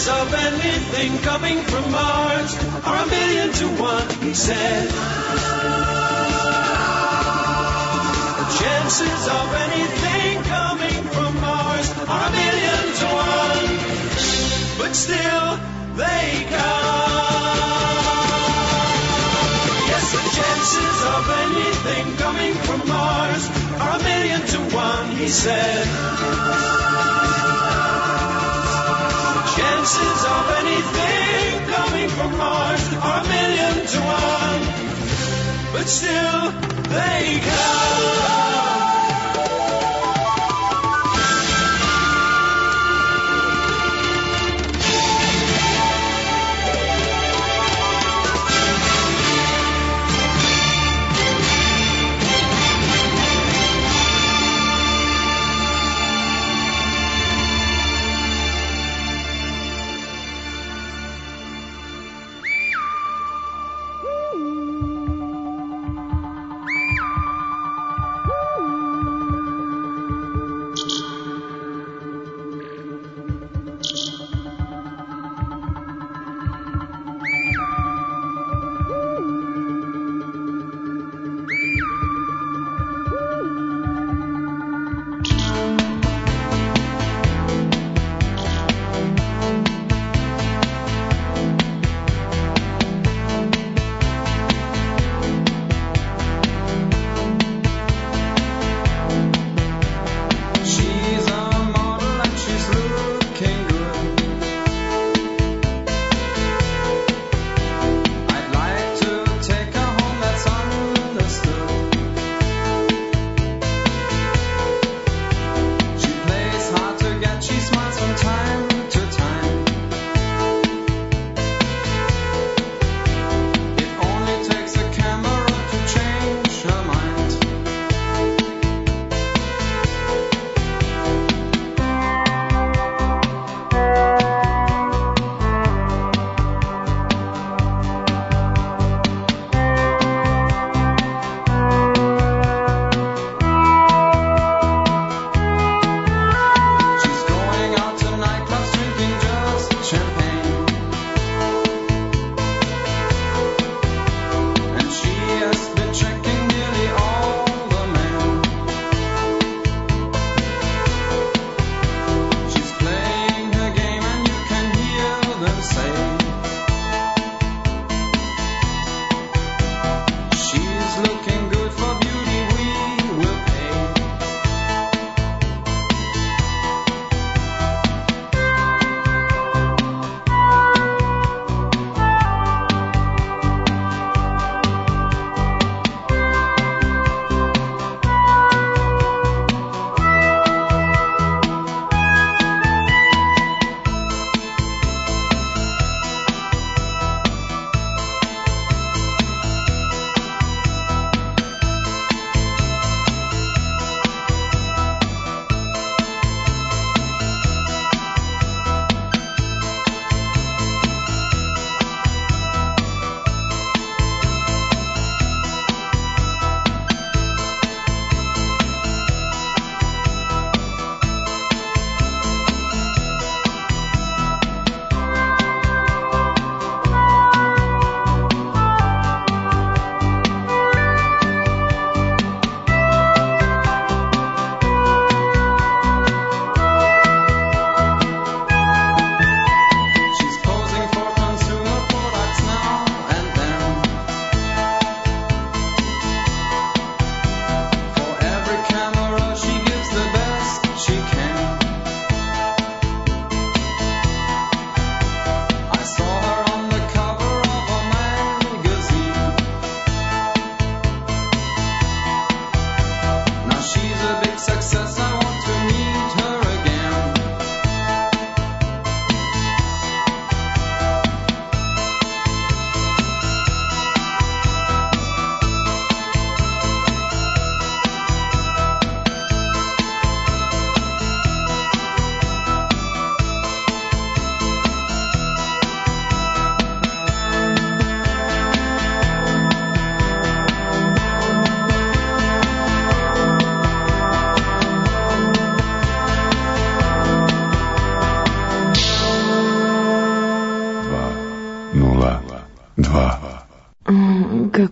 Speaker 20: of anything coming from Mars are 1,000,000 to 1, he said. The chances of anything coming from Mars are 1,000,000 to 1, but still they come. Yes, the chances of anything coming from Mars are 1,000,000 to 1, he said. Chances of anything coming from Mars are 1,000,000 to 1, but still they come.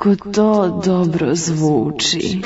Speaker 1: Kako to dobro zvuči.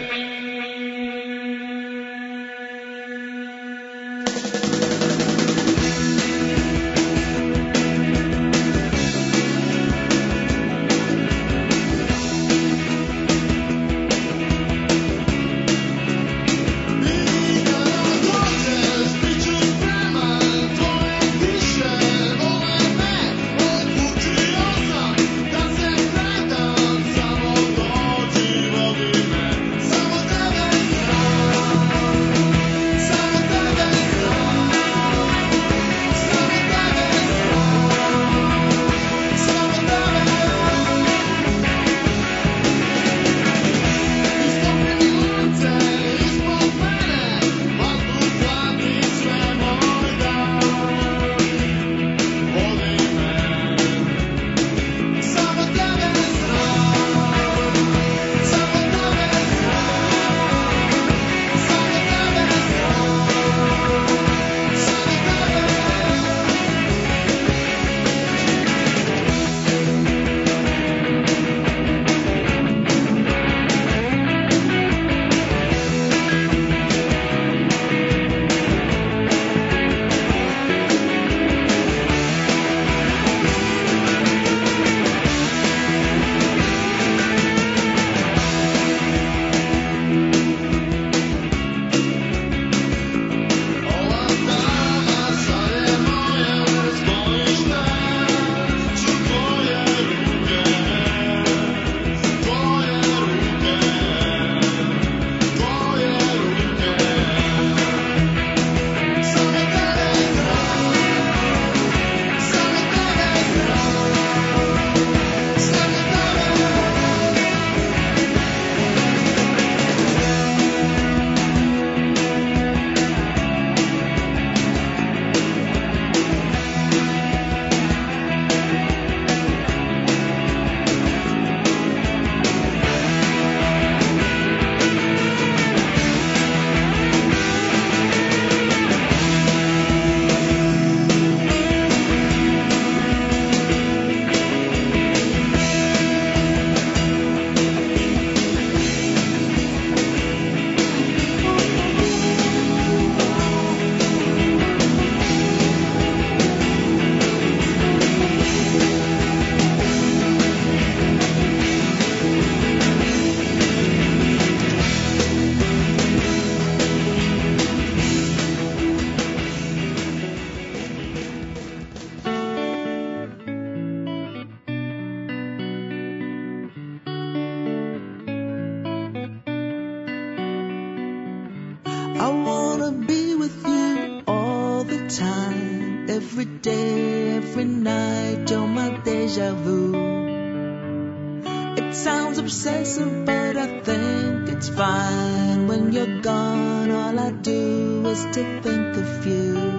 Speaker 17: I wanna be with you all the time, every day, every night, you're my deja vu. It sounds obsessive, but I think it's fine. When you're gone, all I do is to think of you.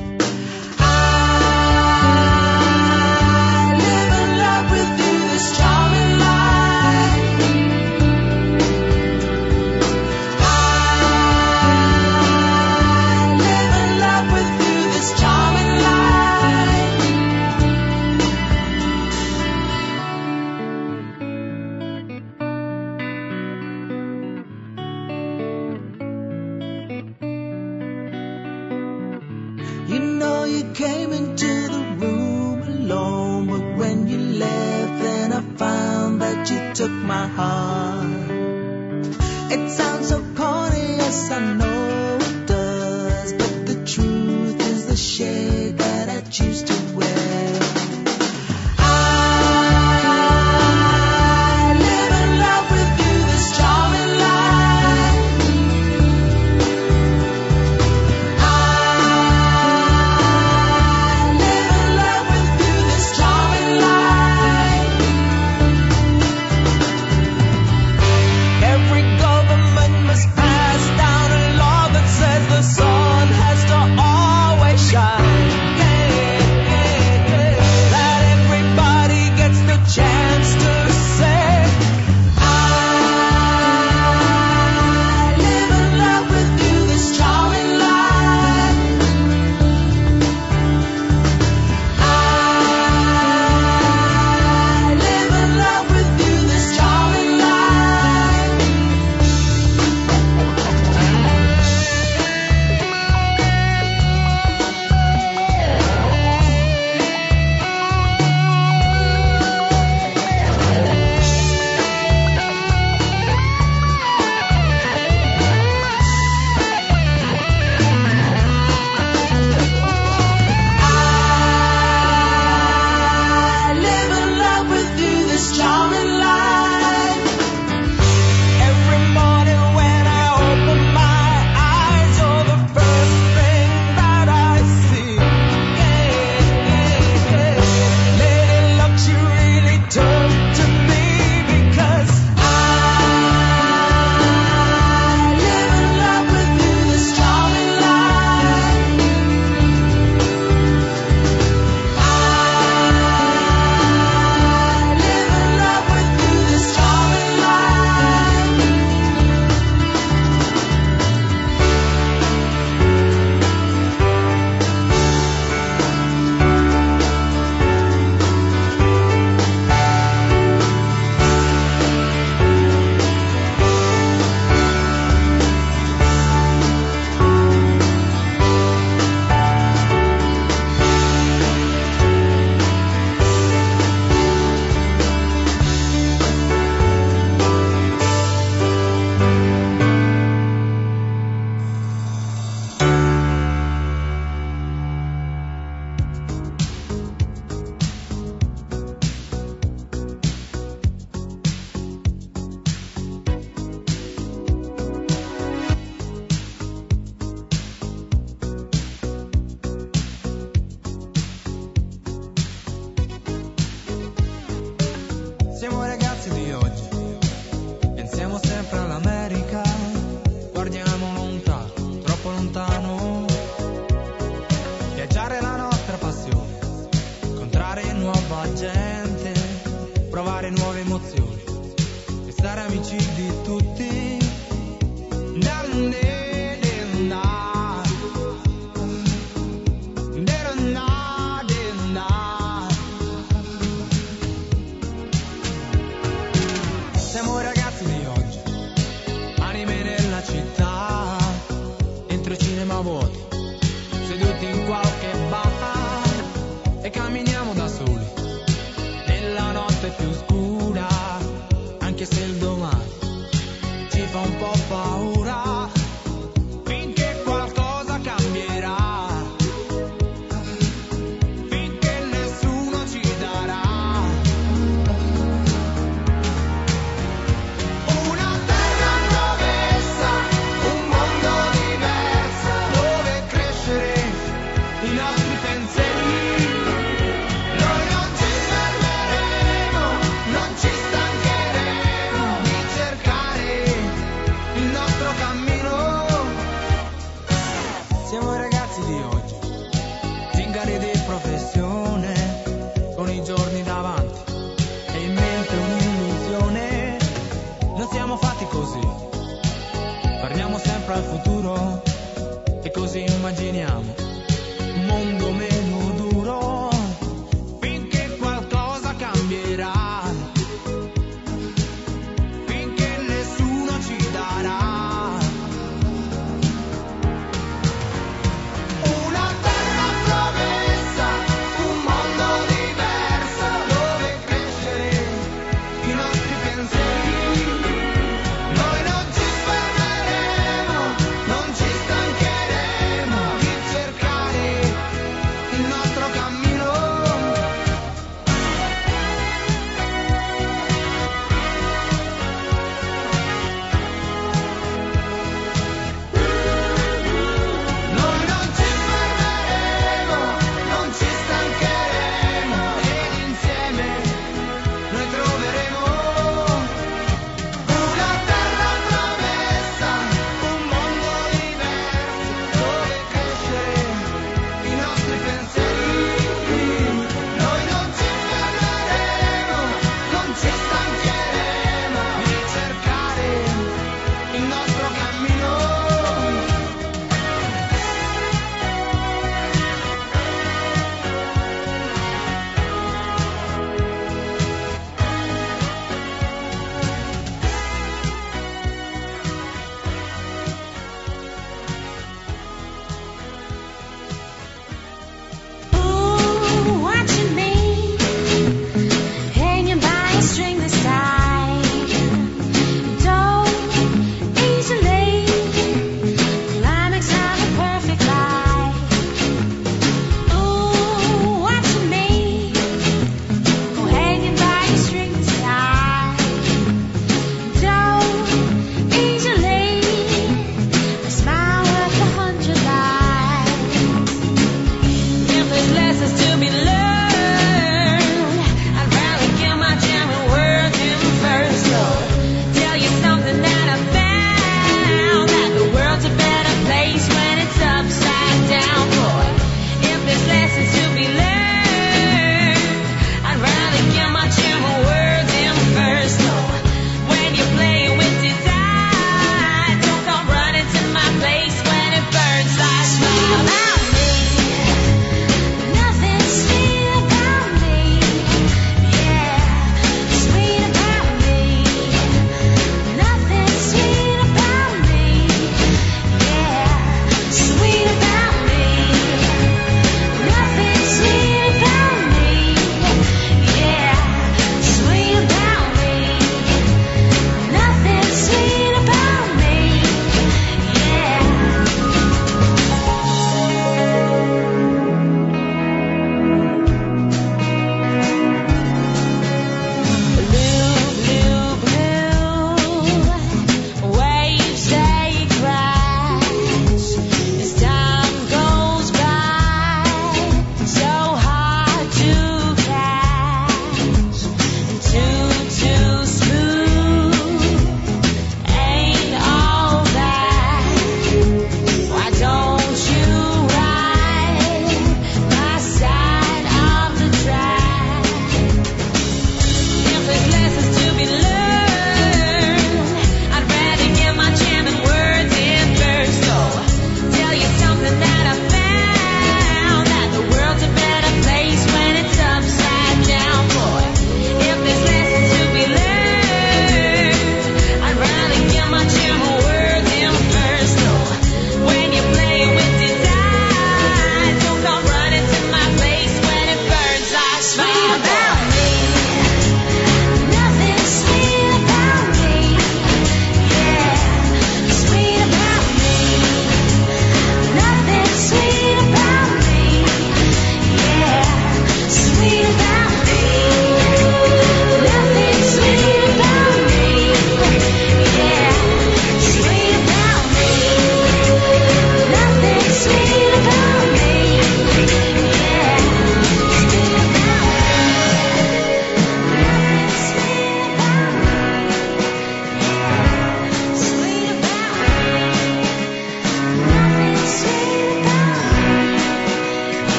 Speaker 17: You know you came into the room alone, but when you left, then I found that you took my heart. It sounds so corny, yes I know it does, but the truth is the shade that I choose to wear.
Speaker 5: restare amici di tutti. Siamo ragazzi di oggi, anime nella città, entro i cinema vuoti, seduti in qualche bar, e camminiamo da soli nella notte più scura, anche se il domani ci fa un po' paura.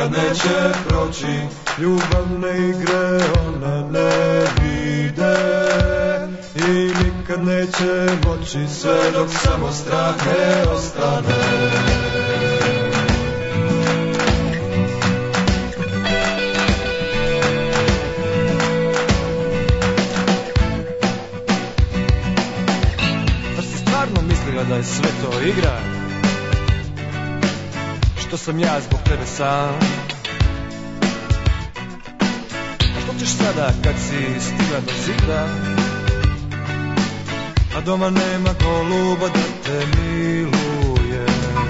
Speaker 18: nikad neće proći. Ljubavne igre one ne vide i nikad neće moći sve dok samo strah ne ostane. Da je sve to igra, što sam ja zbog tebe sam. A što ćeš sada kad si stigla do zida, a doma nema goluba da te miluje.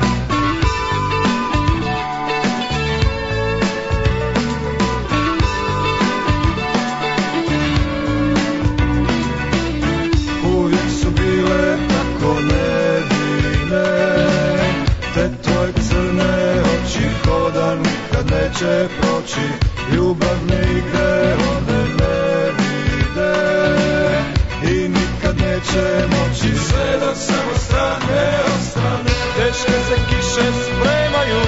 Speaker 18: Uvijek su bile tako nevine, te tvoje crne oči hoda nikad neće proći. Ljubavne igre one ne vide i nikad neće moći sve dok samo strah ne ostane. Teške se kiše spremaju,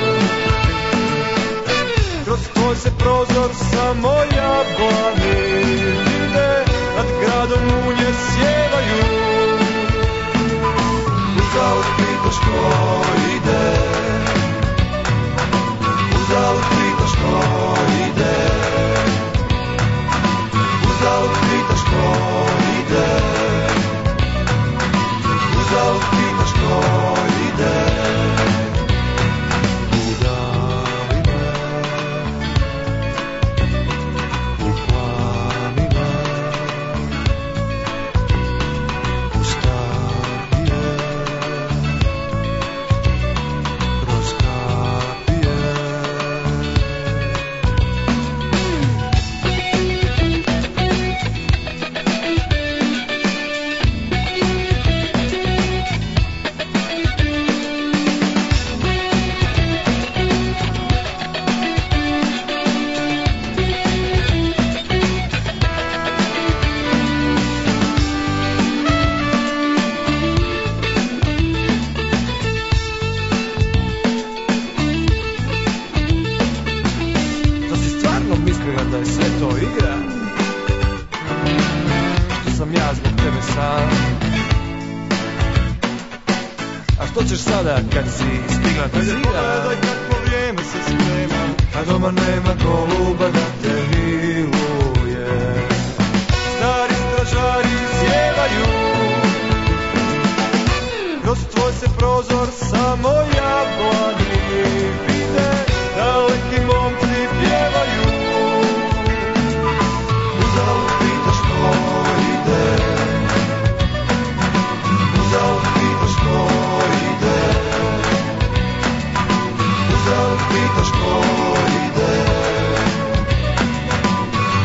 Speaker 18: kroz tvoj se prozor samo jablani vide, nad gradom munje sjevaju. Uzalud pitaš ko ide, uzalud pitaš ko ide, uzalud pitaš ko ide, uzalud pitaš ko ide. Udali me u planine, u stapije, kroz kapije. Da si stvarno mislila da je sve to igra, što sam ja zbog tebe sam. A što ćeš sada kad si stigla do zida? Pogledaj kako vrijeme se sprema, a doma nema goluba da te miluje. Stari stražari zjevaju, kroz tvoj se prozor samo jablani vide, daleki momci pjevaju. Uzalud pitaš ko ide, uzalud pitaš ko ide, uzalud pitaš ko ide,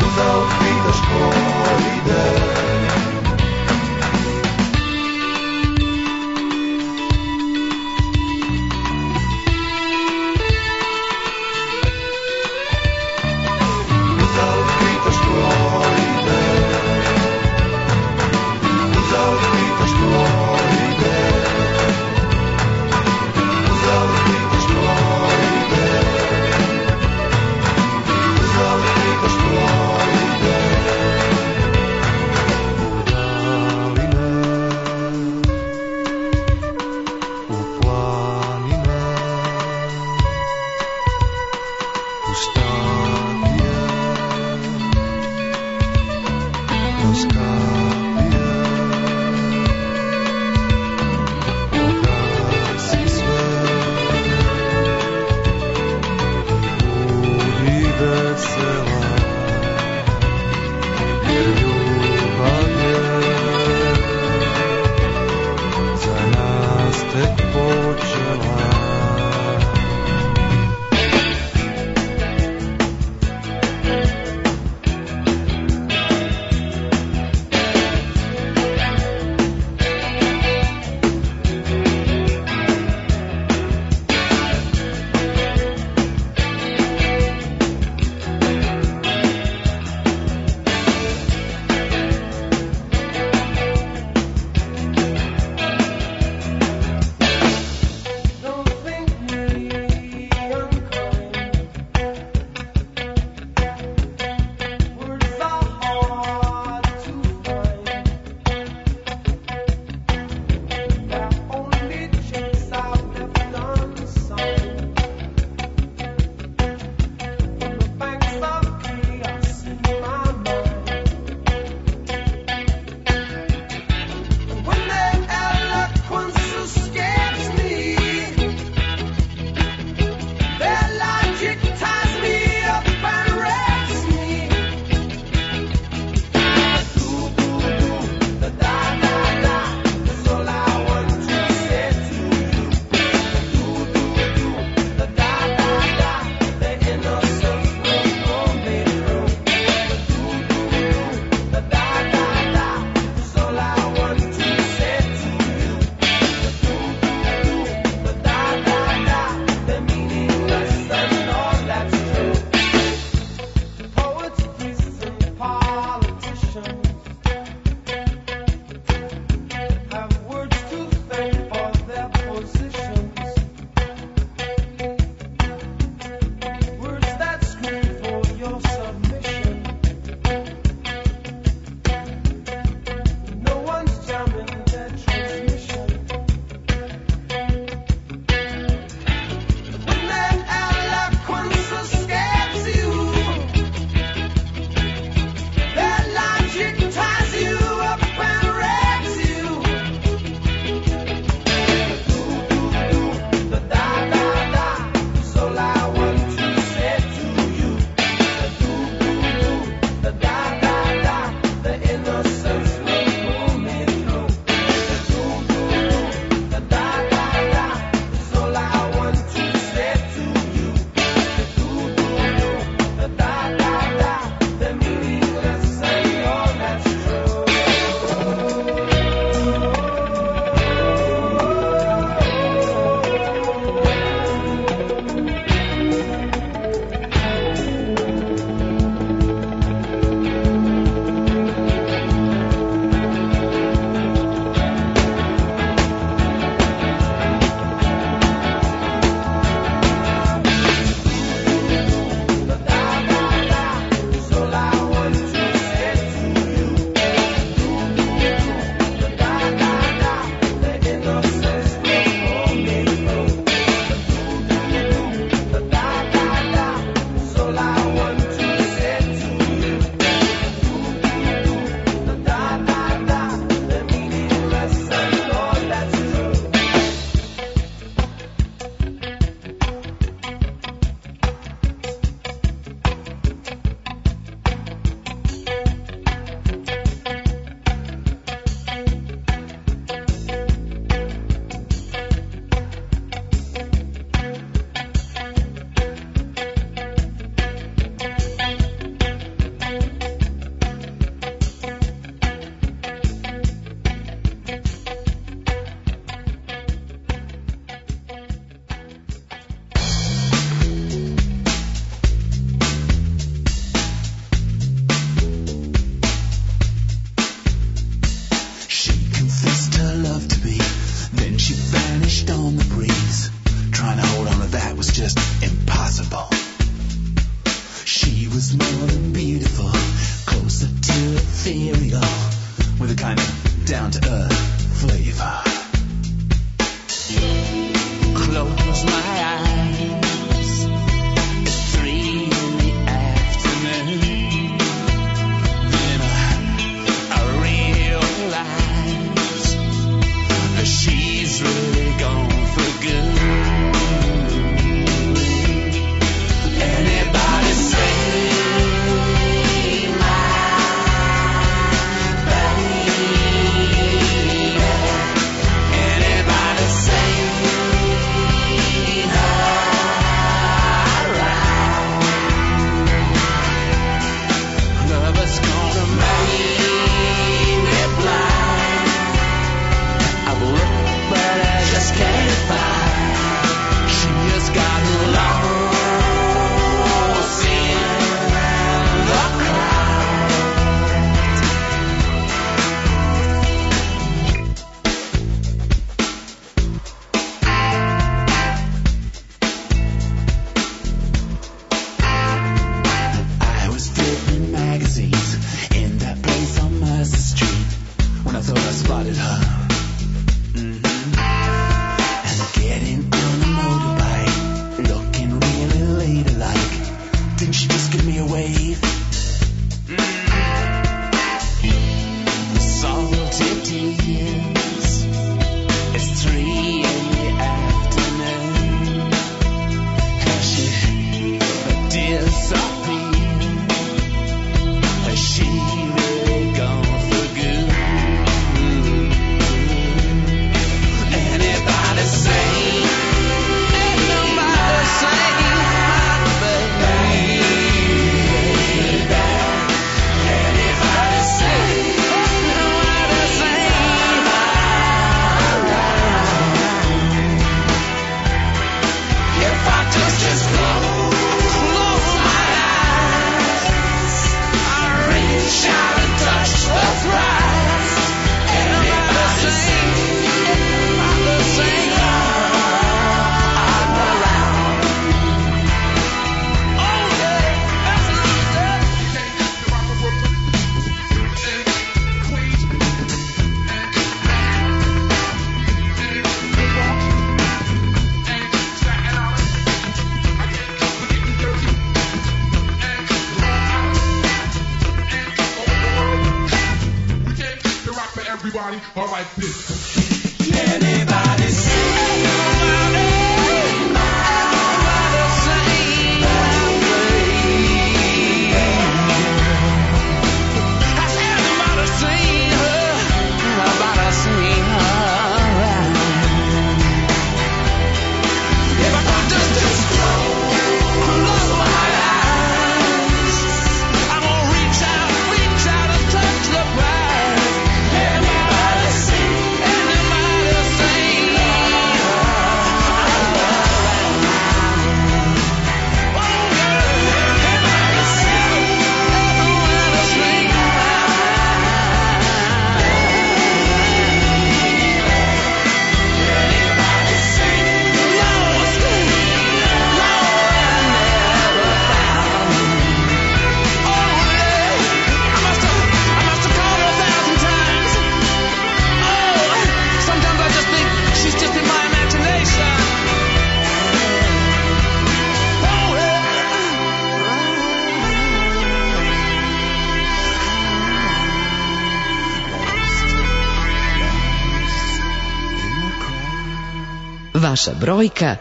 Speaker 13: Vaša brojka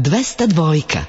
Speaker 13: 202.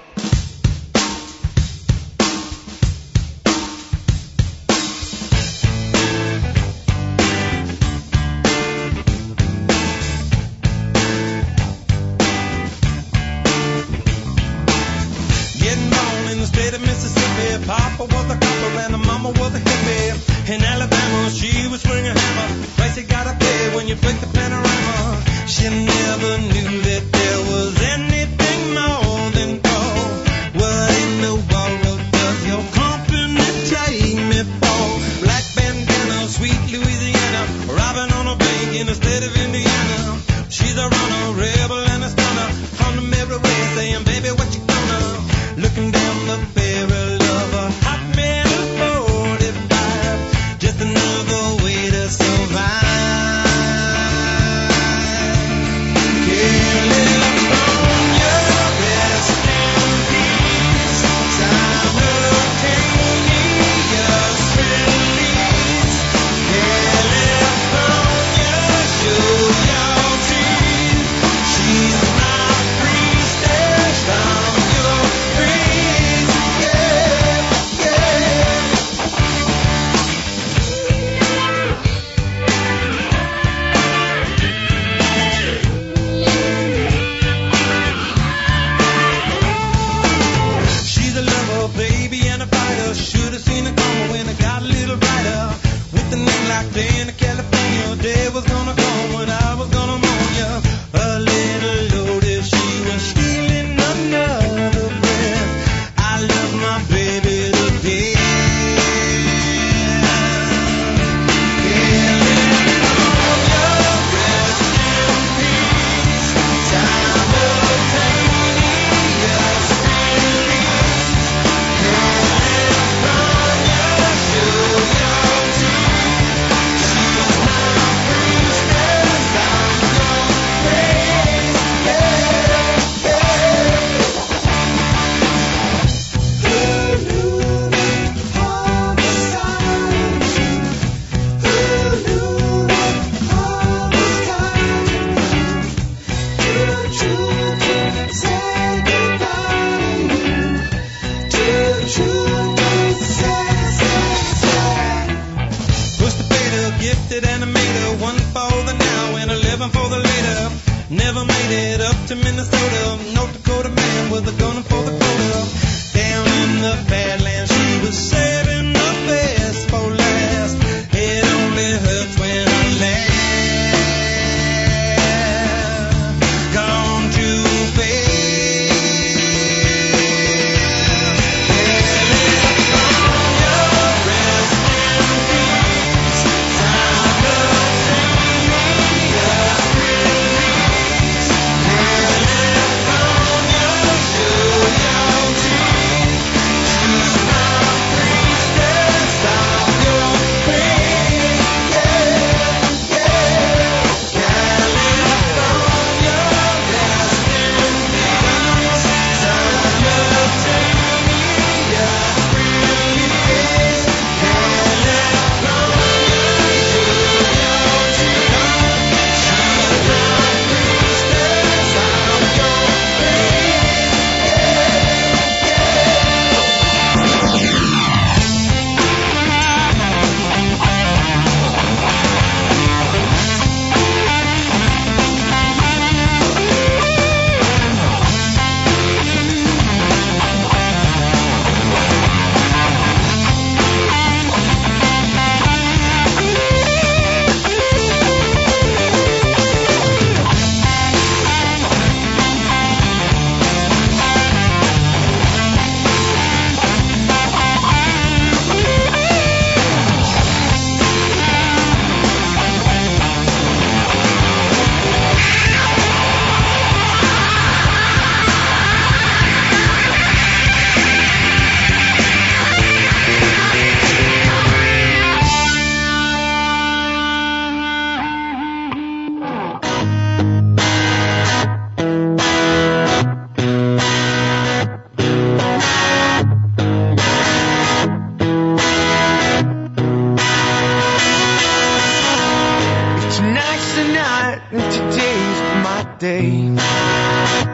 Speaker 5: Tonight's the night and today's my day.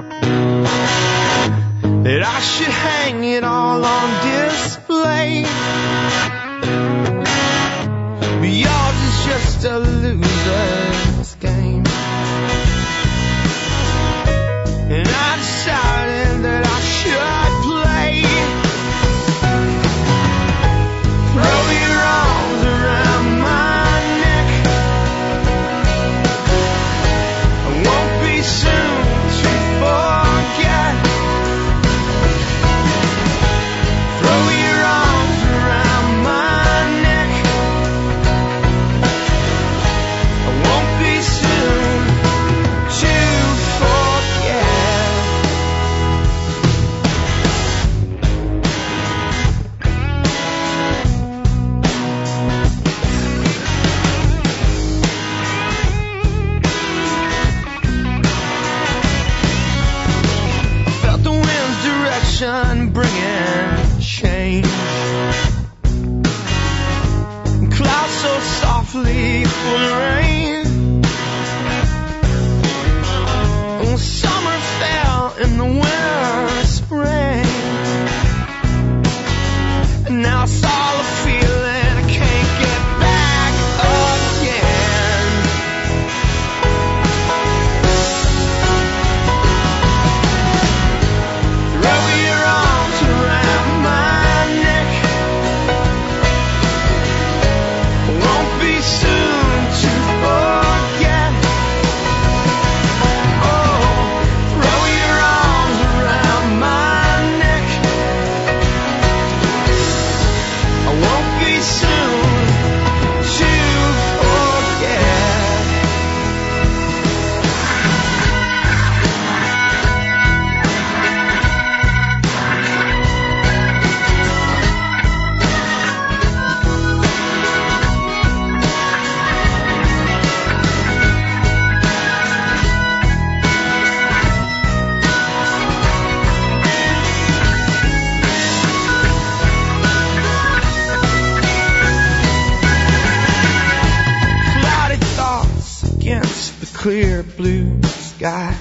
Speaker 12: blue sky.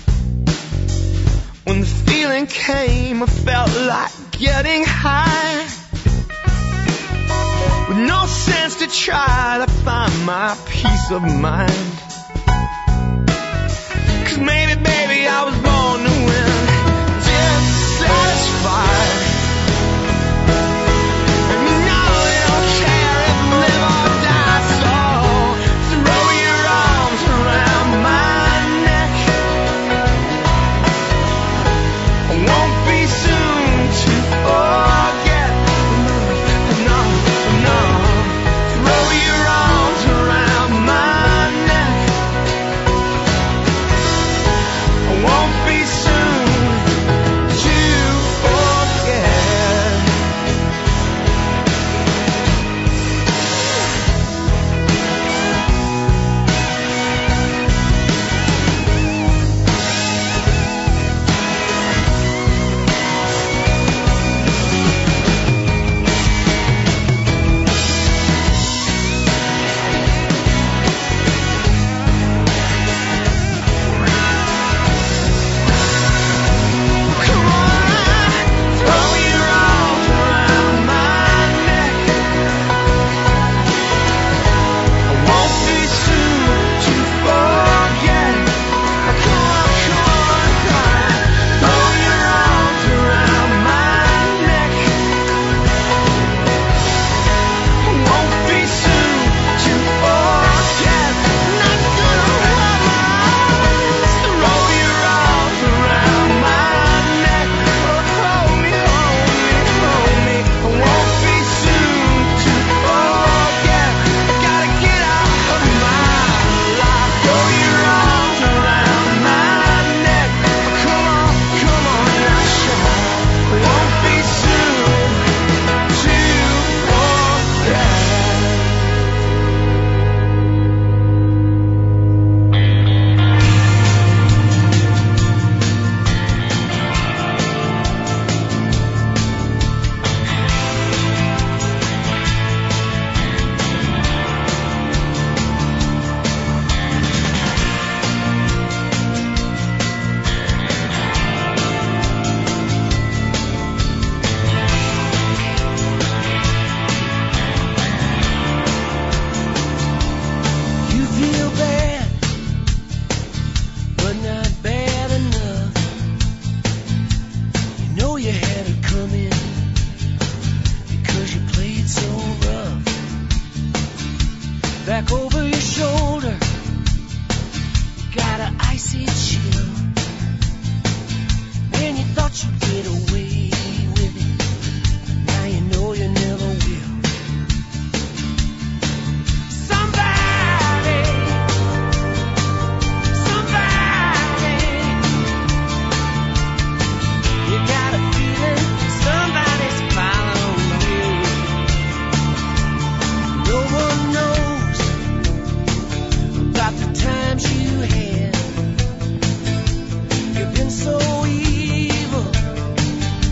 Speaker 12: When the feeling came, I felt like getting high, with no sense to try to find my peace of mind. 'Cause maybe, baby, I was born to win, dissatisfied. And you know they don't care if I live or die, so throw your arms around my neck. I won't be soon to forget. No, no. Throw your arms around my neck. I won't be soon to forget. Come on, throw your arms around my neck. I won't be soon to forget. Come on, throw your arms around my neck. I won't be soon to forget. Not gonna promise. Throw your arms around my neck. Hold me, hold me, hold me. I won't be soon to forget. I gotta get out of my life. Throw your arms around my neck. Come on, now, show. I won't be soon to forget. You feel bad, but not bad enough. You know you had it coming because you played so rough. Back over your shoulder, got an icy chill. Man, you thought you'd get away with it, now you know you never will. Somebody, you got a feeling somebody's following you. No one knows about the times you had. You've been so evil,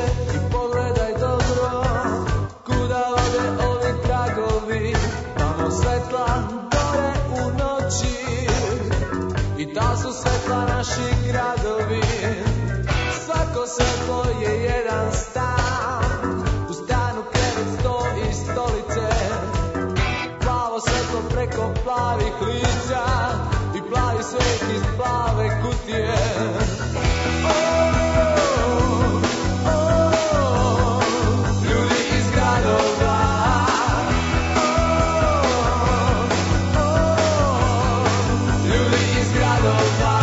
Speaker 5: i pogledaj dobro, kuda ode ovi tragovi, tamo svetla gore u noći, i ta su svetla naši gradovi. Svako svetlo je jedan stan, u stanu krevet, sto i stolice, plavo svetlo preko plavih lica i plavi svet iz plave kutije. Ljudi iz gradova, ljudi iz gradova.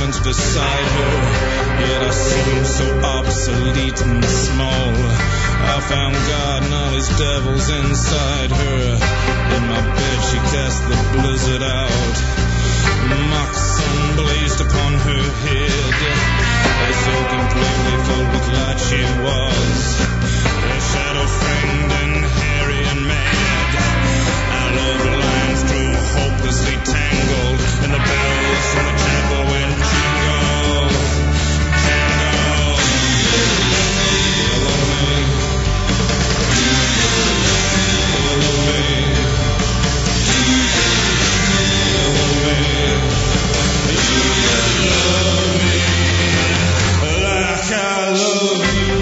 Speaker 6: moments beside her, yet I seem so obsolete and small. I found God and all his devils inside her. In my bed she cast the blizzard out. Mock sun blazed upon her head. So completely filled with light she was, a shadow framed and hairy and mad. Our love lines grew hopelessly tangled, and the bells from the chapel went jingle, jingle. You love me, you love me, you love me, you love me. Like I love you.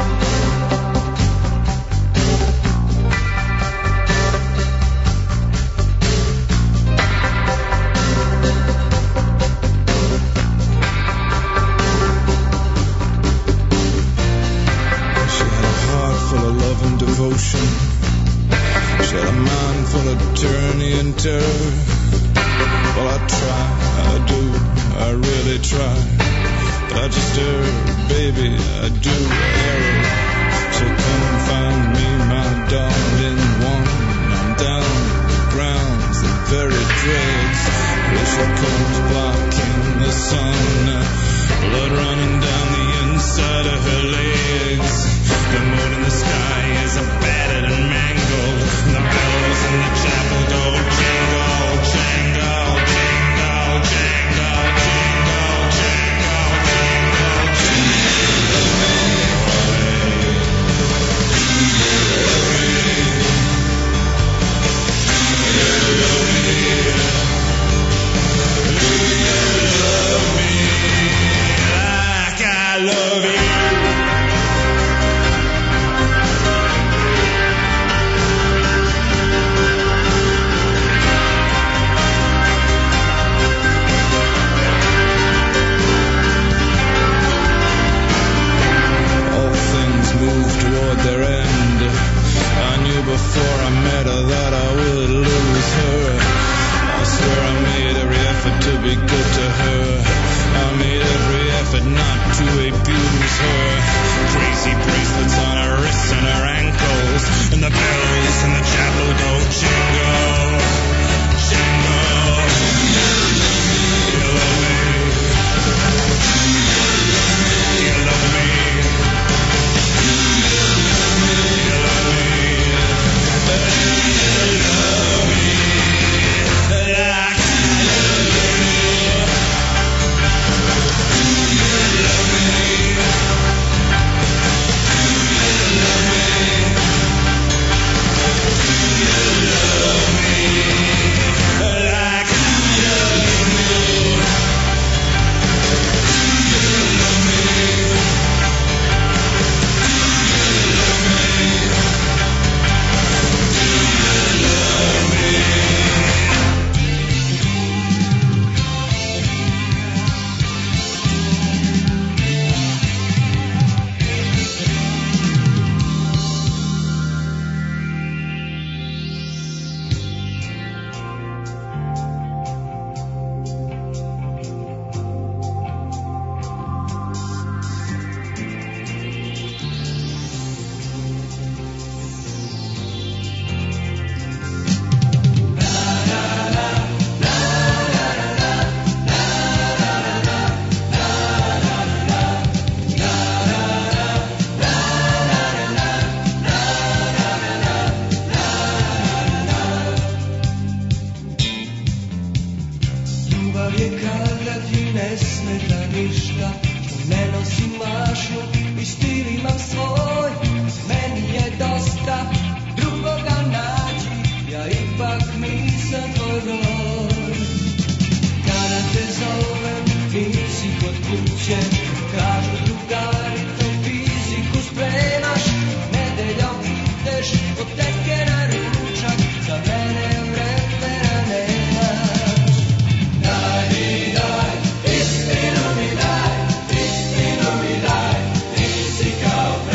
Speaker 6: She had a heart full of love and devotion. She had a mind full of tyranny and terror. Well, I try, I do, I really try. But I just err, baby, I do err. So come find me, my darling one. I'm down the grounds, the very dregs. Here she comes blocking the sun. Blood running down the inside of her legs. The moon in the sky is battered and mangled. The bells in the chapel door jingle, jangle, jingle, jangle, jingle, jangle, jingle, I love you. All things move toward their end. I knew before I met her that I would lose her. I swear I made every effort to be good to her. I made every effort not to abuse her. Crazy bracelets on her wrists and her ankles, and the bells in the chapel don't jingle, jingle. You love me, you love me, you love me, you love me, like
Speaker 20: Istina mi daj, ti si kao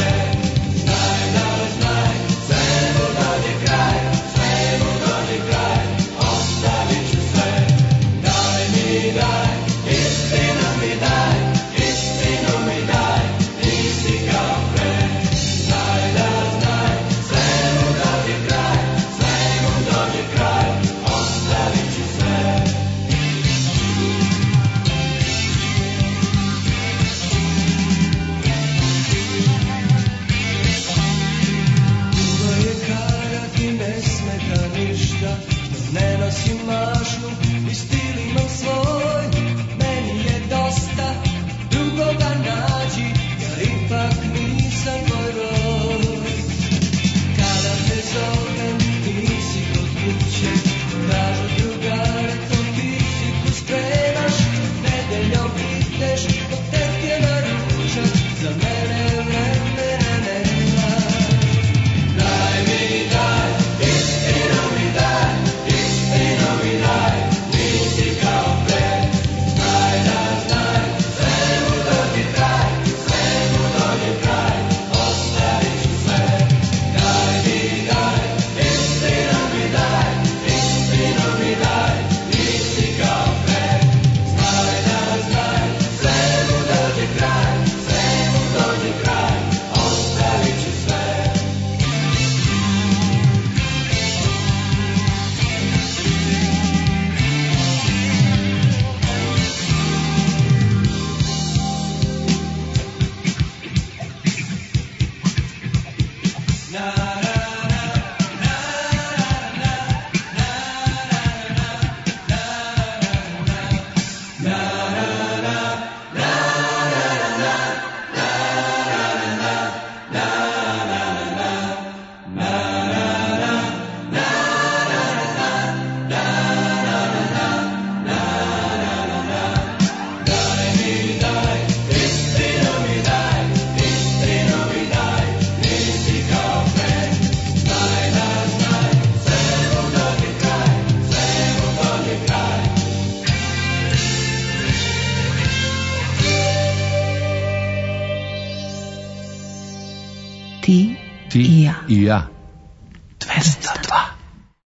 Speaker 9: Ti
Speaker 11: i ja.
Speaker 9: I ja.
Speaker 11: 200.